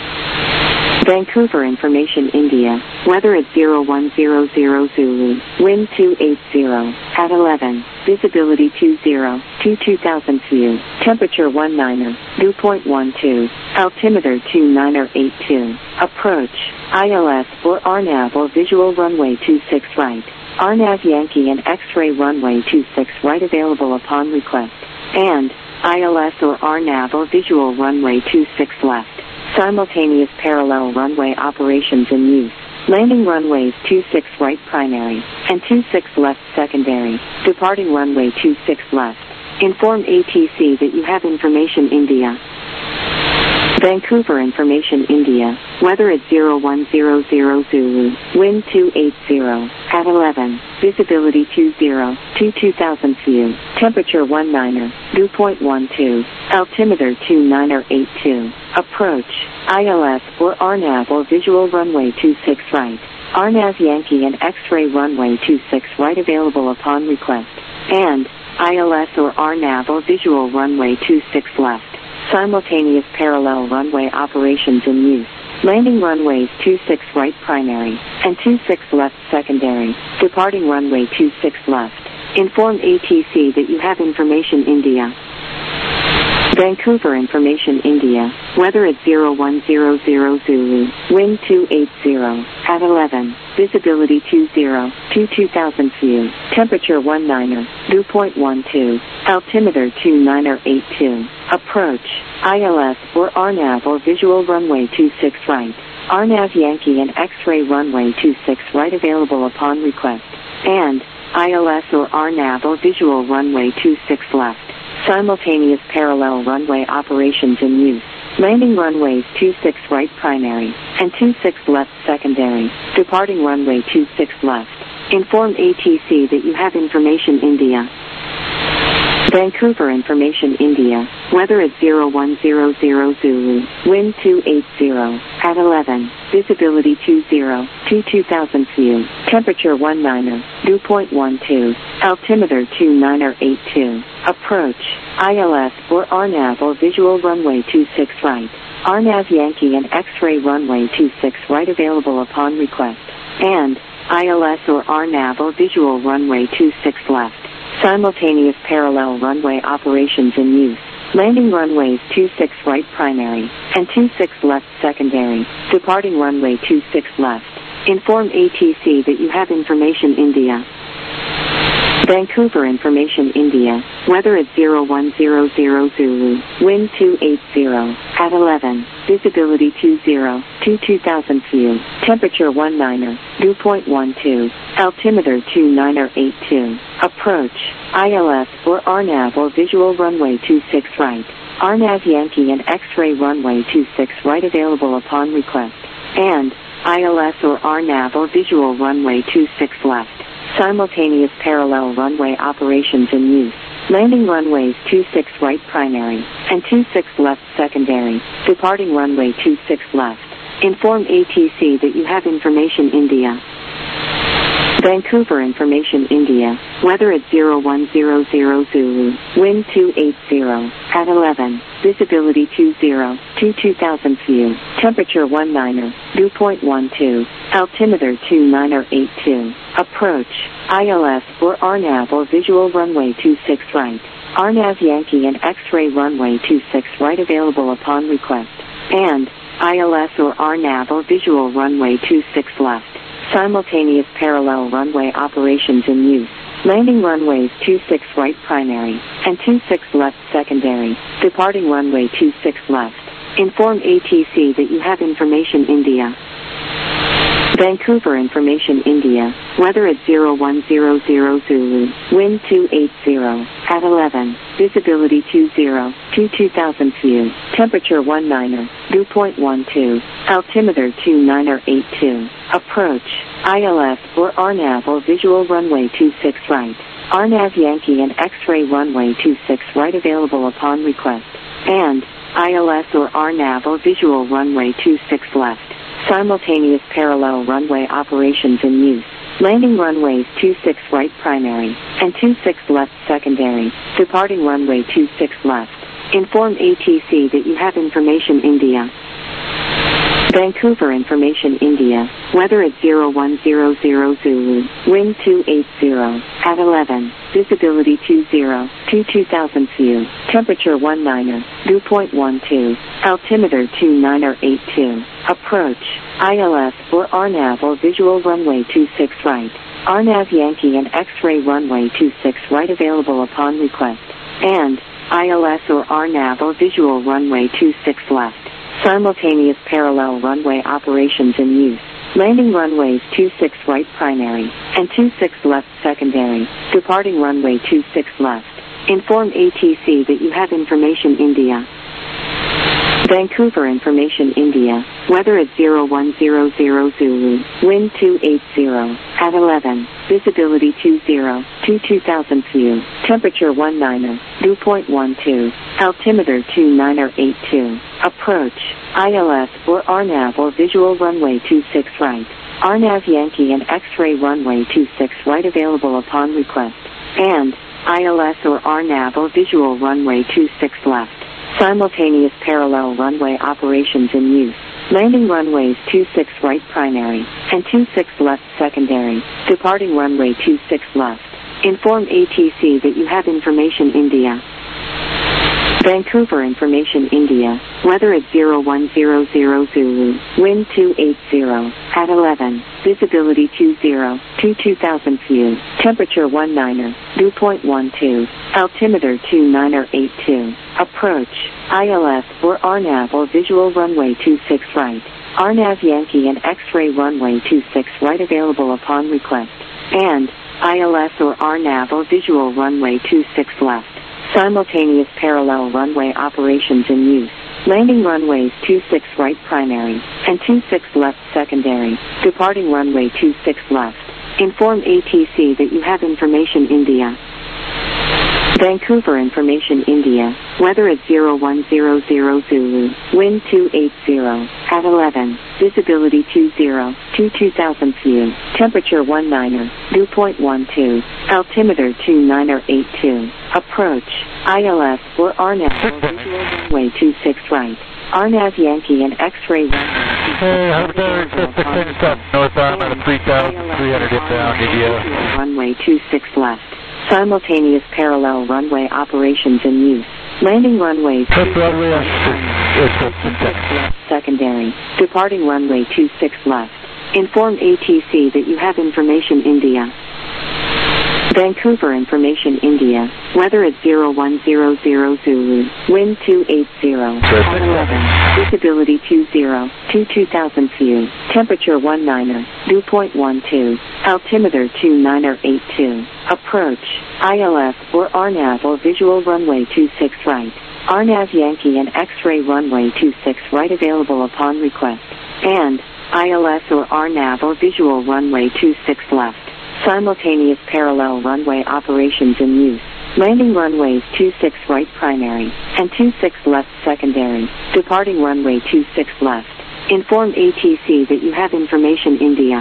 Vancouver information India. Weather at zero one zero zero Zulu. Wind two eight zero. At eleven. Visibility two zero. To two thousand feet. Temperature one niner. Dew point one two. Altimeter two niner eight two. Approach. I L S or R NAV or visual runway two six right. R NAV Yankee and X-ray runway two six right available upon request. And I L S or R NAV or visual runway two six left. Simultaneous parallel runway operations in use. Landing runways two six right primary, and two six left secondary, departing runway two six left. Inform A T C that you have information India. Vancouver information India, weather at zero one zero zero Zulu, wind two eight zero, at eleven, visibility two zero, to two thousand view, temperature one niner, dew point one two, altimeter two niner eight two, approach, I L S or R NAV or visual runway two six right, R NAV Yankee and X-ray runway two six right available upon request, and I L S or R NAV or visual runway two six left. Simultaneous parallel runway operations in use. Landing runways two six right primary, and two six left secondary, departing runway two six left. Inform A T C that you have information India. Vancouver information India, weather at zero one zero zero Zulu, wind two eight zero, at eleven, visibility two zero, to two thousand view, temperature one niner, dew point one two, altimeter two niner eight two, approach, I L S or R NAV or visual runway two six right, R NAV Yankee and X-ray runway two six right available upon request, and I L S or R NAV or visual runway two six left. Simultaneous parallel runway operations in use. Landing runways two six right primary, and two six left secondary, departing runway two six left. Inform A T C that you have information India. Vancouver information India, weather at zero one zero zero Zulu, wind two eight zero, at eleven, visibility two zero, to two thousand view, temperature one niner, dew point one two, altimeter two niner eight two, approach, I L S or R NAV or visual runway two six right, R NAV Yankee and X-ray runway two six right available upon request, and I L S or R NAV or visual runway two six left. Simultaneous parallel runway operations in use. Landing runways two six right primary, and two six left secondary, departing runway two six left. Inform A T C that you have information India. Vancouver information India, weather at zero one zero zero Zulu, wind two eight zero, at eleven, visibility two zero, to two thousand view, temperature one niner, dew point one two, altimeter two niner eight two, approach, I L S or R NAV or visual runway two six right, R NAV Yankee and X-ray runway two six right available upon request, and I L S or R NAV or visual runway two six left. Simultaneous parallel runway operations in use. Landing runways two six right primary, and two six left secondary, departing runway two six left. Inform A T C that you have information India. Vancouver information India, weather at zero one zero zero Zulu, wind two eight zero, at eleven, visibility two zero, to two thousand view, temperature one niner, dew point one two, altimeter two niner eight two, approach, I L S or R NAV or visual runway two six right, R NAV Yankee and X-ray runway two six right available upon request, and I L S or R NAV or visual runway two six left. Simultaneous parallel runway operations in use. Landing runways two six right primary, and two six left secondary, departing runway two six left. Inform A T C that you have information India. Vancouver information India, weather at zero one zero zero Zulu, wind two eight zero, at eleven, visibility two zero, to two thousand view, temperature one niner, dew point one two, altimeter two niner eight two, approach, I L S or R NAV or visual runway two six right, R NAV Yankee and X-ray runway two six right available upon request, and I L S or R NAV or visual runway two six left. Simultaneous parallel runway operations in use. Landing runways two six right primary, and two six left secondary, departing runway two six left. Inform A T C that you have information India. Vancouver information India, weather at zero one zero zero Zulu, wind two eight zero, at eleven, visibility two zero, to two thousand view, temperature one niner, dew point one two, altimeter two niner eight two, approach, I L S or R NAV or visual runway two six right, R NAV Yankee and X-ray runway two six right available upon request, and I L S or R NAV or visual runway two six left. Simultaneous parallel runway operations in use. Landing runways two six right primary and two six left secondary. Departing runway two six left. Inform A T C that you have information India. Vancouver information India. Weather at zero one zero zero Zulu. Wind two eight zero. At eleven. Visibility two zero. two two thousand view. Temperature one niner. Dew point one two. Altimeter two niner eight two. Approach. I L S or R NAV or visual runway two six right. R NAV Yankee and X-ray runway two six right available upon request. And I L S or R NAV or visual runway two six left. Simultaneous parallel runway operations in use. Landing runways two six right primary and two six left secondary. Departing runway two six left. Inform A T C that you have information India. Vancouver information India. Weather at zero one zero zero Zulu. Wind two eight zero. At eleven. Visibility two zero. two two thousand view. Temperature one niner. Dew point one two. Altimeter two niner eight two. Approach. I L S or R NAV or visual runway two six right. R NAV Yankee and X-ray runway two six right available upon request. And I L S or R NAV or visual runway two six left. Simultaneous parallel runway operations in use. Landing runways two six right primary and two six left secondary. Departing runway two six left. Inform A T C that you have information India. Vancouver information India. Weather at zero one zero zero Zulu. Wind two eight zero. At eleven. Visibility two zero. two two thousand view. Temperature one niner. Dew point one two. Altimeter two niner eight two. Approach. I L S or R NAV or visual runway two six right. R NAV Yankee and X-ray runway. Hey, I'm there. North Arm at three thousand three hundred inbound India. Runway two six left. Simultaneous parallel runway operations in use. Landing runways two six left secondary. Departing runway two six left. Inform A T C that you have information India. Vancouver information India. Weather at zero one zero zero Zulu. Wind two eight zero. At eleven. Visibility two zero. two two thousand view. Temperature one niner. Dew point one two. Altimeter two niner eight two. Approach. I L S or R NAV or visual runway two six right. R NAV Yankee and X-ray runway two six right available upon request. And I L S or R NAV or visual runway two six left. Simultaneous parallel runway operations in use. Landing runways two six right primary and two six left secondary. Departing runway two six left. Inform A T C that you have information India.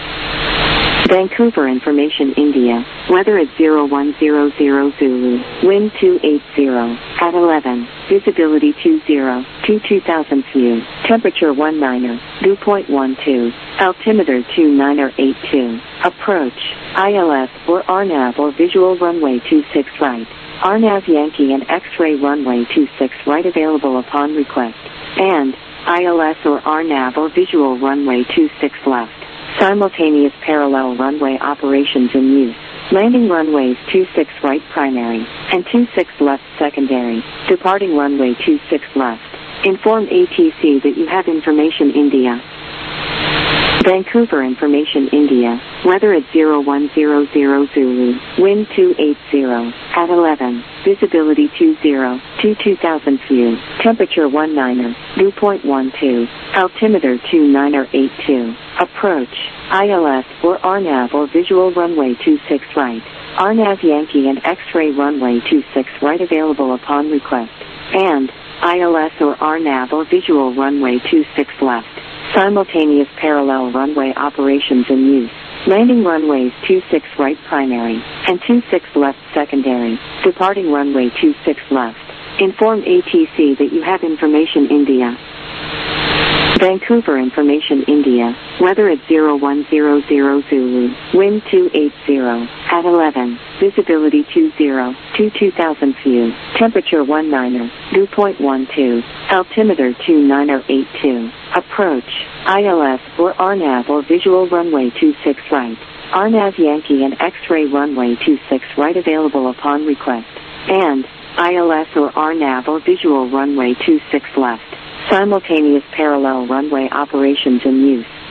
Vancouver information India. Weather at zero one zero zero Zulu. Wind two eight zero. At eleven. Visibility two zero. two two thousand view. Temperature one niner. Dew point one two. Altimeter two niner eight two. Approach. I L S or R NAV or visual runway two six right. R NAV Yankee and X-ray runway two six right available upon request. And I L S or R NAV or visual runway two six left. Simultaneous parallel runway operations in use. Landing runways two six right primary and two six left secondary. Departing runway two six left. Inform A T C that you have information India. Vancouver information India. Weather at zero one zero zero Zulu. Wind two eight zero. At eleven. Visibility two zero. two two thousand view. Temperature one niner. Dew point one two. Altimeter two niner eight two. Approach. I L S or R NAV or visual runway two six right. R NAV Yankee and X-ray runway two six right available upon request. And I L S or R NAV or visual runway two six left. Simultaneous parallel runway operations in use. Landing runways two six right primary and two six left secondary. Departing runway two six left. Inform A T C that you have information India. Vancouver information India. Weather at zero one zero zero Zulu. Wind two eight zero. At eleven. Visibility two zero. two two thousand view. Temperature one niner. Dew point one two. Altimeter two niner eight two. Approach. I L S or R NAV or visual runway two six right. R NAV Yankee and X-ray runway two six right available upon request. And I L S or R NAV or visual runway two six left. Simultaneous parallel runway operations in use.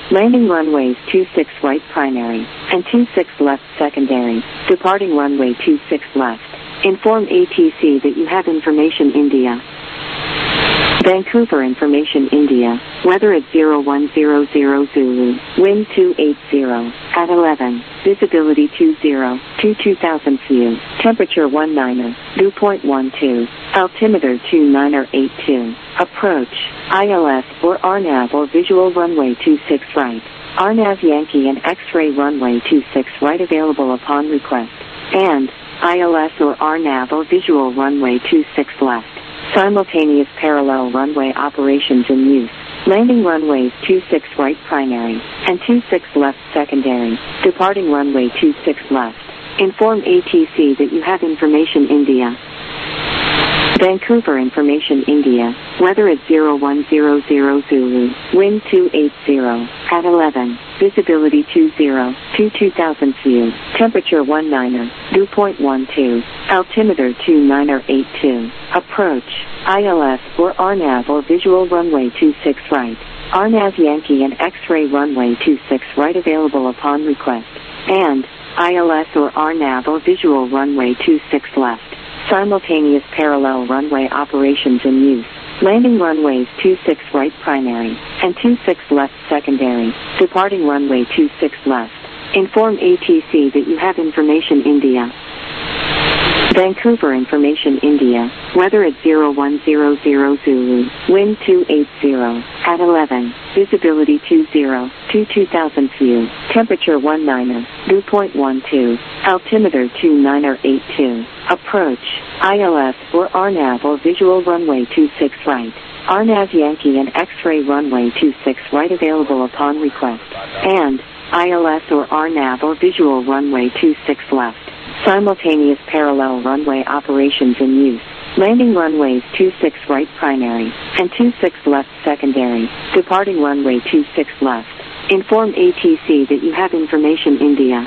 Landing runways two six right primary and two six left secondary. Departing runway two six left. Inform A T C that you have information India. Vancouver information India. Weather at zero one zero zero Zulu. Wind two eight zero. At eleven. Visibility two zero. two two thousand view. Temperature one niner. Dew point one two. Altimeter two niner eight two. Approach. I L S or R NAV or visual runway two six right. R NAV Yankee and X-ray runway two six right available upon request. And I L S or R NAV or visual runway two six left. Simultaneous parallel runway operations in use. Landing runways two six right primary and two six left secondary. Departing runway two six left. Inform A T C that you have information India. Vancouver information India. Weather at zero one zero zero Zulu. Wind two eight zero. At eleven. Visibility two zero. two two thousand view. Temperature one niner. Dew point one two. Altimeter two niner eight two. Approach. I L S or R NAV or visual runway two six right. R NAV Yankee and X-ray runway two six right available upon request. And I L S or R NAV or visual runway two six left. Simultaneous parallel runway operations in use. Landing runways two six right primary and two six left secondary. Departing runway two six left. Inform A T C that you have information India. Vancouver information India. Weather at zero one zero zero Zulu. Wind two eight zero. At eleven. Visibility two zero. two two thousand view. Temperature one niner. Dew point one two. Altimeter two niner eight two. Approach. I L S or R NAV or visual runway two six right. R NAV Yankee and X-ray runway two six right available upon request. And I L S or R NAV or visual runway two six left. Simultaneous parallel runway operations in use. Landing runways two six right primary and two six left secondary. Departing runway two six left. Inform A T C that you have information India.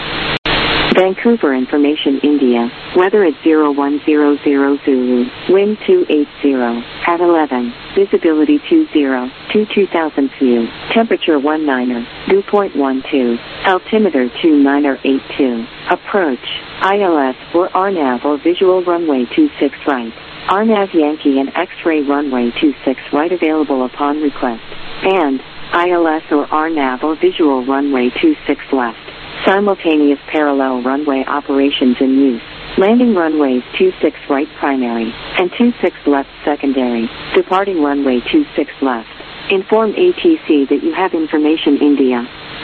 Vancouver information India. Weather at zero one zero zero Zulu. Wind two eight zero. At eleven. Visibility two zero. two two thousand view. Temperature one niner. Dew point one two. Altimeter two niner eight two. Approach. I L S or R NAV or visual runway two six right. R NAV Yankee and X-ray runway two six right available upon request. And I L S or R NAV or visual runway two six left. Simultaneous parallel runway operations in use. Landing runways two six right primary and two six left secondary. Departing runway two six left. Inform A T C that you have information India.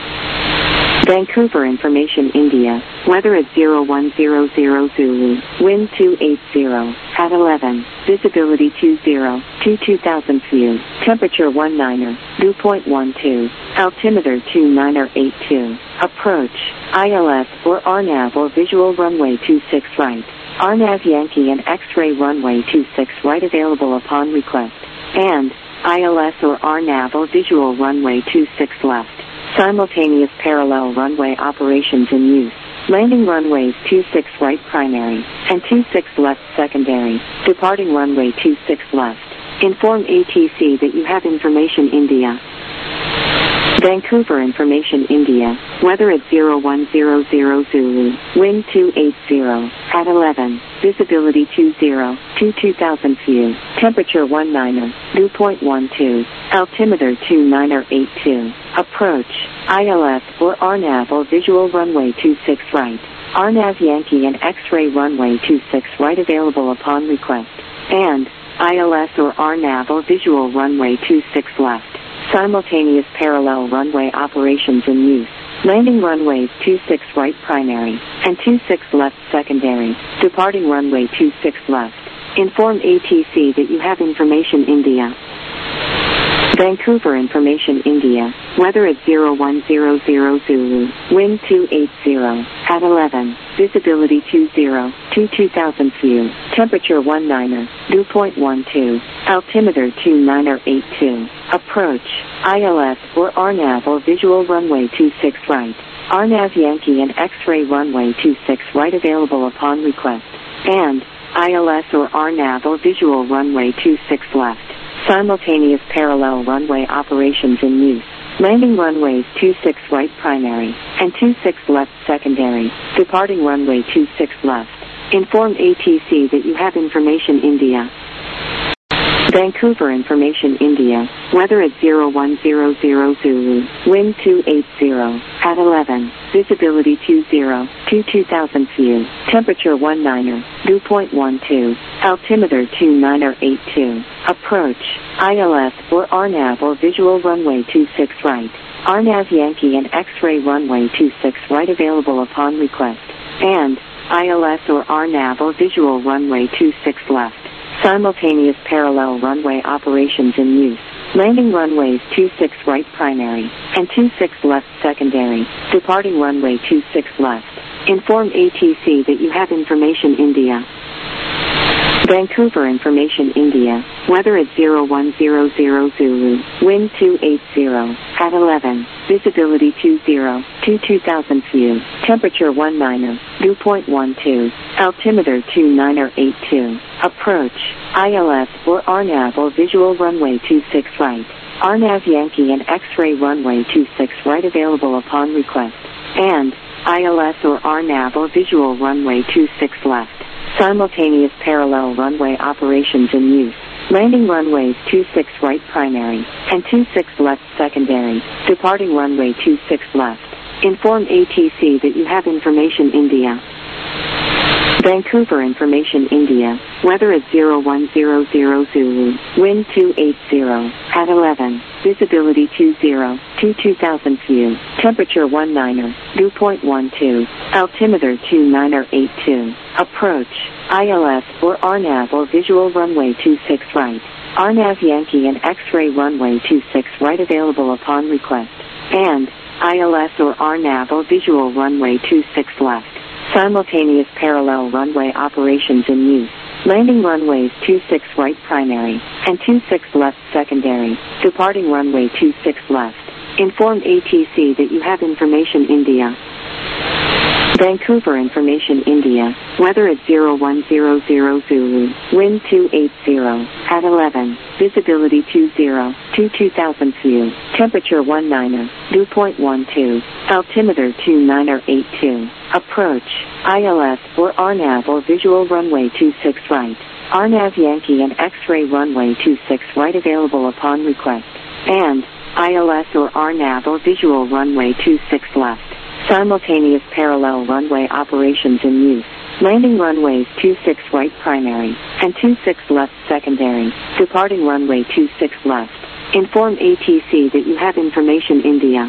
Vancouver information India. Weather at zero one zero zero Zulu. Wind two eight zero. At eleven. Visibility two zero. two two thousand view. Temperature one niner. Dew point one two. Altimeter two niner eight two. Approach. I L S or R NAV or visual runway two six right. R NAV Yankee and X-ray runway two six right available upon request. And I L S or R NAV or visual runway two six left. Simultaneous parallel runway operations in use. Landing runways two six right primary and two six left secondary. Departing runway two six left. Inform A T C that you have information India. Vancouver information India. Weather at zero one zero zero Zulu. Wind two eight zero. At eleven. Visibility two zero. two two thousand view. Temperature one niner. Dew point one two. Altimeter two niner eight two. Approach. I L S or R NAV or visual runway two six right. R NAV Yankee and X-ray runway two six right available upon request. And I L S or R NAV or visual runway two six left. Simultaneous parallel runway operations in use. Landing runways two six right primary and two six left secondary. Departing runway two six left. Inform A T C that you have information India. Vancouver information India. Weather at zero one zero zero Zulu. Wind two eight zero. At eleven. Visibility two zero. two two thousand view. Temperature one niner. Dew point one two. Altimeter two niner eight two. Approach. I L S or R NAV or visual runway two six right. R NAV Yankee and X-ray runway two six right available upon request. And I L S or R NAV or visual runway two six left. Simultaneous parallel runway operations in use. Landing runways two six right primary and two six left secondary. Departing runway two six left. Inform A T C that you have information India. Vancouver Information India. Weather at zero one zero zero Zulu. Wind two eight zero. At eleven. Visibility two zero. two two thousand view. Temperature one niner. Dew point one two. Altimeter two niner eight two. Approach. I L S or R NAV or visual runway two six right. R NAV Yankee and X-ray runway two six right available upon request. And I L S or R NAV or visual runway two six left. Simultaneous parallel runway operations in use. Landing runways two six right primary and two six left secondary. Departing runway two six left. Inform A T C that you have information India. Vancouver Information India. Weather at zero one zero zero Zulu. Wind two eight zero. At eleven. Visibility two zero. two two thousand view. Temperature one niner. Dew point one two. Altimeter two niner eight two. Approach. I L S or R NAV or visual runway two six right. R NAV Yankee and X-ray runway two six right available upon request. And I L S or R NAV or visual runway two six left. Simultaneous parallel runway operations in use. Landing runways two six right primary and two six left secondary. Departing runway two six left. Inform A T C that you have information India. Vancouver Information India. Weather at zero one zero zero Zulu. Wind two eight zero. At eleven. Visibility two zero. two two thousand view. Temperature one niner. Dew point one two. Altimeter two niner eight two. Approach. I L S or R NAV or visual runway two six right. R NAV Yankee and X-ray runway two six right available upon request. And I L S or R NAV or visual runway two six left. Simultaneous parallel runway operations in use. Landing runways two six right primary and two six left secondary. Departing runway two six left. Inform A T C that you have information India. Vancouver Information India. Weather at zero one zero zero Zulu. Wind two eight zero. At eleven. Visibility two zero. two two thousand view. Temperature one niner. Dew point one two. Altimeter two niner eight two. Approach. I L S or R NAV or visual runway two six right. R NAV Yankee and X-ray runway two six right available upon request. And I L S or R NAV or visual runway two six left. Simultaneous parallel runway operations in use. Landing runways two six right primary and two six left secondary. Departing runway two six left. Inform A T C that you have information India.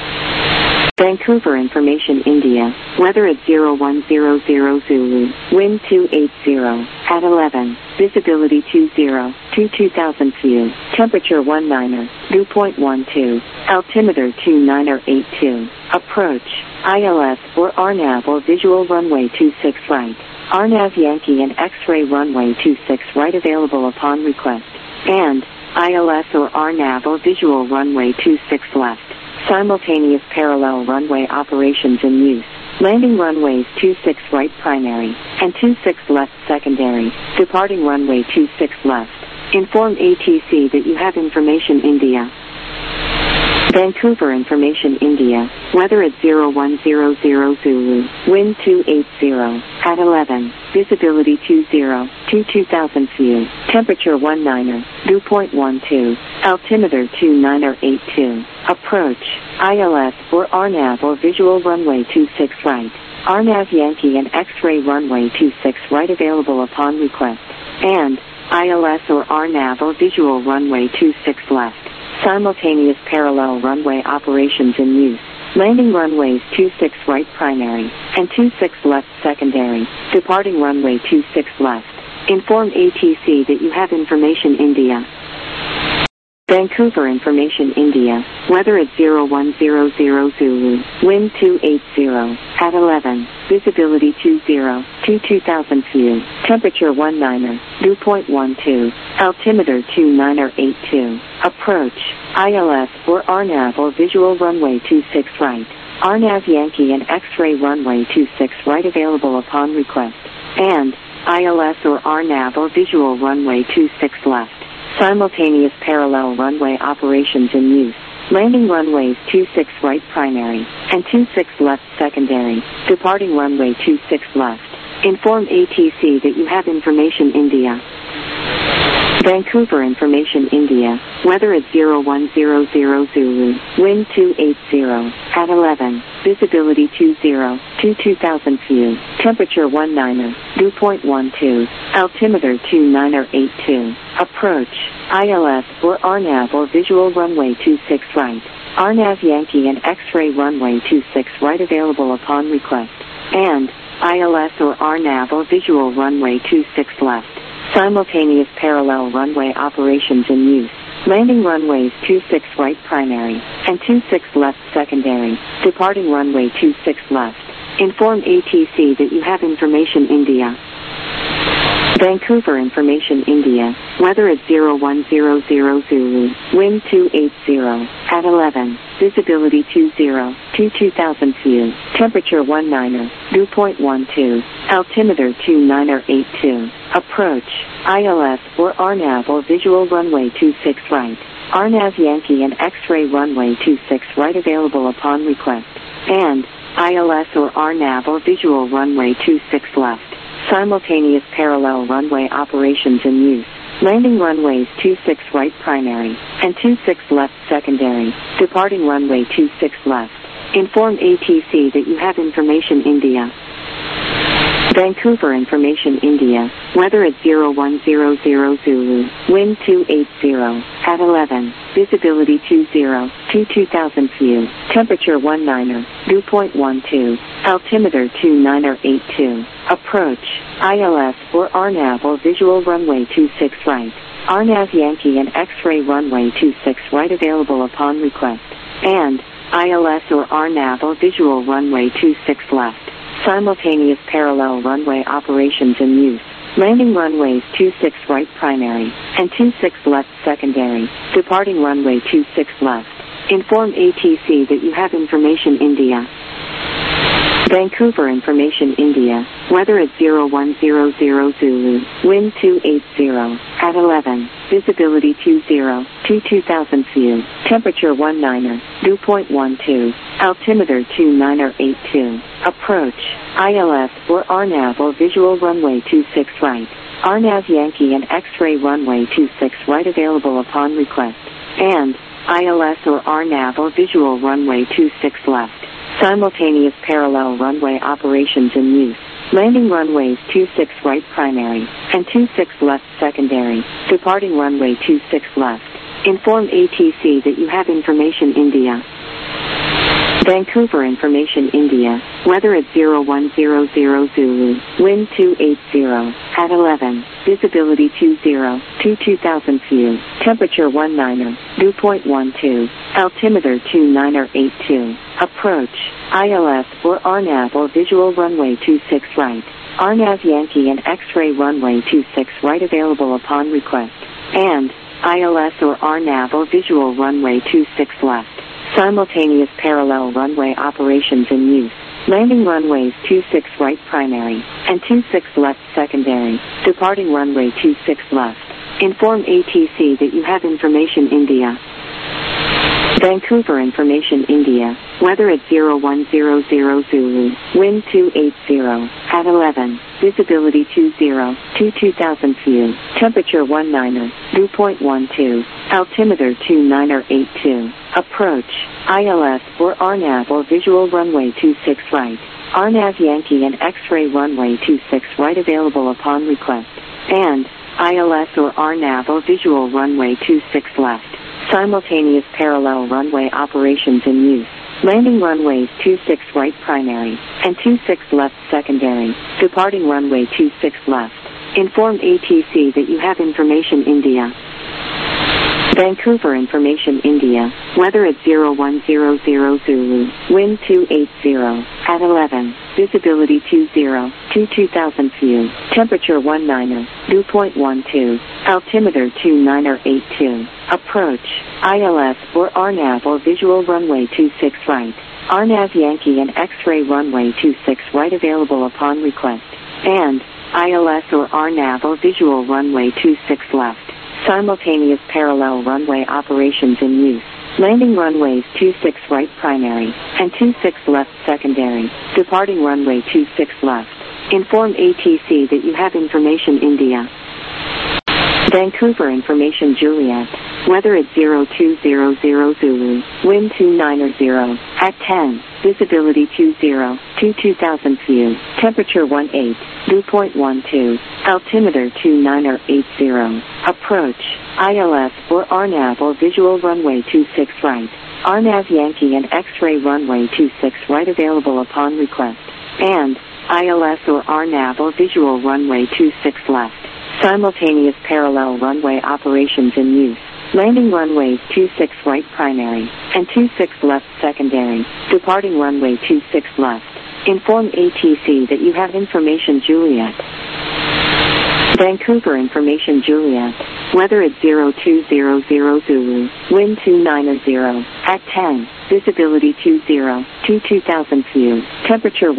Vancouver Information India. Weather at zero one zero zero Zulu. Wind two eight zero. At eleven. Visibility two zero. two two thousand view. Temperature one niner. Dew point one two. Altimeter two niner eight two. Approach. I L S or R NAV or visual runway two six right. R NAV Yankee and X-ray runway two six right available upon request. And I L S or R NAV or visual runway two six left. Simultaneous parallel runway operations in use. Landing runways two six right primary and two six left secondary. Departing runway two six left. Inform A T C that you have information India. Vancouver Information India. Weather at zero one zero zero Zulu. Wind two eight zero. At eleven. Visibility two zero. two two thousand view. Temperature one niner. Dew point one two. Altimeter two niner eight two. Approach. I L S or R NAV or visual runway two six right. R NAV Yankee and X-ray runway two six right available upon request. And I L S or R NAV or visual runway two six left. Simultaneous parallel runway operations in use. Landing runways two six right primary and two six left secondary. Departing runway two six left. Inform A T C that you have information India. Vancouver Information India. Weather at zero one zero zero Zulu. Wind two eight zero. At eleven. Visibility two zero. two two thousand view. Temperature one niner. Dew point one two. Altimeter two niner eight two. Approach. I L S or R NAV or visual runway two six right. R NAV Yankee and X-ray runway two six right available upon request. And I L S or R NAV or visual runway two six left. Simultaneous parallel runway operations in use. Landing runways two six right primary and two six left secondary. Departing runway two six left. Inform A T C that you have information India. Vancouver information India. Weather at zero one zero zero Zulu. Wind two eight zero. At eleven. Visibility two zero. two two thousand feet. Temperature one niner. Dew point one two. Altimeter two niner eight two. Approach. I L S or R N A V or visual runway two six right. R N A V Yankee and X-ray runway two six right available upon request. And I L S or R N A V or visual runway two six left. Simultaneous parallel runway operations in use. Landing runways two six right primary and two six left secondary. Departing runway two six left. Inform A T C that you have information India. Vancouver information India. Weather at zero one zero zero Zulu. Wind two eight zero. At eleven. Visibility two zero. two two thousand feet. Temperature one niner. Dew point one two. Altimeter two niner eight two. Approach. I L S or R N A V or visual runway two six right. R N A V Yankee and X-ray runway two six right available upon request. And I L S or R N A V or visual runway two six left. Simultaneous parallel runway operations in use. Landing runways two six right primary and two six left secondary. Departing runway two six left. Inform A T C that you have information India. Vancouver information India. Weather at zero one zero zero Zulu. Wind two eight zero. At eleven. Visibility two zero. two two thousand feet. Temperature one niner. Dew point one two. Altimeter two niner eight two. Approach. I L S or R N A V or visual runway two six right. R N A V Yankee and X-ray runway two six right available upon request. And I L S or R N A V or visual runway two six left. Simultaneous parallel runway operations in use. Landing runways two six right primary and two six left secondary. Departing runway two six left. Inform A T C that you have information India. Vancouver information India. Weather at zero one zero zero Zulu. Wind two eight zero. At eleven. Visibility two zero. two two thousand feet. Temperature one niner. Dew point one two. Altimeter two niner eight two. Approach. I L S or R N A V or visual runway two six right. R N A V Yankee and X-ray runway two six right available upon request. And I L S or R N A V or visual runway two six left. Simultaneous parallel runway operations in use. Landing runways two six right primary and two six left secondary. Departing runway two six left. Inform A T C that you have information India. Vancouver information India. Weather at zero one zero zero Zulu. Wind two eight zero. At eleven. Visibility two zero. two two thousand feet. Temperature one niner. Dew point one two. Altimeter two niner eight two. Approach. I L S or R N A V or visual runway two six right. R N A V Yankee and X-ray runway two six right available upon request. And I L S or R N A V or visual runway two six left. Simultaneous parallel runway operations in use. Landing runways two six right primary and two six left secondary. Departing runway two six left. Inform A T C that you have information India. Vancouver information India. Weather at zero one zero zero Zulu. Wind two eight zero. At eleven. Visibility two zero. two two thousand feet. Temperature one niner. Dew point one two. Altimeter two niner eight two. Approach. I L S or R N A V or visual runway two six right. R N A V Yankee and X-ray runway two six right available upon request. And I L S or R N A V or visual runway two six left. Simultaneous parallel runway operations in use. Landing runways two six right primary and two six left secondary. Departing runway two six left. Inform A T C that you have information India. Vancouver information India. Weather at zero one zero zero Zulu. Wind two eight zero. At eleven. Visibility two zero. two two thousand feet. Temperature one niner. Dew point one two. Altimeter two niner eight two. Approach. I L S or R N A V or visual runway two six right. R N A V Yankee and X-ray runway two six right available upon request. And I L S or R N A V or visual runway two six left. Simultaneous parallel runway operations in use. Landing runways two six right primary and two six left secondary. Departing runway two six left. Inform A T C that you have information India. Vancouver information Juliet. Weather at zero two zero zero Zulu. Wind two nine zero. At ten. Visibility two zero. two two thousand view. Temperature one eight. Dew point one two. Altimeter two nine eight zero. Approach. I L S or R NAV or visual runway two six right. R NAV Yankee and X-ray runway two six right available upon request. And I L S or R NAV or visual runway two six left. Simultaneous parallel runway operations in use. Landing runways two six right primary and two six left secondary. Departing runway two six left. Inform A T C that you have information Juliet. Vancouver information Juliet. Weather at zero two zero zero Zulu. Wind two nine zero. At ten. Visibility two zero. two two thousand view. Temperature